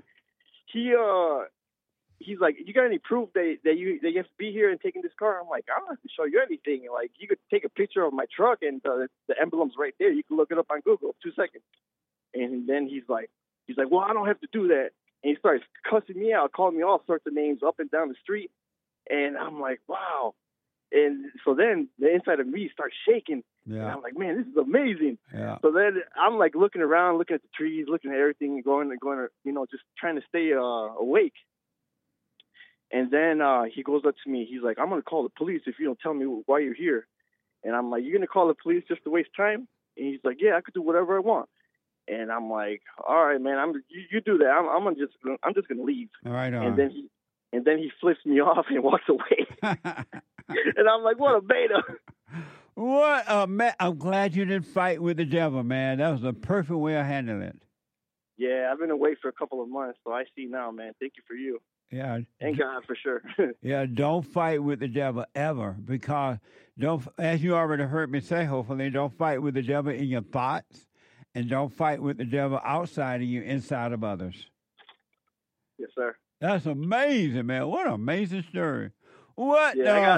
he's like, you got any proof that you have to be here and taking this car? I'm like, I don't have to show you anything. Like, you could take a picture of my truck, and the emblem's right there. You can look it up on Google. 2 seconds. And then he's like, well, I don't have to do that. And he starts cussing me out, calling me all sorts of names up and down the street. And I'm like, wow. And so then the inside of me starts shaking. Yeah. And I'm like, man, this is amazing. Yeah. So then I'm like looking around, looking at the trees, looking at everything, going, just trying to stay awake. And then he goes up to me. He's like, I'm going to call the police if you don't tell me why you're here. And I'm like, you're going to call the police just to waste time? And he's like, yeah, I could do whatever I want. And I'm like, all right, man, you do that. I'm just going to leave. All right. And then he flips me off and walks away. And I'm like, what a beta. What a man. I'm glad you didn't fight with the devil, man. That was the perfect way of handling it. Yeah, I've been away for a couple of months, so I see now, man. Thank you for you. Yeah. Thank God for sure. Yeah, don't fight with the devil ever, because as you already heard me say, hopefully, don't fight with the devil in your thoughts, and don't fight with the devil outside of you, inside of others. Yes, sir. That's amazing, man. What an amazing story. What? Yeah,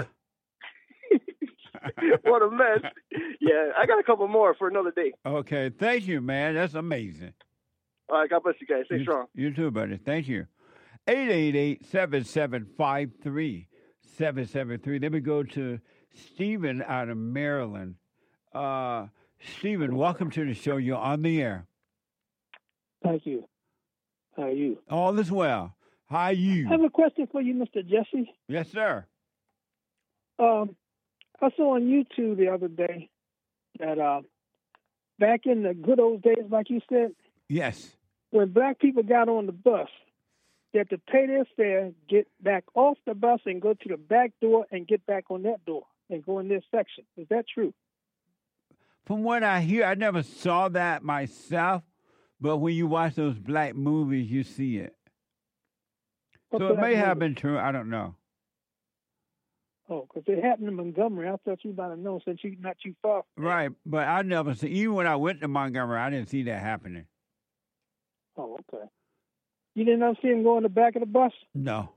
what a mess. Yeah, I got a couple more for another day. Okay, thank you, man. That's amazing. All right, God bless you guys. Stay strong. You too, buddy. Thank you. 888-7753-773. Then we go to Stephen out of Maryland. Stephen, welcome to the show. You're on the air. Thank you. How are you? All is well. How are you? I have a question for you, Mr. Jesse. Yes, sir. I saw on YouTube the other day that back in the good old days, like you said, yes, when black people got on the bus, they had to pay their fare, get back off the bus, and go to the back door and get back on that door and go in this section. Is that true? From what I hear, I never saw that myself, but when you watch those black movies, you see it. So it may have been true. I don't know. Oh, because it happened in Montgomery. I thought you might have known since you're not too far. Right, but I never see. Even when I went to Montgomery, I didn't see that happening. Oh, okay. You didn't ever see him go in the back of the bus? No.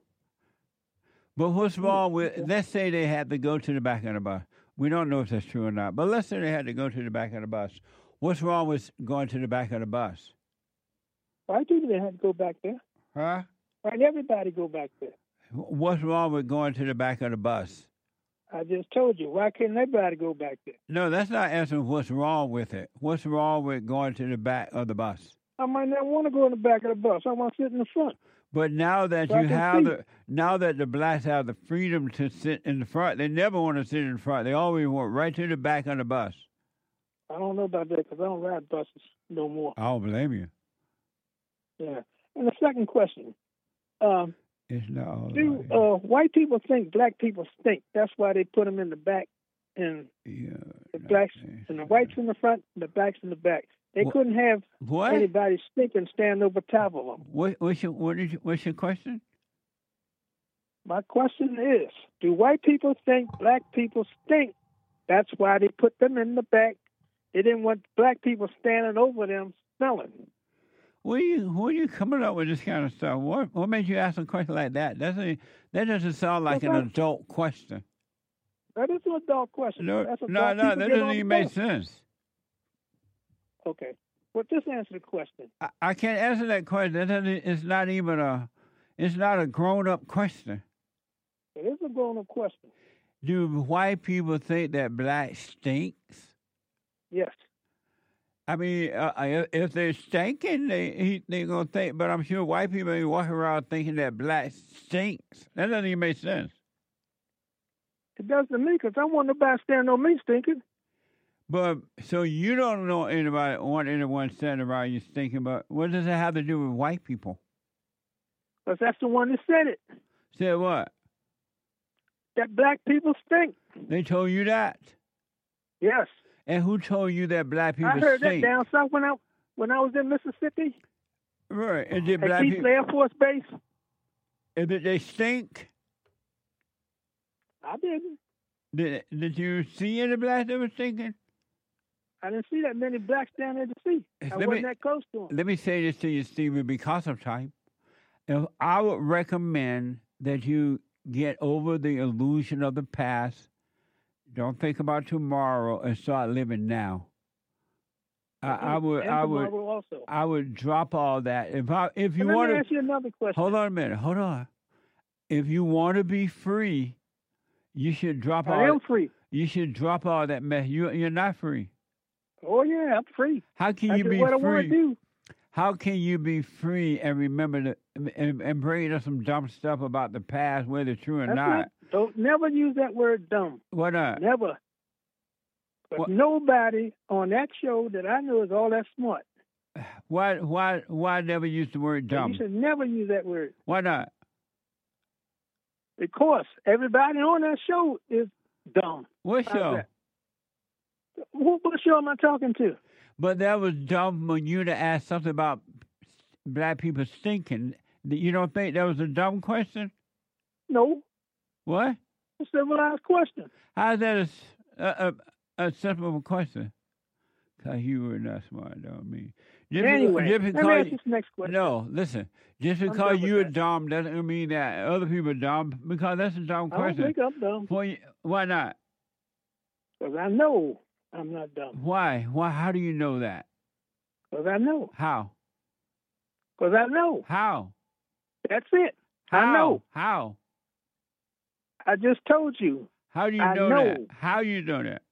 But what's wrong with? Let's say they had to go to the back of the bus. We don't know if that's true or not. But let's say they had to go to the back of the bus. What's wrong with going to the back of the bus? Why do they have to go back there? Huh? Why did everybody go back there? What's wrong with going to the back of the bus? I just told you. Why couldn't everybody go back there? No, that's not answering what's wrong with it. What's wrong with going to the back of the bus? I might not want to go in the back of the bus. I want to sit in the front. But now that So I you can have see. now that the blacks have the freedom to sit in the front, they never want to sit in the front. They always want right to the back of the bus. I don't know about that because I don't ride buses no more. I don't blame you. Yeah. And the second question. It's not all Do white people think black people stink? That's why they put them in the back, and the blacks and the whites in the front, and the blacks in the back. They couldn't have anybody stinking stand over top of them. What's your question? My question is, do white people think black people stink? That's why they put them in the back. They didn't want black people standing over them smelling. Where are you coming up with this kind of stuff? What made you ask a question like that? That doesn't sound like an adult question. That is an adult question. No, That's no, that doesn't even make sense. Okay. Well, just answer the question. I can't answer that question. It's not a grown-up question. It is a grown-up question. Do white people think that black stinks? Yes. I mean, if they're stinking, they're going to think, but I'm sure white people ain't walking around thinking that black stinks. That doesn't even make sense. It does to me because I want nobody standing on me stinking. But so you don't know want anyone standing around you thinking about what does it have to do with white people? Because that's the one that said it. Said what? That black people stink. They told you that? Yes. And who told you that black people I heard stink? that down south when I was in Mississippi. Right. And did at black Keith people Air Force Base? Did they stink? I didn't. Did you see any blacks that were stinking? I didn't see that many blacks down there to see. I wasn't that close to them. Let me say this to you, Stephen, because of time. If I would recommend that you get over the illusion of the past, don't think about tomorrow, and start living now. I would drop all that. If you want to ask you another question. Hold on a minute. Hold on. If you want to be free, you should drop all. I am free. You should drop all that mess. You're not free. Oh yeah, I'm free. How can you be free? I want to do. How can you be free and remember and bring up some dumb stuff about the past, whether true or not? Don't never use that word dumb. Why not? Never. But nobody on that show that I know is all that smart. Why never use the word dumb? You should never use that word. Why not? Because everybody on that show is dumb. What show? What show am I talking to? But that was dumb when you to ask something about black people stinking. You don't think that was a dumb question? No. What? It's a civilized question. How is that a simple question? Because you were not smart, don't mean. Anyway, let me ask this next question. No, listen. Just because you're dumb doesn't mean that other people are dumb, because that's a dumb question. I don't think I'm dumb. Why not? Because I know I'm not dumb. Why? How do you know that? Because I know. How? Because I know. How? That's it. How? I know. How? I just told you. How do you know that? How you know that?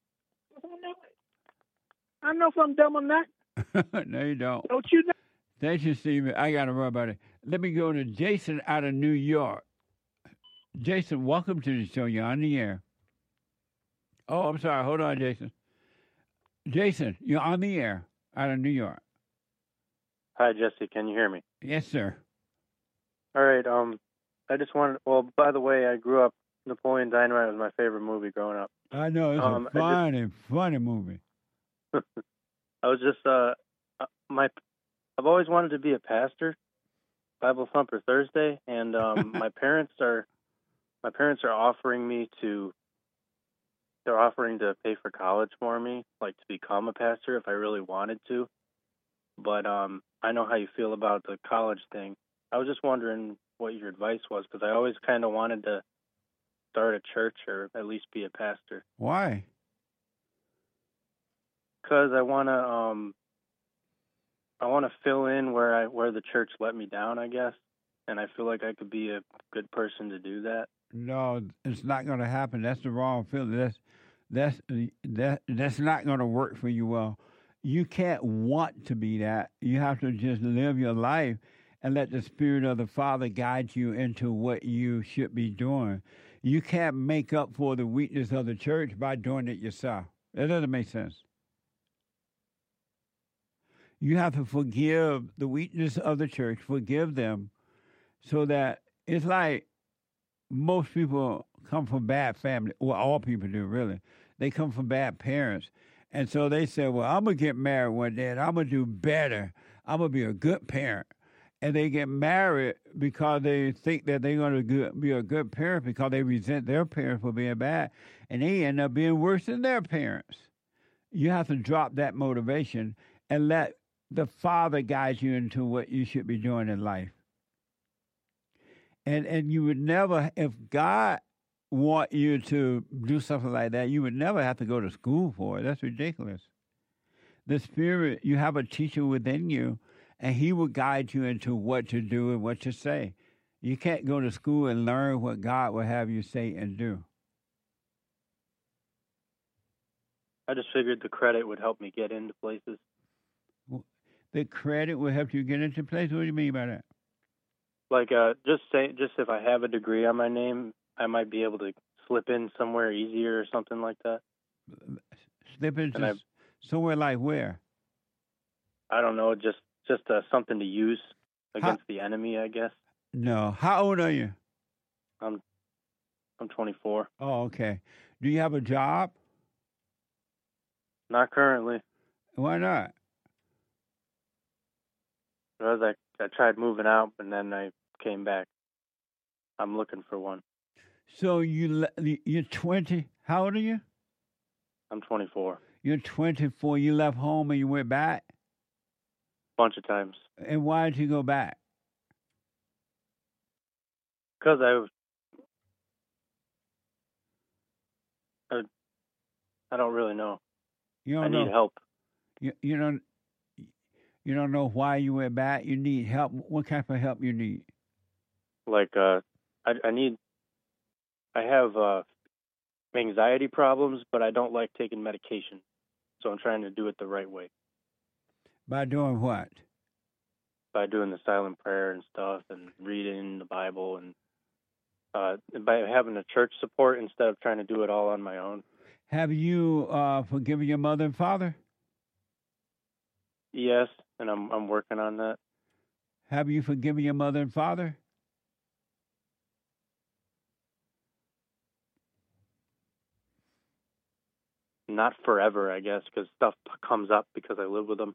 I know if I'm dumb or not. No, you don't. Don't you know? Thank you, Stephen. I got to run about it. Let me go to Jason out of New York. Jason, welcome to the show. You're on the air. Oh, I'm sorry. Hold on, Jason. Jason, you're on the air out of New York. Hi, Jesse. Can you hear me? Yes, sir. All right. I just wanted. Well, by the way, I grew up. Napoleon Dynamite was my favorite movie growing up. I know it's a funny movie. I was just I've always wanted to be a pastor, Bible Thumper Thursday, and my parents are offering me to. They're offering to pay for college for me, like to become a pastor if I really wanted to. But I know how you feel about the college thing. I was just wondering what your advice was, because I always kind of wanted to start a church or at least be a pastor. Why? Because I want to fill in where the church let me down, I guess, and I feel like I could be a good person to do that. No, it's not going to happen. That's the wrong feeling. That's not going to work for you well. You can't want to be that. You have to just live your life and let the Spirit of the Father guide you into what you should be doing. You can't make up for the weakness of the church by doing it yourself. That doesn't make sense. You have to forgive the weakness of the church, forgive them, so that it's like most people come from bad family. Well, all people do, really. They come from bad parents. And so they say, well, I'm going to get married one day, and I'm going to do better. I'm going to be a good parent. And they get married because they think that they're going to be a good parent because they resent their parents for being bad. And they end up being worse than their parents. You have to drop that motivation and let the Father guide you into what you should be doing in life. And you would never, if God want you to do something like that, you would never have to go to school for it. That's ridiculous. The Spirit, you have a teacher within you, and He will guide you into what to do and what to say. You can't go to school and learn what God will have you say and do. I just figured the credit would help me get into places. The credit will help you get into places? What do you mean by that? Like, just if I have a degree on my name, I might be able to slip in somewhere easier or something like that. Slip into somewhere like where? I don't know, just something to use against the enemy, I guess. No. How old are you? I'm 24. Oh, okay. Do you have a job? Not currently. Why not? Because I tried moving out, and then I came back. I'm looking for one. So you're 20. How old are you? I'm 24. You're 24. You left home and you went back? Bunch of times. And why did you go back? Because I don't really know. I need help. You don't know why you went back? You need help. What type of help you need? Like I have anxiety problems, but I don't like taking medication. So I'm trying to do it the right way. By doing what? By doing the silent prayer and stuff, and reading the Bible, and by having a church support instead of trying to do it all on my own. Have you forgiven your mother and father? Yes, and I'm working on that. Have you forgiven your mother and father? Not forever, I guess, because stuff comes up because I live with them.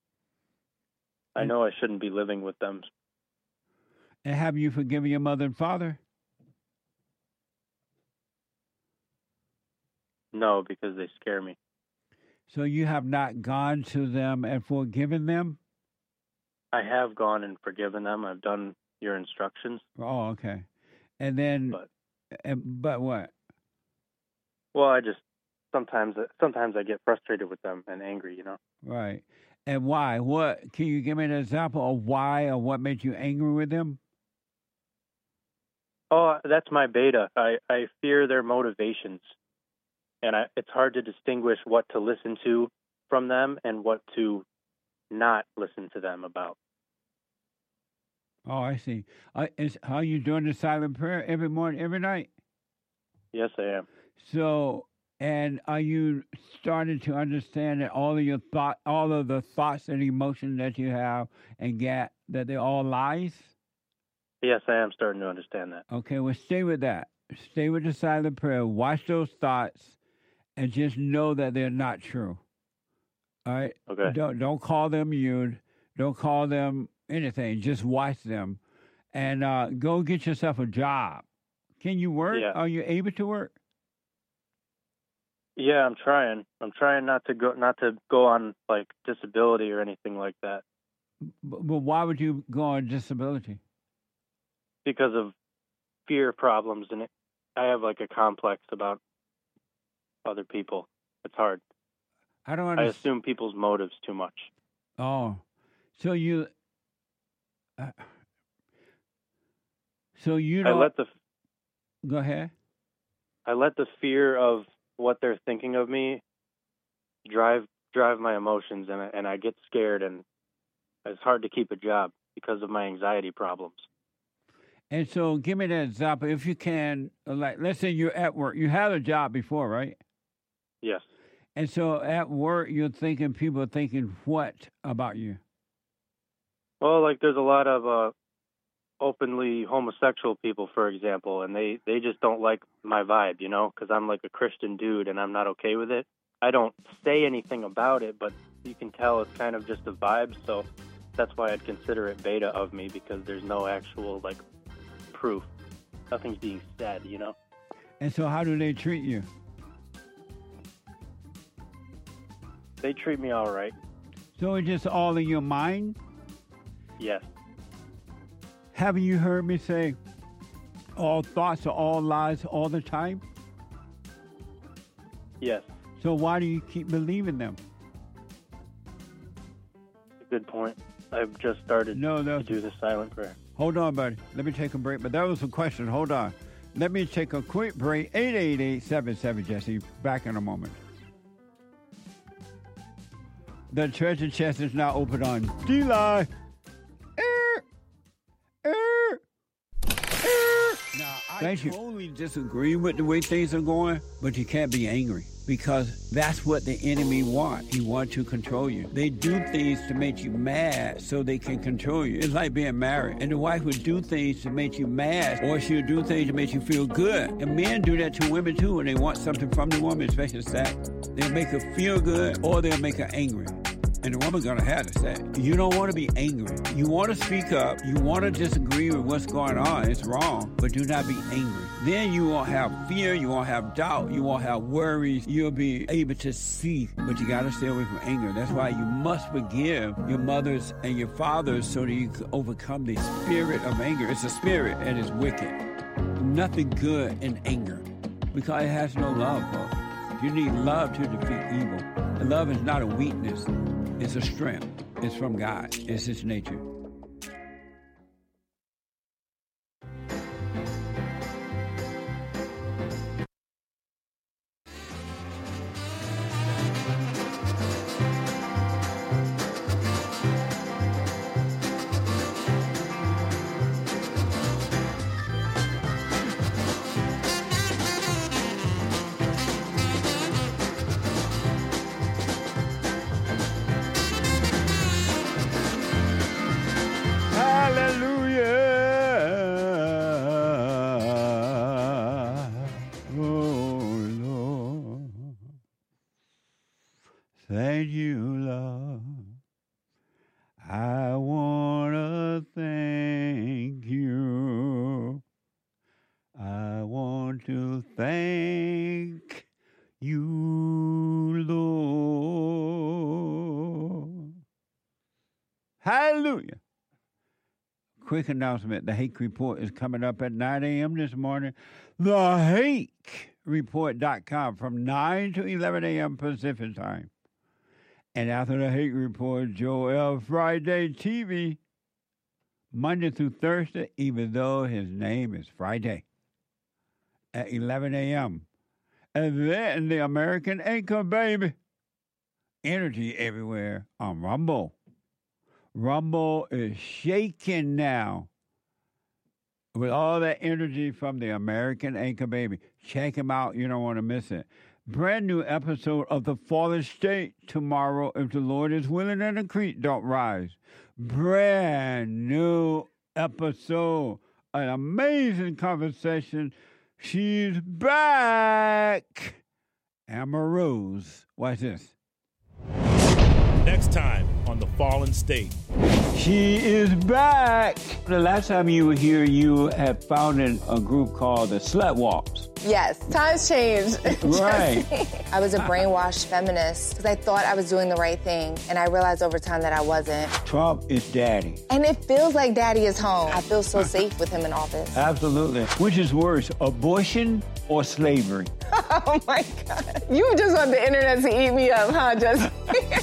I know I shouldn't be living with them. And have you forgiven your mother and father? No, because they scare me. So you have not gone to them and forgiven them? I have gone and forgiven them. I've done your instructions. Oh, okay. And then, but what? Well, I just sometimes I get frustrated with them and angry, you know. Right. And why? What? Can you give me an example of why or what made you angry with them? Oh, that's my beta. I fear their motivations. And it's hard to distinguish what to listen to from them and what to not listen to them about. Oh, I see. Are you doing the silent prayer every morning, every night? Yes, I am. So, and are you starting to understand that all of the thoughts and emotions that you have and get, that they're all lies? Yes, I am starting to understand that. Okay, well, stay with that. Stay with the silent prayer. Watch those thoughts. And just know that they're not true. All right? Okay. Don't call them you. Don't call them anything. Just watch them. And go get yourself a job. Can you work? Yeah. Are you able to work? Yeah, I'm trying. I'm trying not to go on like disability or anything like that. But why would you go on disability? Because of fear problems, and I have like a complex about other people. It's hard. I don't understand. I assume people's motives too much. Oh, so you don't. Go ahead. I let the fear of what they're thinking of me drive my emotions, and I get scared, and it's hard to keep a job because of my anxiety problems. And so, give me that example, if you can. Like, let's say you're at work. You had a job before, right? Yes. And so, at work, people are thinking what about you? Well, like there's a lot of openly homosexual people, for example, and they just don't like my vibe, you know, because I'm like a Christian dude and I'm not okay with it. I don't say anything about it, but you can tell it's kind of just a vibe, so that's why I'd consider it beta of me, because there's no actual, like, proof. Nothing's being said, you know? And so how do they treat you? They treat me all right. So it's just all in your mind? Yes. Haven't you heard me say all thoughts are all lies all the time? Yes. So why do you keep believing them? Good point. I've just started to do the silent prayer. Hold on, buddy. Let me take a break. But that was a question. Hold on. Let me take a quick break. 888-77-JESSE. Back in a moment. The treasure chest is now open on D-Live. Now, I totally disagree with the way things are going, but you can't be angry because that's what the enemy wants. He wants to control you. They do things to make you mad so they can control you. It's like being married. And the wife would do things to make you mad, or she'll do things to make you feel good. And men do that to women too when they want something from the woman, especially sex. They'll make her feel good or they'll make her angry. And the woman's going to have to say, you don't want to be angry. You want to speak up. You want to disagree with what's going on. It's wrong, but do not be angry. Then you won't have fear. You won't have doubt. You won't have worries. You'll be able to see, but you got to stay away from anger. That's why you must forgive your mothers and your fathers so that you can overcome the spirit of anger. It's a spirit and it's wicked. Nothing good in anger because it has no love, folks. You need love to defeat evil. And love is not a weakness. It's a strength. It's from God. It's His nature. Thank you, Lord. I want to thank you. I want to thank you, Lord. Hallelujah. Quick announcement. The Hake Report is coming up at 9 a.m. this morning. TheHakeReport.com from 9 to 11 a.m. Pacific time. And after the Hake Report, Joel Friday TV, Monday through Thursday, even though his name is Friday, at 11 a.m. And then the American Anchor Baby, energy everywhere on Rumble. Rumble is shaking now with all that energy from the American Anchor Baby. Check him out. You don't want to miss it. Brand new episode of The Fallen State tomorrow, if the Lord is willing and the creek don't rise. Brand new episode. An amazing conversation. She's back. Amber Rose. Watch this. Next time on The Fallen State. She is back. The last time you were here, you had founded a group called the Slut Walks. Yes, times change. Right. I was a brainwashed feminist because I thought I was doing the right thing, and I realized over time that I wasn't. Trump is daddy. And it feels like daddy is home. I feel so safe with him in office. Absolutely. Which is worse, abortion or slavery? Oh, my God. You just want the internet to eat me up, huh, Jesse?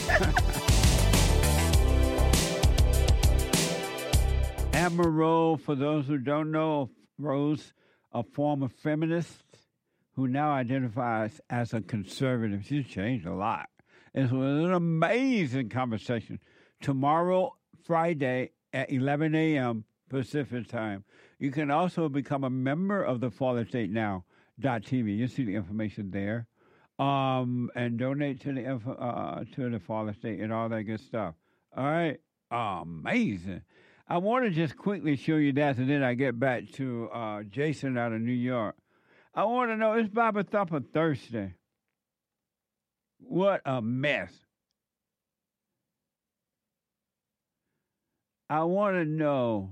Amber Rose, for those who don't know, Rose, a former feminist who now identifies as a conservative. She's changed a lot. It was an amazing conversation. Tomorrow, Friday, at 11 a.m. Pacific time. You can also become a member of the Fallen State Now.tv. You see the information there. And donate to the Fallen State and all that good stuff. All right? Amazing. I want to just quickly show you that, and then I get back to Jason out of New York. I want to know, it's Bible Thumper Thursday. What a mess. I want to know,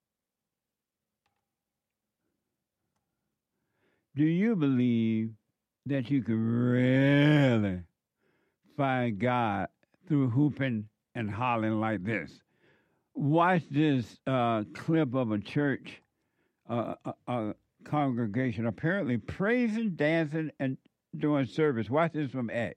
do you believe that you can really find God through hooping and hollering like this? Watch this clip of a church congregation apparently praising, dancing, and doing service. Watch this from X.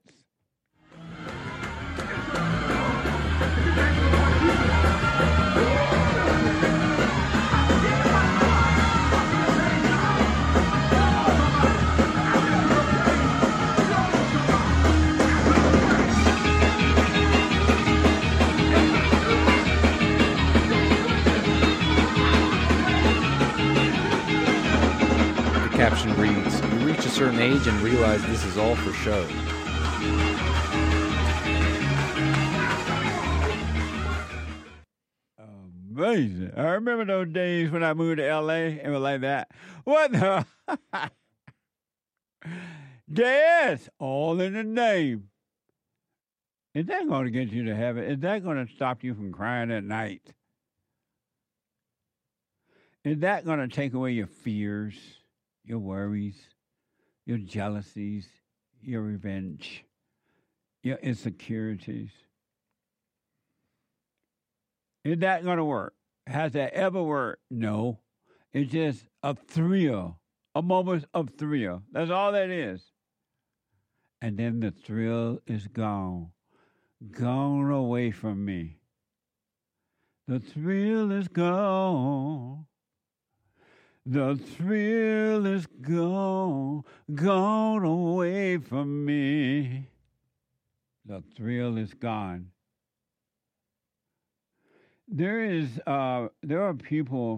caption reads, "You reach a certain age and realize this is all for show." Amazing. I remember those days when I moved to L.A. It was like that. What the? Yes, all in the name. Is that going to get you to heaven? Is that going to stop you from crying at night? Is that going to take away your fears, your worries, your jealousies, your revenge, your insecurities? Is that going to work? Has that ever worked? No. It's just a thrill, a moment of thrill. That's all that is. And then the thrill is gone away from me. The thrill is gone. The thrill is gone away from me. The thrill is gone. There are people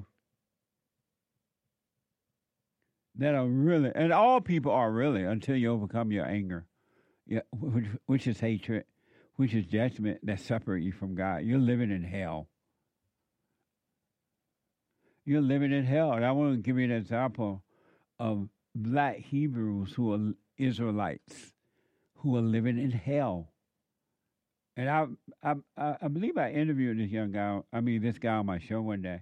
that are really, and all people are really, until you overcome your anger, which is hatred, which is judgment that separate you from God. You're living in hell. You're living in hell. And I want to give you an example of black Hebrews who are Israelites who are living in hell. And I believe I interviewed this guy on my show one day.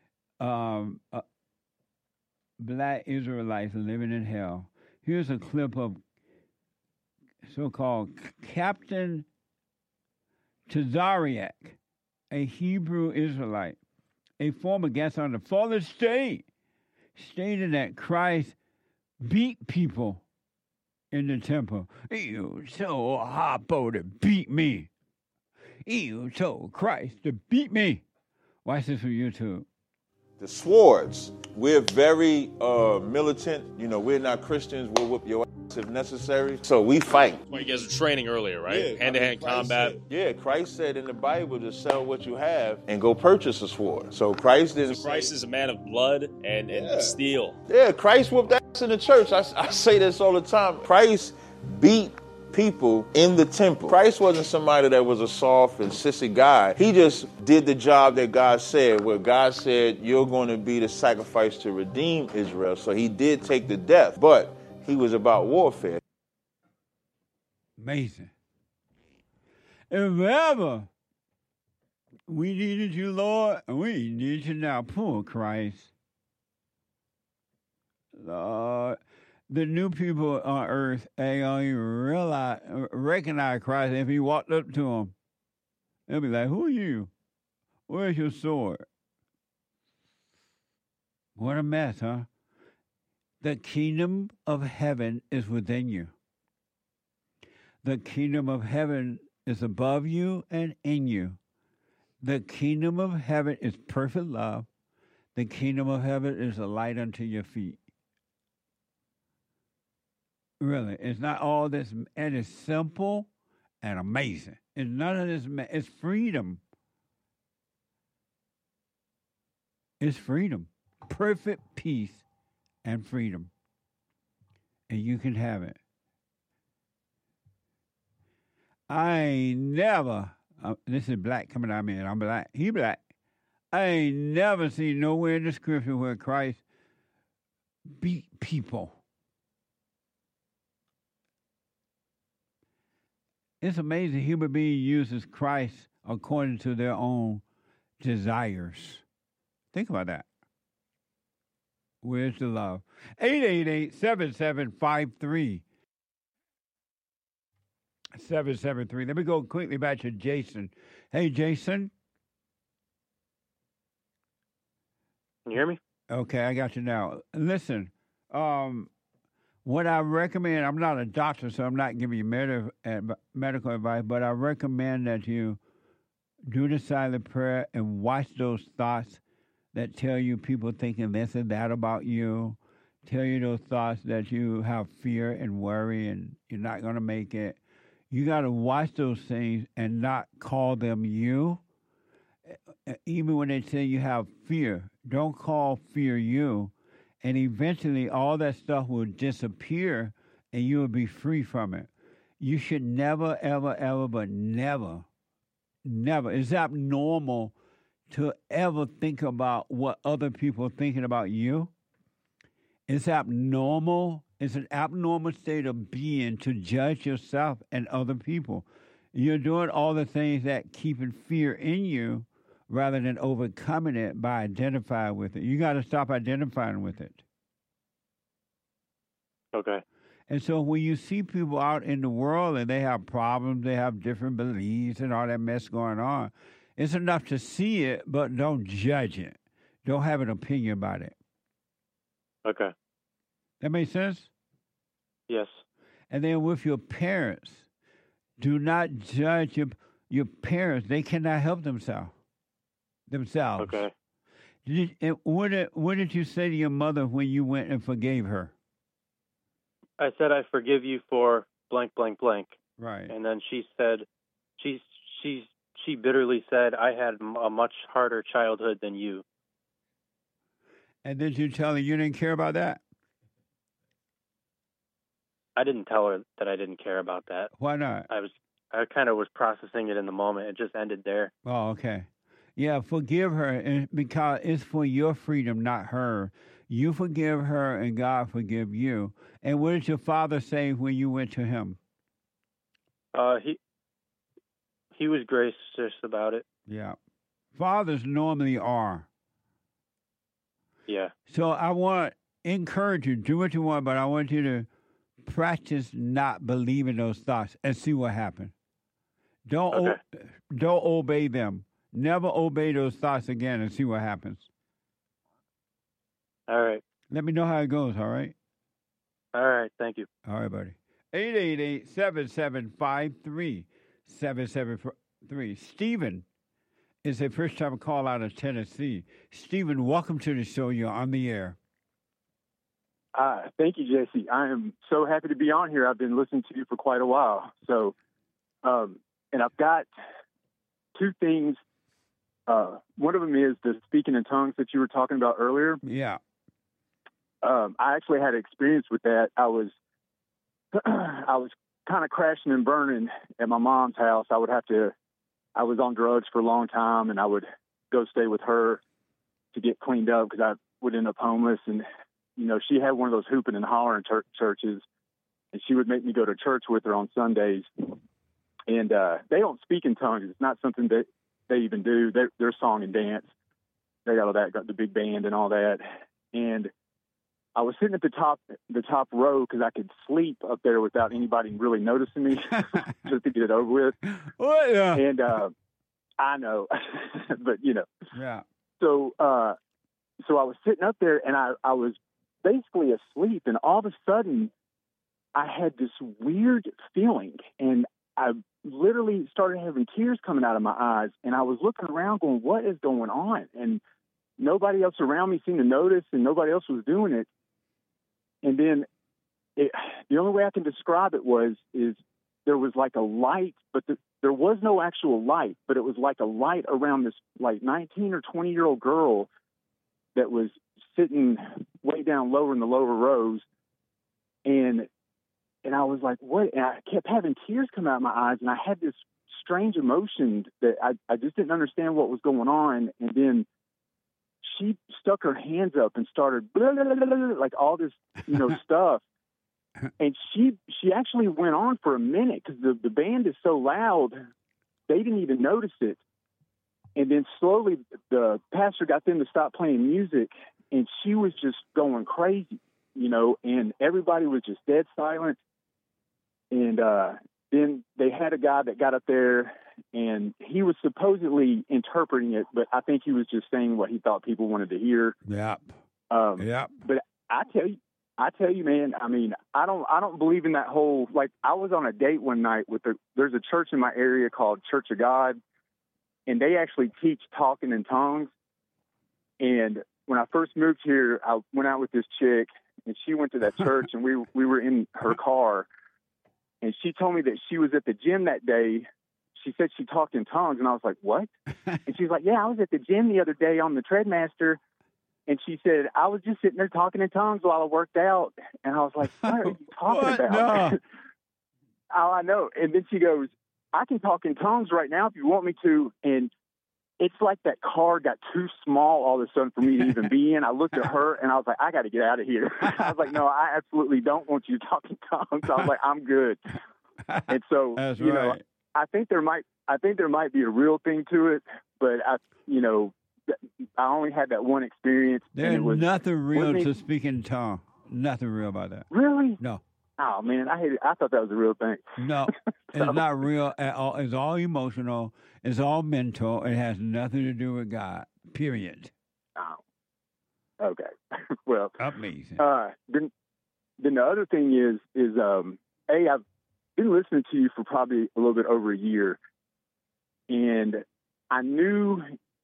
Black Israelites living in hell. Here's a clip of so-called Captain Tazariak, a Hebrew Israelite, a former guest on the Fallen State, stated that Christ beat people in the temple. You so hoppo to beat me. You told Christ to beat me. Watch this from YouTube. The swords. We're very militant. You know, we're not Christians. We'll whoop your ass if necessary. So we fight. Well, you guys were training earlier, right? Yeah, hand-to-hand combat. Christ said in the Bible to sell what you have and go purchase a sword. So Christ didn't. So Christ is a man of blood and steel. Yeah, Christ whooped ass in the church. I say this all the time. Christ beat people in the temple. Christ wasn't somebody that was a soft and sissy guy. He just did the job that God said, where God said, you're going to be the sacrifice to redeem Israel. So he did take the death, but he was about warfare. Amazing. If ever we needed you, Lord, we need you now. Poor Christ. Lord. The new people on earth ain't gonna even recognize Christ if he walked up to them. They'll be like, who are you? Where's your sword? What a mess, huh? The kingdom of heaven is within you. The kingdom of heaven is above you and in you. The kingdom of heaven is perfect love. The kingdom of heaven is a light unto your feet. Really, it's not all this, and it's simple and amazing. It's none of this, it's freedom. It's freedom. Perfect peace and freedom. And you can have it. I ain't never, this is black coming out of me, and I'm black. He black. I ain't never seen nowhere in the scripture where Christ beat people. It's amazing human being uses Christ according to their own desires. Think about that. Where's the love? 888-7753. 773. Let me go quickly back to Jason. Hey, Jason. Can you hear me? Okay, I got you now. Listen, what I recommend, I'm not a doctor, so I'm not giving you medical advice, but I recommend that you do the silent prayer and watch those thoughts that tell you people thinking this and that about you, tell you those thoughts that you have fear and worry and you're not going to make it. You got to watch those things and not call them you. Even when they say you have fear, don't call fear you. And eventually all that stuff will disappear and you will be free from it. You should never, ever, ever, but never, it's abnormal to ever think about what other people are thinking about you. It's abnormal. It's an abnormal state of being to judge yourself and other people. You're doing all the things that keeping fear in you rather than overcoming it by identifying with it. You got to stop identifying with it. Okay. And so when you see people out in the world and they have problems, they have different beliefs and all that mess going on, it's enough to see it, but don't judge it. Don't have an opinion about it. Okay. That makes sense? Yes. And then with your parents, do not judge your parents. They cannot help themselves. Okay. What did you say to your mother when you went and forgave her? I said, I forgive you for blank, blank, blank. Right. And then she said, she bitterly said, I had a much harder childhood than you. And did you tell her you didn't care about that? I didn't tell her that I didn't care about that. Why not? I kind of was processing it in the moment. It just ended there. Oh, okay. Yeah, forgive her because it's for your freedom, not her. You forgive her and God forgive you. And what did your father say when you went to him? He was gracious about it. Yeah. Fathers normally are. Yeah. So I want to encourage you, do what you want, but I want you to practice not believing those thoughts and see what happens. Don't obey them. Never obey those thoughts again and see what happens. All right. Let me know how it goes, all right? All right. Thank you. All right, buddy. 888-775-3773. Stephen is a first-time call out of Tennessee. Stephen, welcome to the show. You're on the air. Thank you, Jesse. I am so happy to be on here. I've been listening to you for quite a while. So, and I've got two things. One of them is the speaking in tongues that you were talking about earlier. Yeah. I actually had experience with that. I was kind of crashing and burning at my mom's house. I was on drugs for a long time, and I would go stay with her to get cleaned up because I would end up homeless. And, you know, she had one of those hooping and hollering churches, and she would make me go to church with her on Sundays. And they don't speak in tongues. It's not something that they even do. They're song and dance. They got all that, got the big band and all that. And I was sitting at the top row because I could sleep up there without anybody really noticing me, just to get it over with. Oh, yeah. And I know, but you know. Yeah. So I was sitting up there and I was basically asleep, and all of a sudden I had this weird feeling, and I literally started having tears coming out of my eyes, and I was looking around going, what is going on? And nobody else around me seemed to notice, and nobody else was doing it. And then the only way I can describe it is there was like a light, but there was no actual light, but it was like a light around this like 19 or 20-year-old girl that was sitting way down lower in the lower rows. And I was like, what? And I kept having tears come out of my eyes, and I had this strange emotion that I just didn't understand what was going on. And then she stuck her hands up and started blah, blah, blah, blah, blah, like all this, you know, stuff. And she actually went on for a minute because the band is so loud, they didn't even notice it. And then slowly the pastor got them to stop playing music, and she was just going crazy, you know, and everybody was just dead silent. And then they had a guy that got up there, and he was supposedly interpreting it, but I think he was just saying what he thought people wanted to hear. Yep. But I tell you, man, I mean, I don't believe in that whole, like, I was on a date one night there's a church in my area called Church of God, and they actually teach talking in tongues. And when I first moved here, I went out with this chick, and she went to that church, and we were in her car. And she told me that she was at the gym that day. She said she talked in tongues, and I was like, what? And she's like, yeah, I was at the gym the other day on the Treadmaster, And she said, I was just sitting there talking in tongues while I worked out. And I was like, what are you talking about? No. Oh, I know. And then she goes, I can talk in tongues right now if you want me to. And it's like that car got too small all of a sudden for me to even be in. I looked at her and I was like, I got to get out of here. I was like, no, I absolutely don't want you to talk in tongues. I was like, I'm good. And so, That's you know, right. I think there might be a real thing to it, but I only had that one experience. There's and it was nothing real to speak in tongue. Nothing real about that. Really? No. Oh man, I hate it. I thought that was a real thing. No, it's not real at all. It's all emotional. It's all mental. It has nothing to do with God. Period. Oh. Okay. Well. Amazing. Then the other thing is I've been listening to you for probably a little bit over a year, and I knew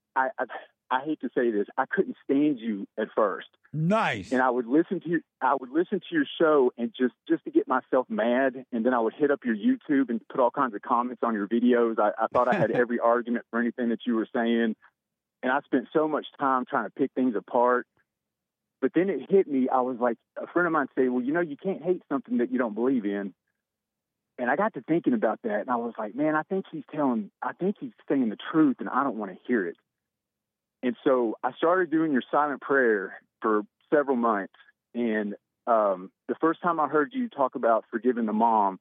I hate to say this, I couldn't stand you at first. Nice. And I would listen to your show and just to get myself mad, and then I would hit up your YouTube and put all kinds of comments on your videos. I thought I had every argument for anything that you were saying, and I spent so much time trying to pick things apart. But then it hit me. I was like, a friend of mine said, well, you can't hate something that you don't believe in. And I got to thinking about that, and I was like, man, I think he's saying the truth, and I don't want to hear it. And so I started doing your silent prayer for several months. And the first time I heard you talk about forgiving the mom,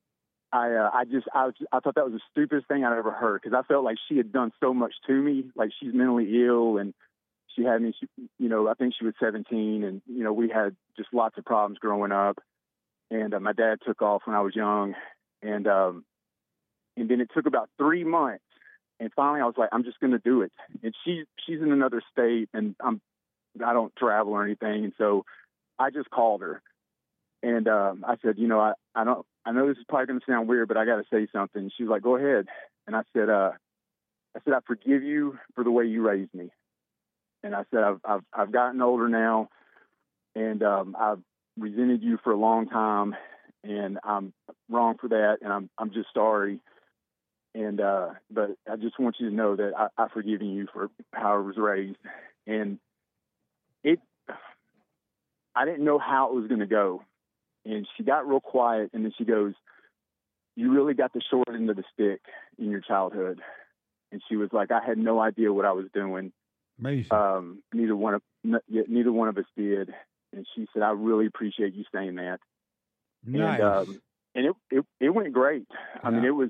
I thought that was the stupidest thing I'd ever heard, because I felt like she had done so much to me. Like, she's mentally ill, and she had me, I think she was 17, and, we had just lots of problems growing up. And my dad took off when I was young. And then it took about 3 months. And finally, I was like, I'm just going to do it. And she's in another state, and I don't travel or anything. And so I just called her, and I said, I know this is probably going to sound weird, but I got to say something. She was like, go ahead. And I said, I forgive you for the way you raised me. And I said, I've gotten older now, and I've resented you for a long time, and I'm wrong for that, and I'm just sorry. And but I just want you to know that I've forgiven you for how I was raised. And I didn't know how it was going to go. And she got real quiet, and then she goes, you really got the short end of the stick in your childhood. And she was like, I had no idea what I was doing. Amazing. Neither one of us did. And she said, I really appreciate you saying that. Nice. And it went great. I mean, it was,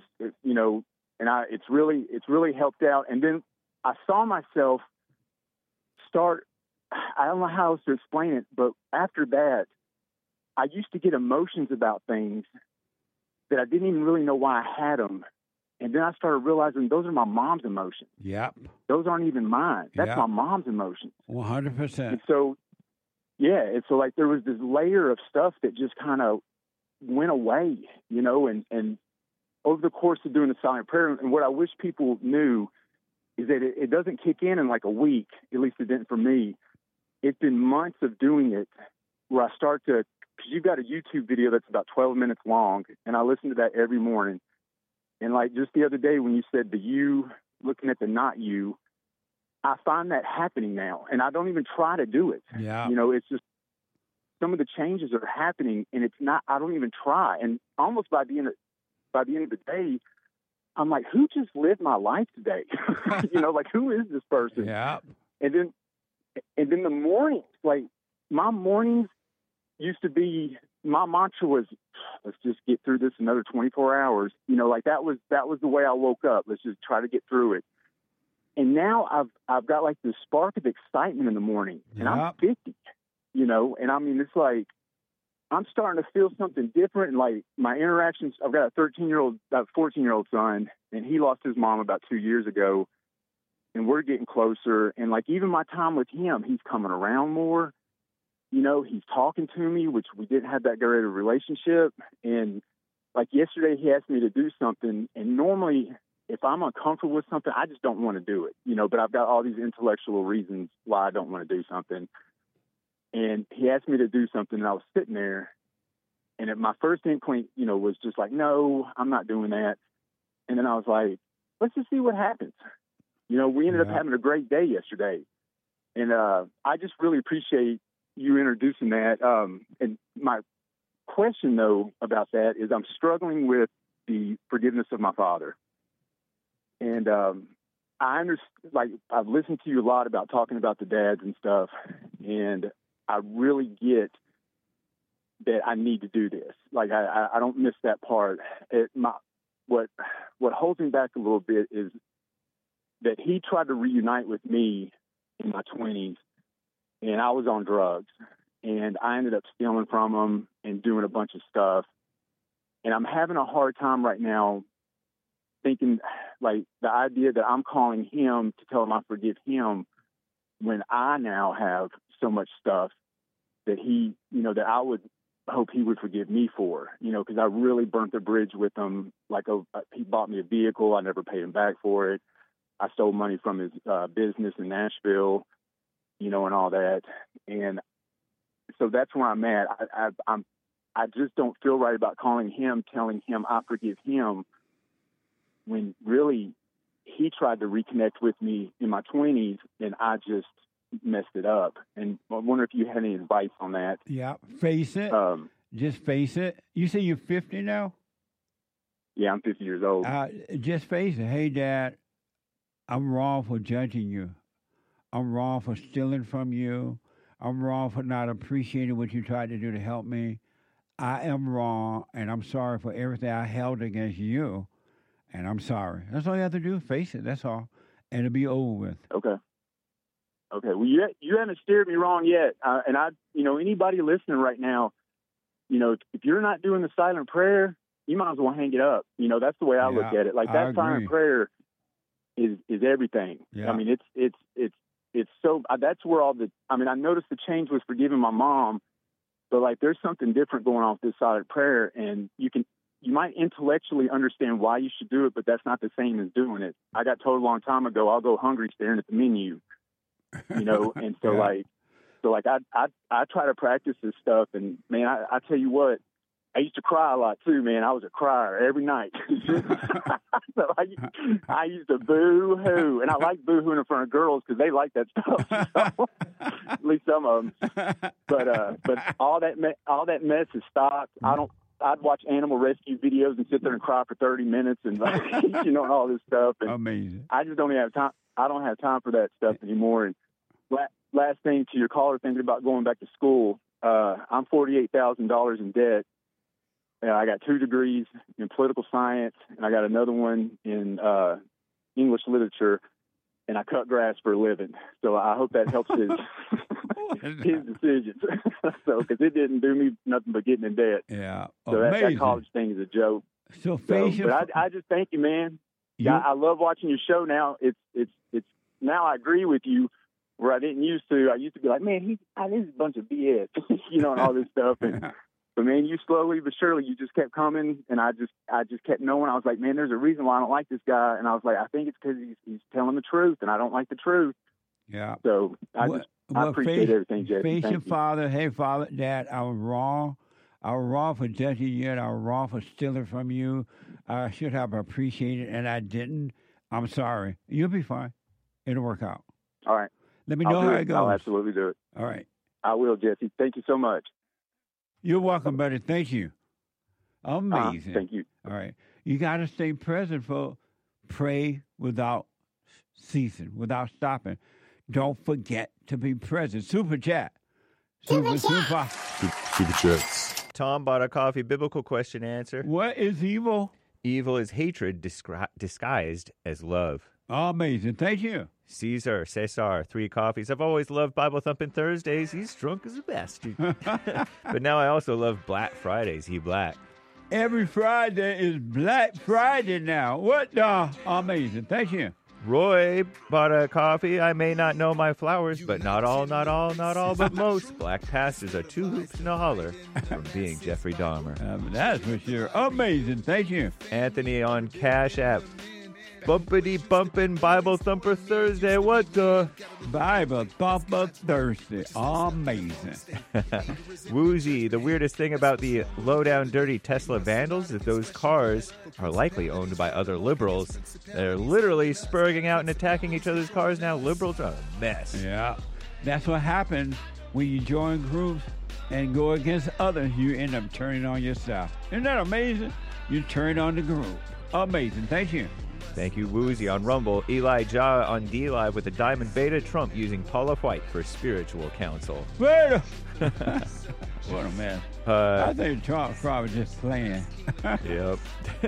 and it's really helped out. And then I saw myself start, I don't know how else to explain it, but after that, I used to get emotions about things that I didn't even really know why I had them. And then I started realizing those are my mom's emotions. Yep. Those aren't even mine. That's my mom's emotions. 100%. And so, and so like there was this layer of stuff that just kind of went away, and over the course of doing the silent prayer, and what I wish people knew is that it doesn't kick in like a week, at least it didn't for me. It's been months of doing it where I start to, because you've got a YouTube video that's about 12 minutes long, and I listen to that every morning. And like just the other day when you said the you, looking at the not you, I find that happening now, and I don't even try to do it. Yeah. It's just some of the changes are happening, and it's not, I don't even try. And almost by the end of the day, I'm like, who just lived my life today? Like, who is this person? Yeah. And then the mornings, like my mornings used to be, my mantra was, let's just get through this another 24 hours. Like that was the way I woke up. Let's just try to get through it. And now I've got like this spark of excitement in the morning, and I'm 50, and I mean, it's like, I'm starting to feel something different. And like my interactions, I've got a 14-year-old son, and he lost his mom about 2 years ago, and we're getting closer. And like, even my time with him, he's coming around more, he's talking to me, which we didn't have that great of a relationship. And like yesterday, he asked me to do something. And normally if I'm uncomfortable with something, I just don't want to do it, but I've got all these intellectual reasons why I don't want to do something. And he asked me to do something, and I was sitting there, and my first inkling, was just like, no, I'm not doing that. And then I was like, let's just see what happens. We ended up having a great day yesterday. And I just really appreciate you introducing that. And my question, though, about that is I'm struggling with the forgiveness of my father. And I understand, like, I've listened to you a lot about talking about the dads and stuff, and I really get that I need to do this. Like, I don't miss that part. What holds me back a little bit is that he tried to reunite with me in my 20s, and I was on drugs, and I ended up stealing from him and doing a bunch of stuff. And I'm having a hard time right now thinking, like, the idea that I'm calling him to tell him I forgive him when I now have so much stuff that he, that I would hope he would forgive me for, because I really burnt the bridge with him. Like, he bought me a vehicle. I never paid him back for it. I stole money from his business in Nashville, and all that. And so that's where I'm at. I just don't feel right about calling him, telling him I forgive him, when really he tried to reconnect with me in my 20s, and I just messed it up. And I wonder if you had any advice on that. Yeah, face it. Just face it. You say you're 50 now? Yeah, I'm 50 years old. Just face it. Hey, Dad, I'm wrong for judging you. I'm wrong for stealing from you. I'm wrong for not appreciating what you tried to do to help me. I am wrong, and I'm sorry for everything I held against you, and I'm sorry. That's all you have to do. Face it. That's all. And it'll be over with. Okay. Well, you haven't steered me wrong yet. And anybody listening right now, if you're not doing the silent prayer, you might as well hang it up. That's the way I look at it. Like, that silent prayer is everything. Yeah. I mean, it's so, that's where I noticed the change was forgiving my mom, but like, there's something different going on with this silent prayer, and you might intellectually understand why you should do it, but that's not the same as doing it. I got told a long time ago, I'll go hungry staring at the menu, and so yeah. I try to practice this stuff, and man, I tell you what, I used to cry a lot too, man. I was a crier every night. So I used to boo-hoo, and I like boo-hooing in front of girls because they like that stuff. So, at least some of them. But all that mess has stopped. I'd watch animal rescue videos and sit there and cry for 30 minutes and and all this stuff. And amazing. I just don't have time. I don't have time for that stuff anymore. And last thing to your caller, thinking about going back to school. I'm $48,000 in debt. I got 2 degrees in political science, and I got another one in English literature, and I cut grass for a living. So I hope that helps his decisions. So, because it didn't do me nothing but getting in debt. Yeah, so that college thing is a joke. But I just thank you, man. I love watching your show now. It's now I agree with you where I didn't used to. I used to be like, man, this is a bunch of BS, and all this stuff. And but man, you slowly but surely, you just kept coming, and I just kept knowing. I was like, man, there's a reason why I don't like this guy, and I was like, I think it's because he's telling the truth, and I don't like the truth. Yeah. So I appreciate everything, Jesse. Face Thank your you. father. Hey, Father, Dad, I was wrong. I was wrong for judging you, and I was wrong for stealing from you. I should have appreciated, and I didn't. I'm sorry. You'll be fine. It'll work out. All right. Let me know how it goes. I'll absolutely do it. All right. I will, Jesse. Thank you so much. You're welcome, buddy. Thank you. Amazing. Thank you. All right. You got to stay present for pray without ceasing, without stopping. Don't forget to be present. Super chat. Super chats. Tom bought a coffee. Biblical question answer. What is evil? Evil is hatred disguised as love. Amazing. Thank you. Cesar, 3 coffees. I've always loved Bible Thumping Thursdays. He's drunk as a bastard. But now I also love Black Fridays. He black. Every Friday is Black Friday now. What the? Amazing. Thank you. Roy bought a coffee. I may not know my flowers, but not all, but most black pastors are 2 hoops and a holler from being Jeffrey Dahmer. That's for sure. Amazing. Thank you. Anthony on Cash App. Bumpity bumpin' Bible Thumper Thursday. What the? Bible Thumper Thursday. Amazing. Woozy, the weirdest thing about the low-down dirty Tesla vandals is those cars are likely owned by other liberals. They're literally spurring out and attacking each other's cars now. Liberals are a mess. Yeah. That's what happens when you join groups and go against others. You end up turning on yourself. Isn't that amazing? You turn on the group. Amazing. Thank you. Thank you, Woozy on Rumble. Eli Ja on D-Live with a Diamond Beta. Trump using Paula White for spiritual counsel. Beta! What a mess. I think Trump's probably just playing. Yep.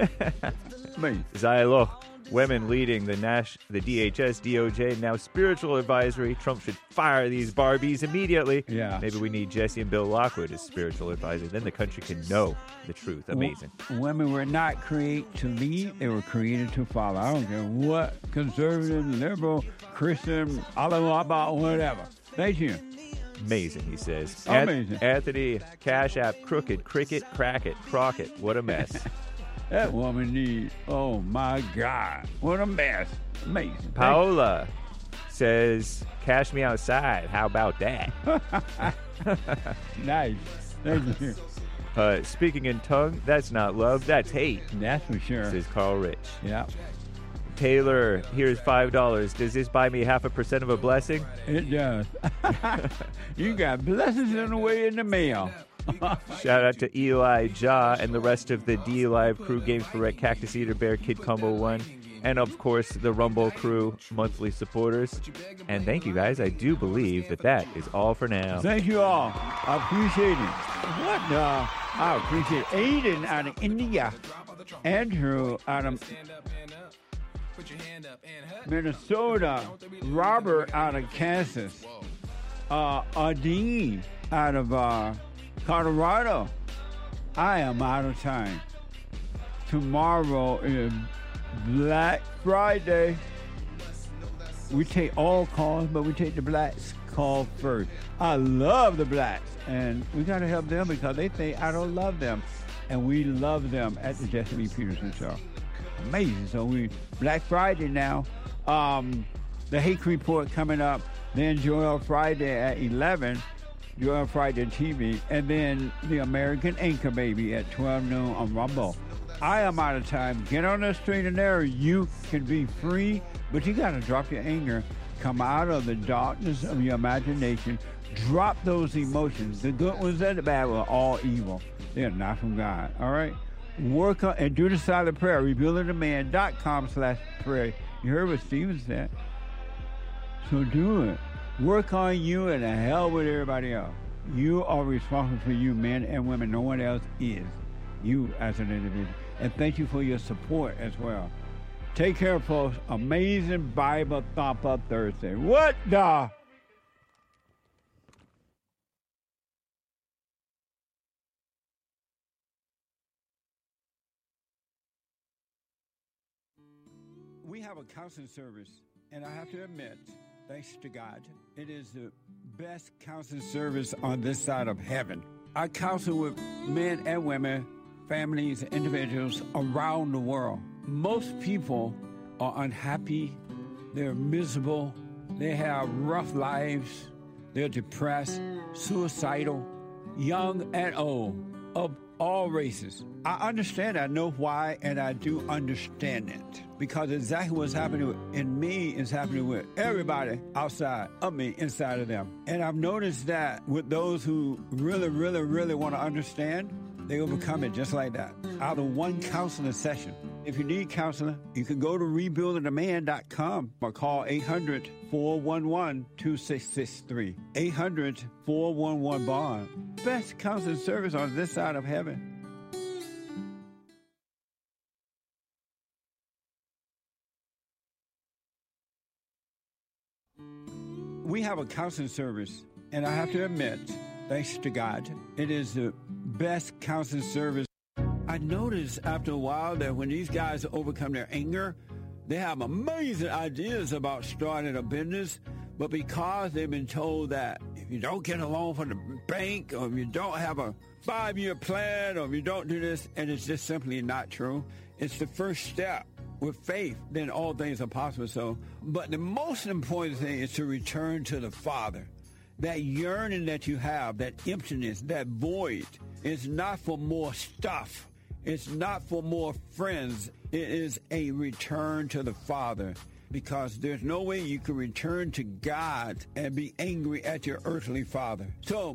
Zylo. Women leading the DHS, DOJ, now spiritual advisory. Trump should fire these Barbies immediately. Yeah. Maybe we need Jesse and Bill Lockwood as spiritual advisors. Then the country can know the truth. Amazing. Women were not created to lead. They were created to follow. I don't care what conservative, liberal, Christian, Allah, whatever. Thank you. Amazing, he says. Amazing. Anthony, Cash App, Crooked, Cricket, Crackit, Crockett. What a mess. That woman needs, oh my God, what a mess. Amazing. Paola says, cash me outside. How about that? Nice. Thank you. Speaking in tongue, that's not love, that's hate. That's for sure. Says Carl Rich. Yeah. Taylor, here's $5. Does this buy me 0.5% of a blessing? It does. You got blessings on the way in the mail. Shout out to Eli Ja and the rest of the D-Live crew, Games for Rec, Cactus Eater, Bear, Kid Combo 1, and of course the Rumble crew, monthly supporters. And thank you guys. I do believe that is all for now. Thank you all. I appreciate it. I appreciate Aiden out of India, Andrew out of Minnesota, Robert out of Kansas, Adine out of Colorado. I am out of time. Tomorrow is Black Friday. We take all calls, but we take the blacks call first. I love the blacks, and we got to help them because they think I don't love them, and we love them at the Jesse Lee Peterson Show. Amazing. So we Black Friday now. The Hake Report coming up. Then Joel Friday at 11. Joel Friday TV, and then the American Anchor Baby at 12 noon on Rumble. I am out of time. Get on the straight and narrow. You can be free, but you got to drop your anger. Come out of the darkness of your imagination. Drop those emotions. The good ones and the bad ones are all evil. They're not from God. All right? Work on and do the silent prayer. RebuildingTheMan.com/prayer. You heard what Steven said. So do it. Work on you and the hell with everybody else. You are responsible for you, men and women. No one else is. You as an individual. And thank you for your support as well. Take care, folks. Amazing Bible Thumper Thursday. What the? We have a counseling service, and I have to admit, thanks to God, it is the best counseling service on this side of heaven. I counsel with men and women, families, individuals around the world. Most people are unhappy, they're miserable, they have rough lives, they're depressed, suicidal, young and old, of all races. I understand, I know why, and I do understand it. Because exactly what's happening in me is happening with everybody outside of me, inside of them. And I've noticed that with those who really, really, really want to understand, they overcome it just like that, out of one counseling session. If you need counseling, you can go to rebuildingtheman.com or call 800-411-2663. 800-411-BOND. Best counseling service on this side of heaven. We have a counseling service, and I have to admit, thanks to God, it is the best counseling service. I noticed after a while that when these guys overcome their anger, they have amazing ideas about starting a business, but because they've been told that if you don't get a loan from the bank, or if you don't have a 5-year plan, or if you don't do this, and it's just simply not true, it's the first step. With faith, then all things are possible. So, but the most important thing is to return to the Father. That yearning that you have, that emptiness, that void, is not for more stuff. It's not for more friends. It is a return to the Father. because there's no way you can return to God and be angry at your earthly father. So